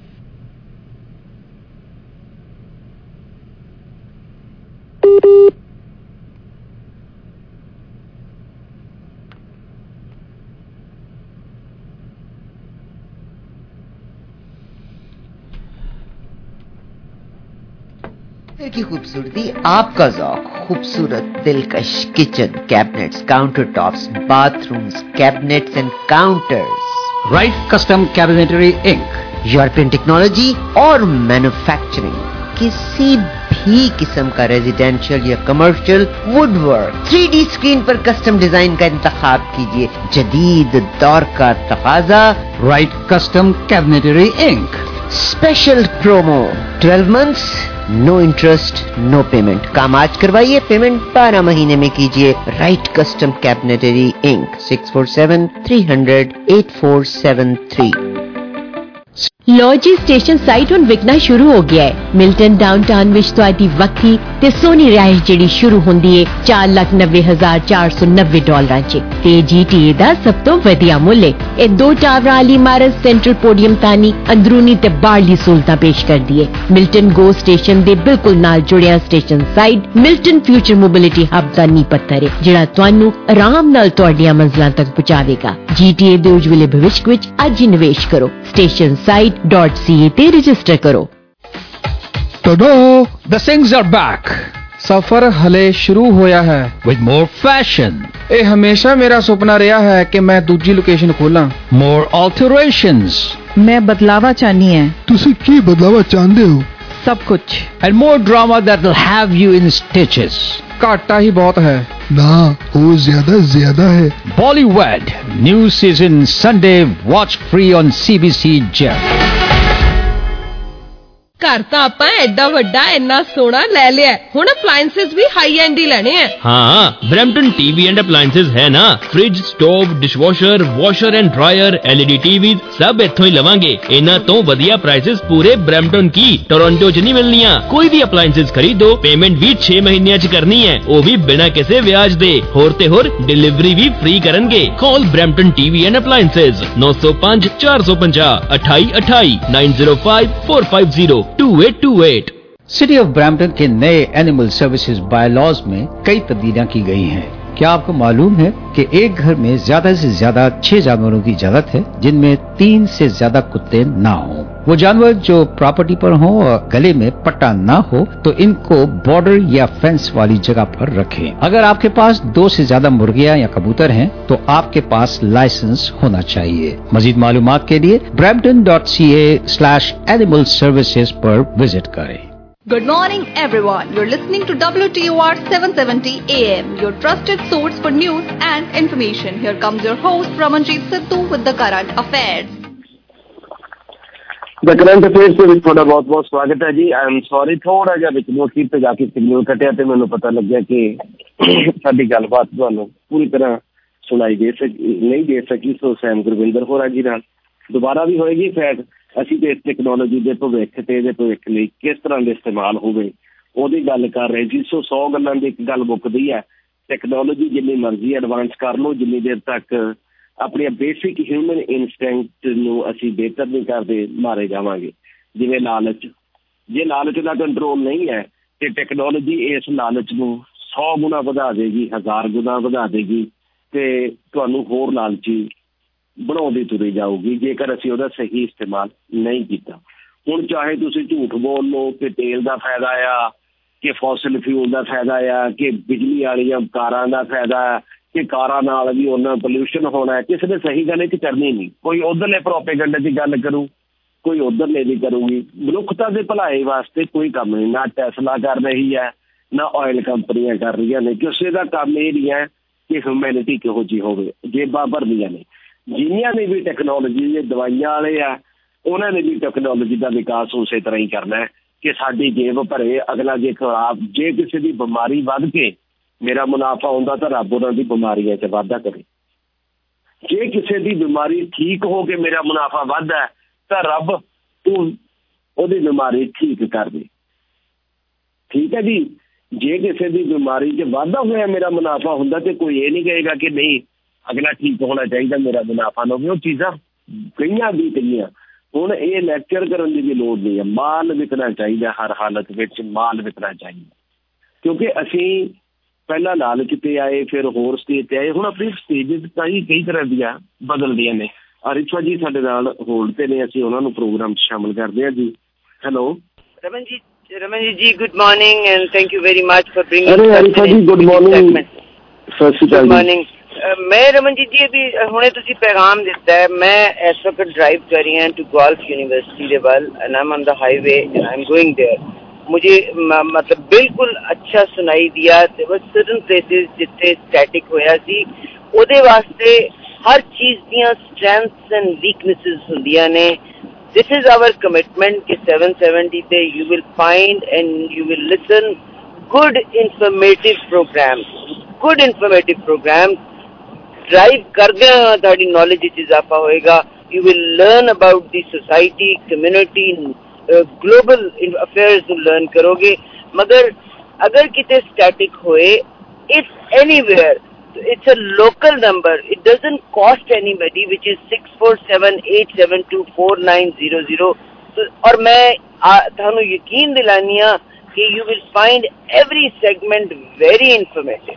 की खूबसूरती, आपका ज़ौक़, खूबसूरत दिलकश kitchen cabinets, counter tops, bathrooms, cabinets and counters. Right custom cabinetry inc. European technology और मैन्युफैक्चरिंग, किसी भी किस्म का रेजिडेंशियल या कमर्शियल वुडवर्क, 3D स्क्रीन पर कस्टम डिजाइन का इंतखाब कीजिए। जदीद दौर का तकाजा, right custom cabinetry inc. Special promo 12 months no interest no payment. काम आज करवाइए, पेमेंट 12 महीने में कीजिए। Right custom cabinetry inc 6473008473। लॉजी स्टेशन साइट हुण विकना शुरू हो गया है। मिल्टन डाउनटाउन विच तुहाडी वक्री ते सोहनी रिहाइश जिहड़ी शुरू हुंदी है $4,90,490 च ते GTA दा सब तो वधिया मुल्ल है। ए 2 टावर वाली इमारत सेंट्रल पोडियम तानी अंदरूनी ते बाहरली सहूलतां पेश करदी है। मिल्टन गो स्टेशन दे बिल्कुल नाल जुड़िया station site Milton future mobility hub दा नींह पत्थर है जिहड़ा तुहानू आराम नाल तुहाडीआं मंजिलां तक पहुंचावेगा। GTA दे उज्जवले भविष्य विच अज ही निवेश करो। स्टेशन साइट.ca ते रजिस्टर करो। The things are back. सफर हले शुरू होया है with more fashion. ਇਹ ਹਮੇਸ਼ਾ ਮੇਰਾ ਸੁਪਨਾ ਰਿਹਾ ਹੈ ਕਿ ਮੈਂ ਦੂਜੀ ਲੋਕੇਸ਼ਨ ਖੋਲਾਂ। More alterations. मैं बदलावा चाहनी है। ਤੁਸੀਂ ਕੀ ਬਦਲਾਵਾ ਚਾਹੁੰਦੇ ਹੋ? सब कुछ। And more drama that will have you in stitches. ਘਾਟਾ ਹੀ ਬਹੁਤ ਹੈ। ना वो ज्यादा है। Bollywood new season Sunday watch free on CBC Gem. ਘਰ ਤਾਂ ਆਪਾਂ ਐਡਾ ਵੱਡਾ ਇੰਨਾ ਸੋਹਣਾ ਲੈ ਲਿਆ, ਹੁਣ ਅਪਲਾਈਐਂਸਸ ਵੀ ਹਾਈ ਐਂਡ ਹੀ ਲੈਣੇ ਆ। हाँ, ब्रैम्पटन टीवी एंड अप्लायंसेस है ना। Fridge, stove, dishwasher, washer and dryer, LED TV सब इत्थों ही लवांगे। इन्हां तो वधिया प्राइसेस पूरे ब्रैम्पटन की टोरंटो च नहीं मिलनियां। कोई भी अप्लायंसेस खरीदो, पेमेंट भी 6 महीनਿਆਂ ਚ करनी है, वो भी बिना किसी ब्याज दे। होर ते होर डिलीवरी भी फ्री करनगे। Call Brampton TV and appliances 905 450 2828 905 450 2828। City of Brampton के नए एनिमल सर्विसेज बायलॉज में कई तब्दीलियां की गई हैं। क्या आपको मालूम है कि एक घर में ज्यादा से ज्यादा 6 जानवरों की इजाजत है, जिनमें 3 से ज्यादा कुत्ते ना हों। वो जानवर जो प्रॉपर्टी पर हों और गले में पट्टा ना हो तो इनको बॉर्डर या फेंस वाली जगह पर रखें। अगर आपके पास 2 से ज्यादा मुर्गियां या कबूतर हैं तो आपके पास लाइसेंस होना चाहिए। मजीद मालूमात के लिए brampton.ca/animal services पर विजिट करें। Good morning, everyone. You're listening to WTOR 770 AM, your trusted source for news and information. Here comes your host, Ramanjit Sidhu, with the current affairs. The current affairs ਦੇ ਵਿੱਚ ਤੁਹਾਡਾ ਬਹੁਤ-ਬਹੁਤ ਸਵਾਗਤ ਹੈ ਜੀ। I am sorry, ਥੋੜਾ ਜਿਹਾ ਵਿੱਚ ਮੋਕੀ ਤੇ ਜਾ ਕੇ ਸਿਗਨਲ ਕੱਟਿਆ ਤੇ ਮੈਨੂੰ ਪਤਾ ਲੱਗਿਆ ਕਿ ਸਾਡੀ ਗੱਲਬਾਤ ਤੁਹਾਨੂੰ ਪੂਰੀ ਤਰ੍ਹਾਂ ਸੁਣਾਈ ਨਹੀਂ ਦੇ ਸਕੀ। ਸੋ ਸੈਮ ਗੁਰਵਿੰਦਰ ਹੋਰਾਂ ਜੀ ਨਾਲ ਦੁਬਾਰਾ ਵੀ ਹੋਏਗੀ। ਫੈਟ ਅਸੀਂ ਤੇ ਇਸ ਟੈਕਨੋਲੋਜੀ ਦੇ ਭਵਿੱਖ ਤੇ ਇਹਦੇ ਭਵਿੱਖ ਲਈ ਕਿਸ ਤਰ੍ਹਾਂ ਦੇ ਇਸਤੇਮਾਲ ਹੋਵੇ ਉਹਦੀ ਗੱਲ ਕਰ ਰਹੇ ਸੀ। ਸੋ 100 ਗੱਲਾਂ ਦੀ ਇੱਕ ਗੱਲ ਮੁੱਕਦੀ ਹੈ, ਟੈਕਨੋਲੋਜੀ ਜਿੰਨੀ ਮਰਜ਼ੀ ਐਡਵਾਂਸ ਕਰ ਲਓ, ਜਿੰਨੀ ਦੇਰ ਤੱਕ ਆਪਣੀਆਂ ਬੇਸਿਕ ਹਿਊਮਨ ਇਨਸਟਿੰਕਟ ਨੂੰ ਅਸੀਂ ਬਿਹਤਰ ਨਹੀਂ ਕਰਦੇ ਮਾਰੇ ਜਾਵਾਂਗੇ। ਜਿਵੇਂ ਲਾਲਚ, ਜੇ ਲਾਲਚ ਦਾ ਕੰਟਰੋਲ ਨਹੀਂ ਹੈ ਤੇ ਟੈਕਨੋਲੋਜੀ ਇਸ ਲਾਲਚ ਨੂੰ 100 ਗੁਣਾ ਵਧਾ ਦੇਗੀ, 1000 ਗੁਣਾ ਵਧਾ ਦੇਗੀ ਤੇ ਤੁਹਾਨੂੰ ਹੋਰ ਲਾਲਚੀ ਬਣਾਉਂਦੀ ਤੁਰੀ ਜਾਊਗੀ ਜੇਕਰ ਅਸੀਂ ਉਹਦਾ ਸਹੀ ਇਸਤੇਮਾਲ ਨਹੀਂ ਕੀਤਾ। ਹੁਣ ਚਾਹੇ ਤੁਸੀਂ ਝੂਠ ਬੋਲ ਲਓ ਕਿ ਤੇਲ ਦਾ ਫਾਇਦਾ ਆ, ਕਿ ਫੋਸਿਲ ਫਿਊਲ ਦਾ ਫਾਇਦਾ ਆ, ਕਿ ਬਿਜਲੀ ਵਾਲੀਆਂ ਕਾਰਾਂ ਦਾ ਫਾਇਦਾ ਆ, ਕਿ ਕਾਰਾਂ ਨਾਲ ਵੀ ਉਹਨਾਂ ਪੋਲਿਊਸ਼ਨ ਹੋਣਾ ਹੈ। ਕਿਸੇ ਨੇ ਸਹੀ ਗੱਲ ਇਹ ਕਰਨੀ ਨਹੀਂ। ਕੋਈ ਉਧਰਲੇ ਪ੍ਰੋਪੇਗੈਂਡੇ ਦੀ ਗੱਲ ਕਰੂ, ਕੋਈ ਉਧਰਲੇ ਦੀ ਕਰੂਗੀ। ਮਨੁੱਖਤਾ ਦੇ ਭਲਾਈ ਵਾਸਤੇ ਕੋਈ ਕੰਮ ਨਹੀਂ। ਨਾ ਟੈਸਲਾ ਕਰ ਰਹੀ ਹੈ, ਨਾ ਆਇਲ ਕੰਪਨੀਆਂ ਕਰ ਰਹੀਆਂ ਨੇ। ਕਿਸੇ ਦਾ ਕੰਮ ਇਹ ਨਹੀਂ ਹੈ ਕਿ ਹਿਊਮੈਨਿਟੀ ਕਿਹੋ ਜਿਹੀ ਹੋਵੇ। ਜੇਬਾਂ ਭਰਨੀਆਂ ਨੇ। ਜਿਨ੍ਹਾਂ ਨੇ ਵੀ ਟੈਕਨੋਲੋਜੀ ਦੇ ਦਵਾਈਆਂ ਵਾਲੇ ਆ, ਉਹਨਾਂ ਨੇ ਵੀ ਟੈਕਨੋਲੋਜੀ ਦਾ ਵਿਕਾਸ ਉਸੇ ਤਰ੍ਹਾਂ ਹੀ ਕਰਨਾ ਹੈ ਕਿ ਸਾਡੀ ਜੇਬ ਭਰੇ। ਅਗਲਾ ਜੇ ਖਰਾਬ, ਜੇ ਕਿਸੇ ਦੀ ਬਿਮਾਰੀ ਵੱਧ ਕੇ ਮੇਰਾ ਮੁਨਾਫਾ ਹੁੰਦਾ ਤਾਂ ਰੱਬ ਉਹਨਾਂ ਦੀ ਬਿਮਾਰੀਆਂ 'ਚ ਵਾਧਾ ਕਰੇ। ਜੇ ਕਿਸੇ ਦੀ ਬਿਮਾਰੀ ਠੀਕ ਹੋ ਕੇ ਮੇਰਾ ਮੁਨਾਫਾ ਵੱਧਦਾ ਤਾਂ ਰੱਬ ਤੂੰ ਉਹਦੀ ਬਿਮਾਰੀ ਠੀਕ ਕਰ ਦੇ। ਠੀਕ ਹੈ ਜੀ। ਜੇ ਕਿਸੇ ਦੀ ਬਿਮਾਰੀ 'ਚ ਵਾਧਾ ਹੋਇਆ ਮੇਰਾ ਮੁਨਾਫਾ ਹੁੰਦਾ ਤੇ ਕੋਈ ਇਹ ਨਹੀਂ ਕਹੇਗਾ ਕਿ ਨਹੀਂ ਅਗਲਾ ਠੀਕ ਹੋਣਾ ਚਾਹੀਦਾ, ਮੇਰਾ ਮੁਨਾਫਾ ਨਾ ਹੋਵੇ। ਉਹ ਚੀਜ਼ਾਂ ਕਈਆਂ ਦੀ ਕਈਆਂ। ਹੁਣ ਇਹ ਲੈਕਚਰ ਕਰਨ ਦੀ ਵੀ ਲੋੜ ਨਹੀਂ ਹੈ। ਮਾਲ ਵਿਕਣਾ ਚਾਹੀਦਾ, ਹਰ ਹਾਲਤ ਵਿੱਚ ਮਾਲ ਵਿਕਣਾ ਚਾਹੀਦਾ। ਕਿਉਂਕਿ ਅਸੀਂ ਪਹਿਲਾਂ ਲਾਲਚ ਤੇ ਆਏ, ਫਿਰ ਹੋਰ ਸਟੇਜ ਤੇ ਆਏ। ਹੁਣ ਆਪਣੀ ਸਟੇਜਿਸ ਕਈ ਤਰ੍ਹਾਂ ਦੀਆਂ ਬਦਲਦੀਆਂ ਨੇ। ਅਰਿਸ਼ਾ ਜੀ ਸਾਡੇ ਨਾਲ ਹੋਲਡ ਤੇ ਨੇ, ਅਸੀਂ ਉਹਨਾਂ ਨੂੰ ਪ੍ਰੋਗਰਾਮ 'ਚ ਸ਼ਾਮਲ ਕਰਦੇ ਹਾਂ ਜੀ। Hello Ramanjit ji, good morning and thank you very much for bringing. Arisha ji good morning. ਸਤਿ ਸ਼੍ਰੀ ਅਕਾਲ। Good morning. मैं रमनजीत जी अभी हुणे तुसी पैगाम दिता है। मैं इस वक्त ड्राइव कर रही हूँ टू गोल्फ यूनिवर्सिटी दे वाल and I am on the highway and I am going there. मुझे मतलब बिल्कुल अच्छा सुनाई दिया। सर्टन प्लेसेस जिथे स्टैटिक होया सी ओदे वास्ते हर चीज दियां स्ट्रेंथ्स एंड वीकनेसेस हुंदियां ने। This is our commitment कि 770 पे you will find and you will listen good informative programs. Drive करदे ਤੁਹਾਡੀ knowledge ਵਿੱਚ इजाफा होएगा. You will learn about the society, community, global affairs ਨੂੰ learn करोगे. मगर अगर किते static होए, it's anywhere. It's a local number. It doesn't cost anybody, which is 6478724900. So, और मैं थानू यकीन दिलानिया कि you will find every segment very informative.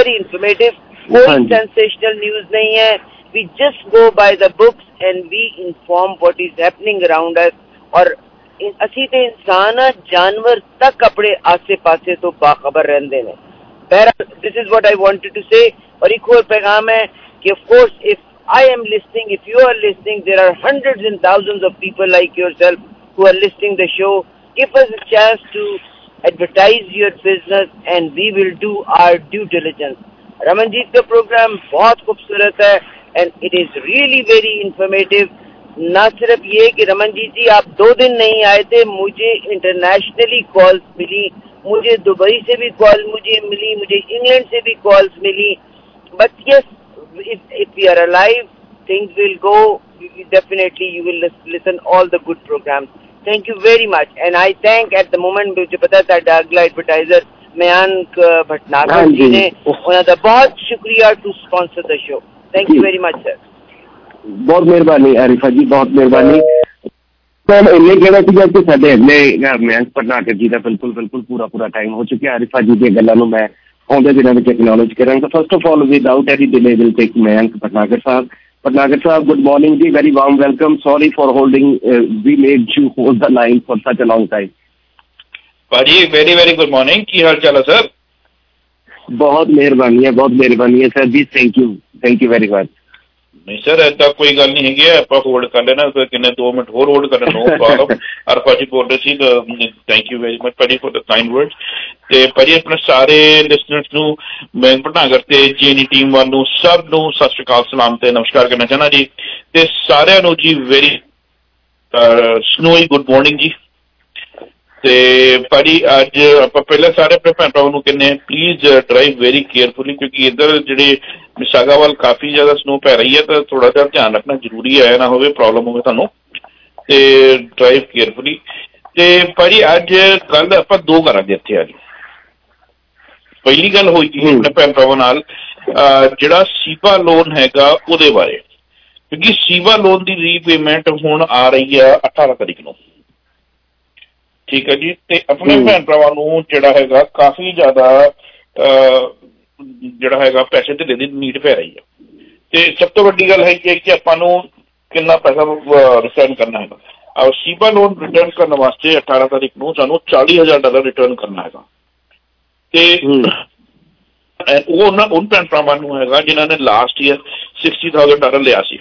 कोई sensational news नहीं है. We just go by the books and we inform what is happening around us. और ਅਸੀਂ ਤੇ इंसान जानवर तक अपने आसे पासे तो बाखबर रहंदे ने. This is what I wanted to say. और एक और पैगाम है कि of course if I am listening, if you are listening, there are hundreds and thousands of people like yourself who are listening the show. Give us a chance to advertise your business and we will do our due diligence. Ramanjit का programme बहुत खूबसूरत है and it is really very informative. ना सिर्फ ये कि रमनजीत जी आप 2 दिन नहीं आए थे, मुझे इंटरनेशनली कॉल्स मिली, मुझे दुबई से भी कॉल मुझे मिली, मुझे इंग्लैंड से भी कॉल्स मिली. But yes, if we are alive, things will go. Definitely, you will listen all the good programs. Thank you very much, and I thank at the moment मुझे पता था अगला एडवर्टाइजर मयांक भटनागर जी ने उन्होंने बहुत शुक्रिया to sponsor the show. Thank you very much, sir. बहुत मेहरबानी आरिफा जी, बहुत मेहरबानी. तो इन्हें कहना सीगा कि साडे अगले मयांक भटनागर जी का बिल्कुल पूरा टाइम हो चुका. आरिफा जी दी गल्लां नूं मैं आउंदे दिनां विच एक्नॉलेज करांगा. First of all without any delay will take Mayank Bhatnagar साहब. गुड मॉर्निंग जी, very warm welcome. Sorry for holding, we made you hold the line for such a long time. भाजी वेरी गुड मॉर्निंग, की हाल चाल है sir? बहुत मेहरबानी है सर जी. Thank you very much. नहीं सर ऐसा कोई गल नहीं है, आप होल्ड कर लेना, किन्ने 2 मिनट होर होल्ड कर नो प्रॉब्लम. और भाजी बोल रहे सी, थैंक यू वेरी मच भाजी फॉर द काइंड वर्ड्स. ते भाजी अपने सारे लिसनर्स नू मैं भटनागर ते जेनी टीम वालों सब नू सत श्री अकाल सलाम ते नमस्कार करना चाहना जी. ते सारिਆਂ ਨੂੰ जी वेरी स्नोई गुड मॉर्निंग जी. ਤੇ ਭਾਜੀ ਅੱਜ ਆਪਾਂ ਪਹਿਲਾਂ ਸਾਰੇ ਆਪਣੇ ਭੈਣ ਭਰਾਵਾਂ ਨੂੰ ਕਹਿੰਦੇ ਹਾਂ ਪਲੀਜ਼ ਡਰਾਈਵ ਵੈਰੀ ਕੇਅਰਫੁਲੀ, ਕਿਉਂਕਿ ਇੱਧਰ ਜਿਹੜੇ ਮਿਸਾਗਾ ਵੱਲ ਕਾਫੀ ਜ਼ਿਆਦਾ ਸਨੋ ਪੈ ਰਹੀ ਹੈ, ਤਾਂ ਥੋੜਾ ਜਿਹਾ ਧਿਆਨ ਰੱਖਣਾ ਜ਼ਰੂਰੀ ਹੈ, ਨਾ ਹੋਵੇ ਪ੍ਰੋਬਲਮ ਹੋਵੇ ਤੁਹਾਨੂੰ. ਤੇ ਡਰਾਈਵ ਕੇਅਰਫੁਲੀ. ਤੇ ਭਾਜੀ ਅੱਜ ਕੱਲ ਆਪਾਂ 2 ਕਰਾਂਗੇ ਇੱਥੇ. ਅੱਜ ਪਹਿਲੀ ਗੱਲ ਹੋਈ ਸੀ ਆਪਣੇ ਭੈਣ ਭਰਾਵਾਂ ਨਾਲ ਜਿਹੜਾ ਸੀਬਾ ਲੋਨ ਹੈਗਾ ਉਹਦੇ ਬਾਰੇ, ਕਿਉਂਕਿ ਸੀਬਾ ਲੋਨ ਦੀ ਰੀਪੇਮੈਂਟ ਹੁਣ ਆ ਰਹੀ ਹੈ 18 ਤਰੀਕ ਨੂੰ. ਠੀਕ ਹੈ ਜੀ. ਤੇ ਆਪਣੇ ਭੈਣ ਭਰਾਵਾਂ ਨੂੰ ਜਿਹੜਾ ਹੈਗਾ ਕਾਫੀ ਜ਼ਿਆਦਾ ਜਿਹੜਾ ਹੈਗਾ ਪੈਸੇ ਧੇਲੇ ਦੀ ਨੀਡ ਪੈ ਰਹੀ ਹੈ. ਤੇ ਸਭ ਤੋਂ ਵੱਡੀ ਗੱਲ ਹੈਗੀ ਹੈ ਕਿ ਆਪਾਂ ਨੂੰ ਕਿੰਨਾ ਪੈਸਾ ਰਿਟਰਨ ਕਰਨਾ ਹੈਗਾ. ਸੀਬਾ ਲੋਨ ਰਿਟਰਨ ਕਰਨ ਵਾਸਤੇ 18 ਤਾਰੀਖ ਨੂੰ ਸਾਨੂੰ $40,000 ਰਿਟਰਨ ਕਰਨਾ ਹੈਗਾ. ਤੇ ਉਹ ਉਹਨਾਂ ਭੈਣ ਭਰਾਵਾਂ ਨੂੰ ਹੈਗਾ ਜਿਨ੍ਹਾਂ ਨੇ ਲਾਸਟ ਈਅਰ $60,000 ਲਿਆ ਸੀ.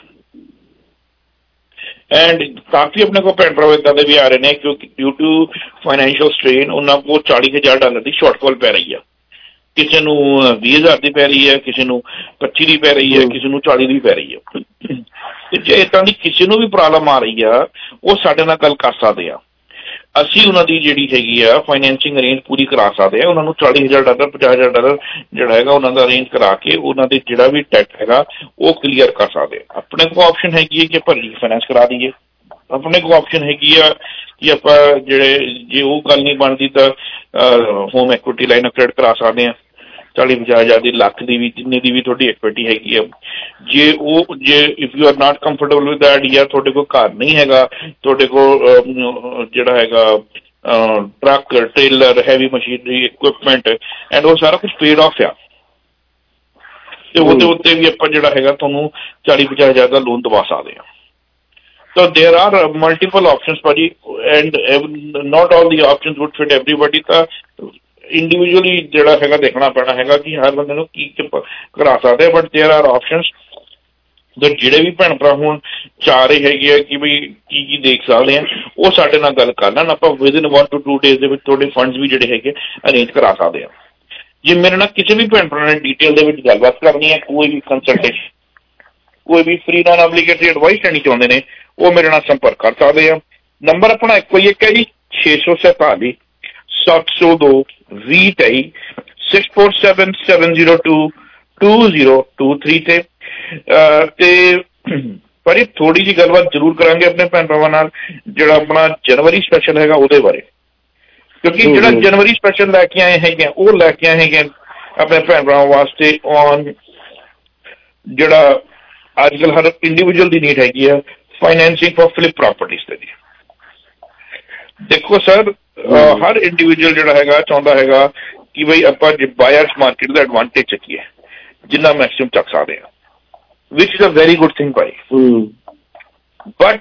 ਐਂਡ ਕਾਫੀ ਆਪਣੇ ਕੋਲ ਭੈਣ ਭਰਾ ਇੱਦਾਂ ਦੇ ਵੀ ਆ ਰਹੇ ਨੇ ਕਿਉਂਕਿ ਡਿਊ ਟੂ ਫਾਈਨੈਂਸ਼ੀਅਲ ਸਟ੍ਰੇਨ ਉਹਨਾਂ ਕੋਲ $40,000 ਦੀ ਸ਼ਾਰਟਫਾਲ ਪੈ ਰਹੀ ਆ. ਕਿਸੇ ਨੂੰ 20,000 ਦੀ ਪੈ ਰਹੀ ਹੈ, ਕਿਸੇ ਨੂੰ 25 ਦੀ ਪੈ ਰਹੀ ਹੈ, ਕਿਸੇ ਨੂੰ 40 ਦੀ ਪੈ ਰਹੀ ਹੈ. ਤੇ ਜੇ ਇੱਦਾਂ ਦੀ ਕਿਸੇ ਨੂੰ ਵੀ ਪ੍ਰੋਬਲਮ ਆ ਰਹੀ ਆ ਉਹ ਸਾਡੇ ਨਾਲ ਗੱਲ ਕਰ ਸਕਦੇ ਆ. ਅਸੀਂ ਉਹਨਾਂ ਦੀ ਜਿਹੜੀ ਹੈਗੀ ਆ ਫਾਈਨੈਂਸਿੰਗ ਅਰੇਂਜ ਪੂਰੀ ਕਰਾ ਸਕਦੇ ਆ. ਉਹਨਾਂ ਨੂੰ $40,000 $50,000 ਜਿਹੜਾ ਹੈਗਾ ਉਹਨਾਂ ਦਾ ਅਰੇਂਜ ਕਰਾ ਕੇ ਉਹਨਾਂ ਦੇ ਜਿਹੜਾ ਵੀ ਡੈਟ ਹੈਗਾ ਉਹ ਕਲੀਅਰ ਕਰ ਸਕਦੇ ਆ. ਆਪਣੇ ਕੋਲ ਆਪਸ਼ਨ ਹੈਗੀ ਹੈ ਕਿ ਆਪਾਂ ਰੀਫਾਈਨੈਂਸ ਕਰਾ ਦਈਏ. ਆਪਣੇ ਕੋਲ ਆਪਸ਼ਨ ਹੈਗੀ ਆ ਕਿ ਆਪਾਂ ਜਿਹੜੇ ਜੇ ਉਹ ਗੱਲ ਨਹੀਂ ਬਣਦੀ ਤਾਂ home equity line of credit ਕਰਾ ਸਕਦੇ ਹਾਂ. 40-50,000 ਦੀ, ਲੱਖ ਦੀ ਵੀ, ਜਿੰਨੇ ਦੀ ਵੀ ਤੁਹਾਡੀ ਇਕੁਇਟੀ ਹੈਗੀ ਆ. ਜੇ if you are not comfortable with that, ਜਾਂ ਤੁਹਾਡੇ ਕੋਲ ਘਰ ਨਹੀਂ ਹੈਗਾ, ਤੁਹਾਡੇ ਕੋਲ ਜਿਹੜਾ ਹੈਗਾ truck, trailer, heavy machinery, equipment and ਉਹ ਸਾਰਾ ਕੁਛ ਪੇਡ ਆਫ ਆ, ਤੇ ਉਹਦੇ ਉੱਤੇ ਵੀ ਆਪਾਂ ਜਿਹੜਾ ਹੈਗਾ ਤੁਹਾਨੂੰ 40-50,000 ਦਾ ਲੋਨ ਦਵਾ ਸਕਦੇ ਹਾਂ. So there are multiple options, ਭਾਜੀ, and not all the options would fit everybody. ਤਾਂ ਇੰਡੀਵਿਜੂਅਲੀ ਜਿਹੜਾ ਹੈਗਾ ਦੇਖਣਾ ਪੈਣਾ ਹੈਗਾ ਕਿ ਹਰ ਬੰਦੇ ਨੂੰ ਕੀ ਕਰਾ ਸਕਦੇ, ਬਟ ਦੇਅਰ ਆਰ ਆਪਸ਼ਨਸ. ਜਿਹੜੇ ਵੀ ਭੈਣ ਭਰਾ ਹੁਣ ਚਾਹ ਰਹੇ ਹੈਗੇ ਆ ਕਿ ਬਈ ਕੀ ਦੇਖ ਸਕਦੇ ਆ, ਉਹ ਸਾਡੇ ਨਾਲ ਗੱਲ ਕਰ ਲੈਣ. ਆਪਾਂ ਵਿਦਿਨ 1 to 2 days ਦੇ ਵਿੱਚ ਤੁਹਾਡੇ ਫੰਡਸ ਵੀ ਜਿਹੜੇ ਹੈਗੇ ਅਰੇਂਜ ਕਰਾ ਸਕਦੇ ਆ. ਜੇ ਮੇਰੇ ਨਾਲ ਕਿਸੇ ਵੀ ਭੈਣ ਭਰਾ ਨੇ ਡੀਟੇਲ ਦੇ ਵਿੱਚ ਗੱਲਬਾਤ ਕਰਨੀ ਹੈ, ਕੋਈ ਵੀ ਕੰਸਲਟੇਸ਼ਨ ਕੋਈ ਵੀ ਫ੍ਰੀ ਨॉन ਐਪਲੀਕੇਟਰੀ ਐਡਵਾइस ਲੈਣੀ ਚਾਹੁੰਦੇ ਨੇ ਉਹ ਮੇਰੇ ਨਾਲ ਸੰਪਰਕ ਕਰ ਸਕਦੇ ਆ। ਨੰਬਰ ਆਪਣਾ ਇੱਕੋ ਹੀ ਇੱਕ ਹੈ ਜੀ 647 702 2023 6477022023 ਤੇ ਪਰ ਇਹ ਥੋੜੀ ਜਿਹੀ ਗੱਲਬਾਤ ਜ਼ਰੂਰ ਕਰਾਂਗੇ ਆਪਣੇ ਭੈਣ ਭਰਾਵਾਂ ਨਾਲ ਜਿਹੜਾ ਆਪਣਾ ਜਨਵਰੀ ਸਪੈਸ਼ਲ ਹੈਗਾ ਉਹਦੇ ਬਾਰੇ, ਕਿਉਂਕਿ ਜਿਹੜਾ ਜਨਵਰੀ ਸਪੈਸ਼ਲ ਲੈ ਕੇ ਆਏ ਹੈਗੇ ਉਹ ਲੈ ਕੇ ਆਏ ਹੈਗੇ ਆਪਣੇ ਭੈਣ ਭਰਾਵਾਂ ਵਾਸਤੇ ਔਨ ਜਿਹੜਾ ਅੱਜ ਕੱਲ੍ਹ ਹਰ ਇੰਡੀਵਿਜੂਅਲ ਦੀ ਨੀਡ ਹੈਗੀ ਆ ਫਾਈਨੈਂਸਿੰਗ ਫॉर ਫਲਿਪ ਪ੍ਰੋਪਰਟੀਜ਼ ਤੇ। ਦੇਖੋ ਸਰ ਹਰ ਇੰਡੀਵਿਜੂਅਲ ਜਿਹੜਾ ਹੈਗਾ ਚਾਹੁੰਦਾ ਹੈਗਾ ਕਿ ਬਈ ਆਪਾਂ ਬਾਇਰਸ ਮਾਰਕੀਟ ਦਾ ਐਡਵਾਂਟੇਜ ਚੱਕੀਏ ਜਿੰਨਾ ਮੈਕਸਿਮਮ ਚੱਕ ਸਕਦੇ ਹਾਂ, ਵਿਚ is a very good thing ਭਾਈ। ਬਟ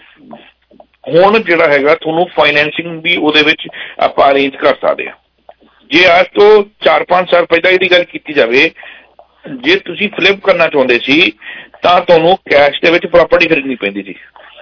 ਹੁਣ ਜਿਹੜਾ ਹੈਗਾ ਤੁਹਾਨੂੰ ਫਾਈਨੈਂਸਿੰਗ ਵੀ ਉਹਦੇ ਵਿੱਚ ਆਪਾਂ ਅਰੇਂਜ ਕਰ ਸਕਦੇ ਹਾਂ। ਜੇ ਅੱਜ ਤੋਂ 4-5 ਸਾਲ ਪਹਿਲਾਂ ਇਹਦੀ ਗੱਲ ਕੀਤੀ ਜਾਵੇ, ਜੇ ਤੁਸੀਂ ਫਲਿਪ ਕਰਨਾ ਚਾਹੁੰਦੇ ਸੀ ਤਾਂ ਤੁਹਾਨੂੰ ਕੈਸ਼ ਦੇ ਵਿੱਚ ਪ੍ਰਾਪਰਟੀ ਖਰੀਦਣੀ ਪੈਂਦੀ ਸੀ,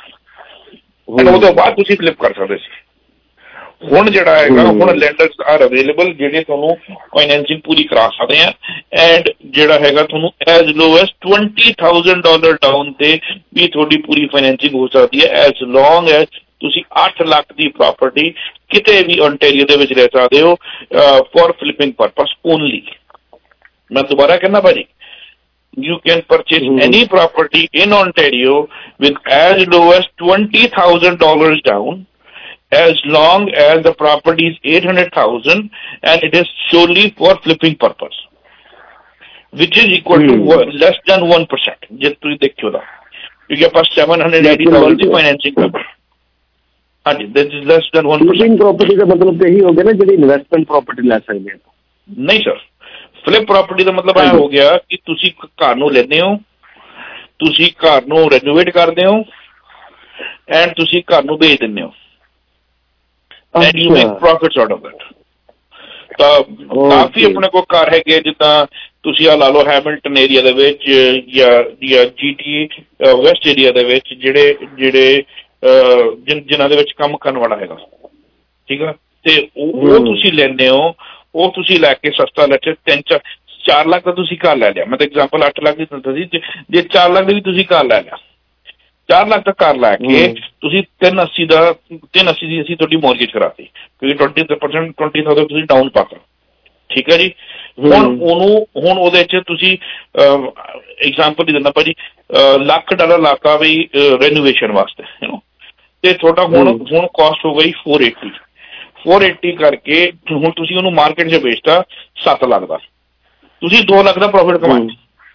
ਉਹ ਤੋਂ ਬਾਅਦ ਤੁਸੀਂ ਫਲਿਪ ਕਰ ਸਕਦੇ ਸੀ। ਹੁਣ ਜਿਹੜਾ ਹੈਗਾ ਹੁਣ ਲੈਂਡਰਸ ਆਰ ਅਵੇਲੇਬਲ ਜਿਹੜੇ ਤੁਹਾਨੂੰ ਫਾਈਨੈਂਸਿੰਗ ਪੂਰੀ ਕਰਾ ਸਕਦੇ ਆ ਐਂਡ ਜਿਹੜਾ ਹੈਗਾ ਤੁਹਾਨੂੰ ਐਜ਼ ਲੋ ਐਜ਼ $20,000 ਡਾਊਨ ਤੇ ਵੀ ਤੁਹਾਡੀ ਪੂਰੀ ਫਾਈਨੈਂਸਿੰਗ ਹੋ ਸਕਦੀ ਹੈ ਐਜ਼ ਲੌਂਗ ਐਜ਼ ਤੁਸੀਂ 8 ਲੱਖ ਦੀ ਪ੍ਰਾਪਰਟੀ ਕਿਤੇ ਵੀ ਓਨਟਾਰੀਓ ਦੇ ਵਿੱਚ ਲੈ ਸਕਦੇ ਹੋ ਫॉर ਫਲਿਪਿੰਗ ਪਰਪਸ ਓਨਲੀ। ਮੈਂ ਦੁਬਾਰਾ ਕਹਿੰਦਾ ਭਾਜੀ, you can purchase any property in Ontario with as low as $20,000 down as long as the property is $800,000 and it is solely for flipping purpose, which is equal to less than 1%. Just to देखियो ना, क्योंकि आप 780,000 की financing कर, हाँ जी, that is less than 1%. Flipping property का मतलब यही हो गया ना जो investment property ले सकते हैं? नहीं सर, ਫਲਿਪ ਪ੍ਰਾਪਰਟੀ ਦਾ ਮਤਲਬ ਇਹ ਹੋ ਗਿਆ ਕਿ ਤੁਸੀਂ ਘਰ ਨੂੰ ਲੈਂਦੇ ਹੋ, ਤੁਸੀਂ ਘਰ ਨੂੰ ਰੈਨੋਵੇਟ ਕਰਦੇ ਹੋ ਐਂਡ ਤੁਸੀਂ ਘਰ ਨੂੰ ਵੇਚ ਦਿੰਦੇ ਹੋ and you make profits out of that. ਤਾਂ ਕਾਫੀ ਆਪਣੇ ਕੋਲ ਘਰ ਹੈਗੇ ਜਿੱਦਾਂ ਤੁਸੀਂ ਆ ਲਾ ਲਓ ਹੈਮਿਲਟਨ ਏਰੀਆ ਦੇ ਵਿੱਚ ਜਾਂ GTA ਵੈਸਟ ਏਰੀਆ ਦੇ ਵਿੱਚ ਜਿਹੜੇ ਜਿਨ੍ਹਾਂ ਦੇ ਵਿੱਚ ਕੰਮ ਕਰਨ ਵਾਲਾ ਹੈਗਾ, ਠੀਕ ਆ, ਤੇ ਉਹ ਤੁਸੀਂ ਲੈਂਦੇ ਹੋ, ਉਹ ਤੁਸੀਂ ਲੈ ਕੇ ਸਸਤਾ ਲੈ ਕੇ 3-4 ਲੱਖ ਦਾ ਤੁਸੀਂ ਘਰ ਲੈ ਲਿਆ। ਮੈਂ ਤਾਂ ਐਗਜ਼ਾਮਪਲ 8 ਲੱਖ ਦੀ ਦਿੰਦਾ ਸੀ, ਜੇ 4 ਲੱਖ ਦੀ ਵੀ ਤੁਸੀਂ ਘਰ ਲੈ ਲਿਆ, 4 ਲੱਖ ਦਾ ਘਰ ਲੈ ਕੇ ਤੁਸੀਂ 380 ਦੀ ਅਸੀਂ ਤੁਹਾਡੀ ਮੌਰਗੇਜ ਕਰਾਤੀ ਕਿਉਂਕਿ 20,000 ਤੁਸੀਂ ਡਾਊਨ ਪਾਤਾ, ਠੀਕ ਹੈ ਜੀ। ਹੁਣ ਉਹਦੇ 'ਚ ਤੁਸੀਂ ਐਗਜ਼ਾਮਪਲ ਹੀ ਦਿੰਦਾ ਭਾਜੀ $1,00,000 ਲਾਤਾ ਵੀ ਰੈਨੋਵੇਸ਼ਨ ਵਾਸਤੇ ਤੇ ਤੁਹਾਡਾ ਹੁਣ ਕਾਸਟ ਹੋ ਗਈ 480 ਕਰਕੇ ਹੁਣ ਤੁਸੀਂ ਉਹਨੂੰ ਮਾਰਕੀਟ 'ਚ ਵੇਚਤਾ 7 ਲੱਖ ਦਾ, ਤੁਸੀਂ 2 ਲੱਖ ਦਾ ਪ੍ਰੋਫਿਟ ਕਮਾਇਆ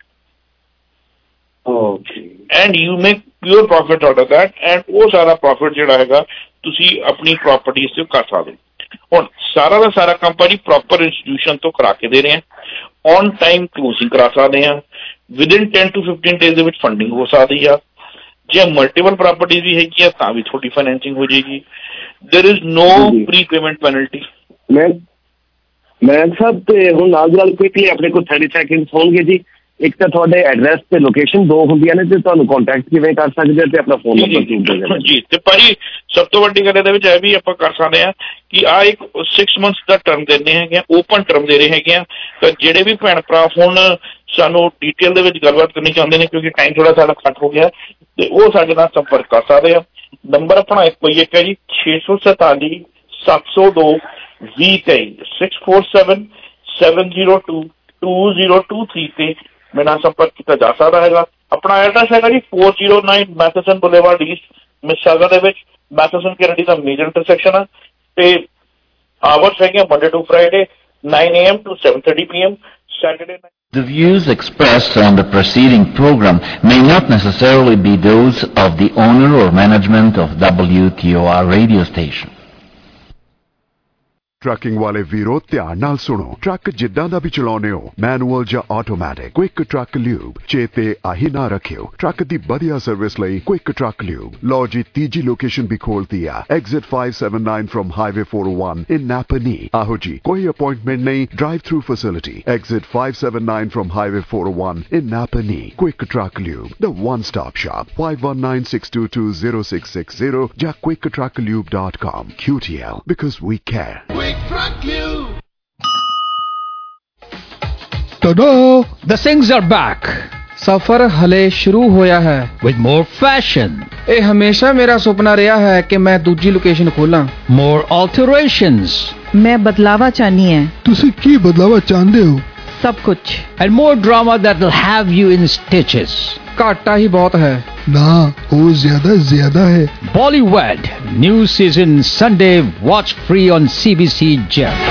and you make pure profit out of that and ਉਹ ਸਾਰਾ ਪ੍ਰੋਫਿਟ ਜਿਹੜਾ ਹੈਗਾ ਤੁਸੀਂ ਆਪਣੀ ਪ੍ਰਾਪਰਟੀਜ਼ 'ਚ ਕਰ ਸਕਦੇ। ਹੁਣ ਸਾਰਾ ਦਾ ਸਾਰਾ ਕੰਮ ਭਾਜੀ ਪ੍ਰੋਪਰ ਇੰਸਟੀਟਿਊਸ਼ਨ ਤੋਂ ਕਰਾ ਕੇ ਦੇ ਰਹੇ ਆ, ਔਨ ਟਾਈਮ ਕਲੋਜ਼ਿੰਗ ਕਰਾ ਸਕਦੇ ਆ, ਵਿਦਿਨ 10 to 15 ਡੇਜ਼ ਦੇ ਵਿੱਚ ਫੰਡਿੰਗ ਹੋ ਸਕਦੀ ਆ। ਜੇ ਮਲਟੀਪਲ ਪ੍ਰਾਪਰਟੀਜ਼ ਵੀ ਹੈਗੀ ਆ ਤਾਂ ਵੀ ਤੁਹਾਡੀ ਫਾਈਨੈਂਸਿੰਗ ਹੋ ਜਾਏਗੀ। There is no prepayment penalty. ਮੈਂ ਸਭ ਤੇ ਹੁਣ ਨਾਲ ਕੁਇਕਲੀ ਆਪਣੇ ਕੋਲ 30 ਸੈਕਿੰਡ ਹੋਣਗੇ ਜੀ। ਇੱਕ ਤਾਂ ਤੁਹਾਡੇ ਐਡਰੈਸ ਤੇ ਲੋਕੇਸ਼ਨ ਦੋ ਹੁੰਦੀਆਂ ਨੇ ਤੇ ਤੁਹਾਨੂੰ ਕੰਟੈਕਟ ਕਿਵੇਂ ਕਰ ਸਕਦੇ ਤੇ ਆਪਣਾ ਫੋਨ ਨੰਬਰ ਜੀ। ਤੇ ਭਾਜੀ ਸਭ ਤੋਂ ਵੱਡੀ ਗੱਲ ਇਹਦੇ ਵਿੱਚ ਇਹ ਵੀ ਆਪਾਂ ਕਰ ਸਕਦੇ ਹਾਂ ਕਿ ਆਹ ਇੱਕ 6 months ਦਾ ਟਰਮ ਦਿੰਦੇ ਹੈਗੇ ਆ, ਓਪਨ ਟਰਮ ਦੇ ਰਹੇ ਹੈਗੇ ਆ। ਤਾਂ ਜਿਹੜੇ ਵੀ ਭੈਣ ਭਰਾ ਹੁਣ ਸਾਨੂੰ ਡਿਟੇਲ ਦੇ ਵਿੱਚ ਗੱਲਬਾਤ ਕਰਨੀ ਚਾਹੁੰਦੇ ਨੇ ਕਿਉਂਕਿ ਟਾਈਮ ਥੋੜਾ ਸਾਡਾ ਘੱਟ ਹੋ ਗਿਆ ਤੇ ਉਹ ਸਾਡੇ ਨਾਲ ਸੰਪਰਕ ਕਰ ਸਕਦੇ ਆ। ਨੰਬਰ ਆਪਣਾ ਇੱਕੋ ਹੀ ਇੱਕ ਹੈ ਜੀ 647 702 2023 6477022023 ਤੇ ਮੇਰੇ ਨਾਲ ਸੰਪਰਕ ਕੀਤਾ ਜਾ ਸਕਦਾ ਹੈਗਾ। ਆਪਣਾ ਐਡਰੈਸ ਹੈਗਾ ਜੀ 409 ਮੈਥਸਨ ਬੁਲੇਵਾਰਡ ਈਸਟ ਮਿਸਿਸਾਗਾ ਦੇ ਵਿੱਚ। ਮੈਥਸਨ ਕੈਨੇਡੀ ਦਾ ਮੇਜਰ ਇੰਟਰਸੈਕਸ਼ਨ ਹੈ ਤੇ ਆਵਰਸ ਹੈਗੇ Monday to Friday 9 AM to 7:30 PM, Saturday night. The views expressed on the preceding program may not necessarily be those of the owner or management of WTOR radio station. Trucking ਵਾਲੇ ਵੀਰੋ ਧਿਆਨ ਨਾਲ ਸੁਣੋ, truck ਜਿੱਦਾਂ ਦਾ ਵੀ ਚਲਾਉਨੇ ਹੋ, manual ਜਾਂ automatic, quick truck lube ਚੇਤੇ ਆਹੀ ਨਾ ਰੱਖਿਓ। ਟਰੱਕ ਦੀ ਵਧੀਆ ਸਰਵਿਸ ਲਈ ਕੁਇਕ ਟਰੱਕ ਲਿਊਬ। ਲਓ ਜੀ ਤੀਜੀ ਲੋਕੇਸ਼ਨ ਵੀ ਖੋਲਤੀ ਆ, exit 579 from highway 401 in Napanee. ਆਹੋ ਜੀ ਕੋਈ ਅਪਾਇੰਟਮੈਂਟ ਨਹੀਂ, drive through facility, exit 579 from highway 401 in Napanee. Quick truck lube, the one stop shop, 5196220660 ਜਾਂ quicktrucklube.com. QTL, because we care. Ta-da! The Singhs are back. ਸਫ਼ਰ ਹਲੇ ਸ਼ੁਰੂ ਹੋਇਆ ਹੈ। With more fashion, ਇਹ ਹਮੇਸ਼ਾ ਮੇਰਾ ਸੁਪਨਾ ਰਿਹਾ ਹੈ ਕਿ ਮੈਂ ਦੂਜੀ ਲੋਕੇਸ਼ਨ ਖੋਲਾਂ। more alterations, मैं बदलावा चाहनी है। ਤੁਸੀਂ ਕੀ ਬਦਲਾਵਾ ਚਾਹੁੰਦੇ ਹੋ? सब कुछ। and more drama that will have you in stitches. ਘਾਟਾ ਹੀ ਬਹੁਤ ਹੈ। ना, वो ज्यादा है। Bollywood, new season Sunday, watch free on CBC Gem.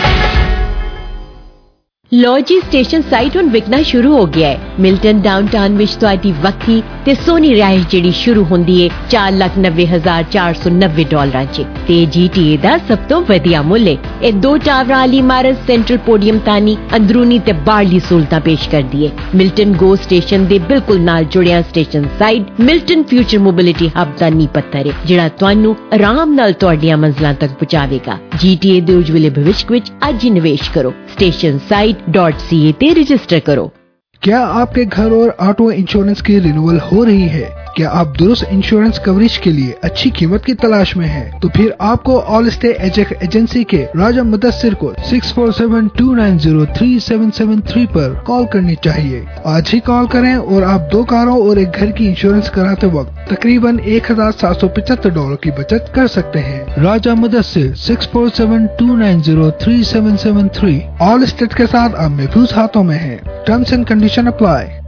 ਲੋ ਜੀ ਸਟੇਸ਼ਨ ਸਾਈਟ ਹੁਣ ਵਿਕਣਾ ਸ਼ੁਰੂ ਹੋ ਗਿਆ ਹੈ। ਮਿਲਟਨ ਡਾਊਨਟਾਊਨ ਵਿੱਚ ਤੁਹਾਡੀ ਵੱਖਰੀ ਤੇ ਸੋਹਣੀ ਰਿਹਾਇਸ਼ ਜਿਹੜੀ ਸ਼ੁਰੂ ਹੁੰਦੀ ਹੈ $4,90,490 'ਚ ਤੇ GTA ਦਾ ਸਭ ਤੋਂ ਵਧੀਆ ਮੁੱਲ ਹੈ। ਇਹ 2 ਟਾਵਰਾਂ ਵਾਲੀ ਇਮਾਰਤ ਸੈਂਟਰਲ ਪੋਡੀਅਮ ਤਾਨੀ ਅੰਦਰੂਨੀ ਤੇ ਬਾਹਰਲੀ ਸਹੂਲਤਾਂ ਪੇਸ਼ ਕਰਦੀ ਹੈ। ਮਿਲਟਨ ਗੋ ਸਟੇਸ਼ਨ ਦੇ ਬਿਲਕੁਲ ਨਾਲ ਜੁੜਿਆ station site Milton future mobility hub ਦਾ ਨੀਂਹ ਪੱਥਰ ਹੈ ਜਿਹੜਾ ਤੁਹਾਨੂੰ ਆਰਾਮ ਨਾਲ ਤੁਹਾਡੀਆਂ ਮੰਜ਼ਿਲਾਂ ਤੱਕ ਪਹੁੰਚਾਵੇਗਾ। GTA ਦੇ ਉਜਵਲੇ ਭਵਿੱਖ ਵਿੱਚ ਅੱਜ ਹੀ ਨਿਵੇਸ਼ ਕਰੋ। स्टेशन site.ca ਤੇ रजिस्टर करो। क्या आपके घर और ऑटो इंश्योरेंस की रिन्यूअल हो रही है? क्या आप दुरुस्त इंश्योरेंस कवरेज के लिए अच्छी कीमत की तलाश में हैं? तो फिर आपको ऑल स्टे एजेंसी के राजा मुदस्सिर को 6472903773 पर कॉल करनी चाहिए। आज ही कॉल करें और आप 2 कारों और एक घर की इंश्योरेंस कराते वक्त तकरीबन $1,775 की बचत कर सकते हैं। राजा मुदस्सिर 6472903773 ऑल स्टेट के साथ अब महफूज हाथों में है। Terms and condition apply.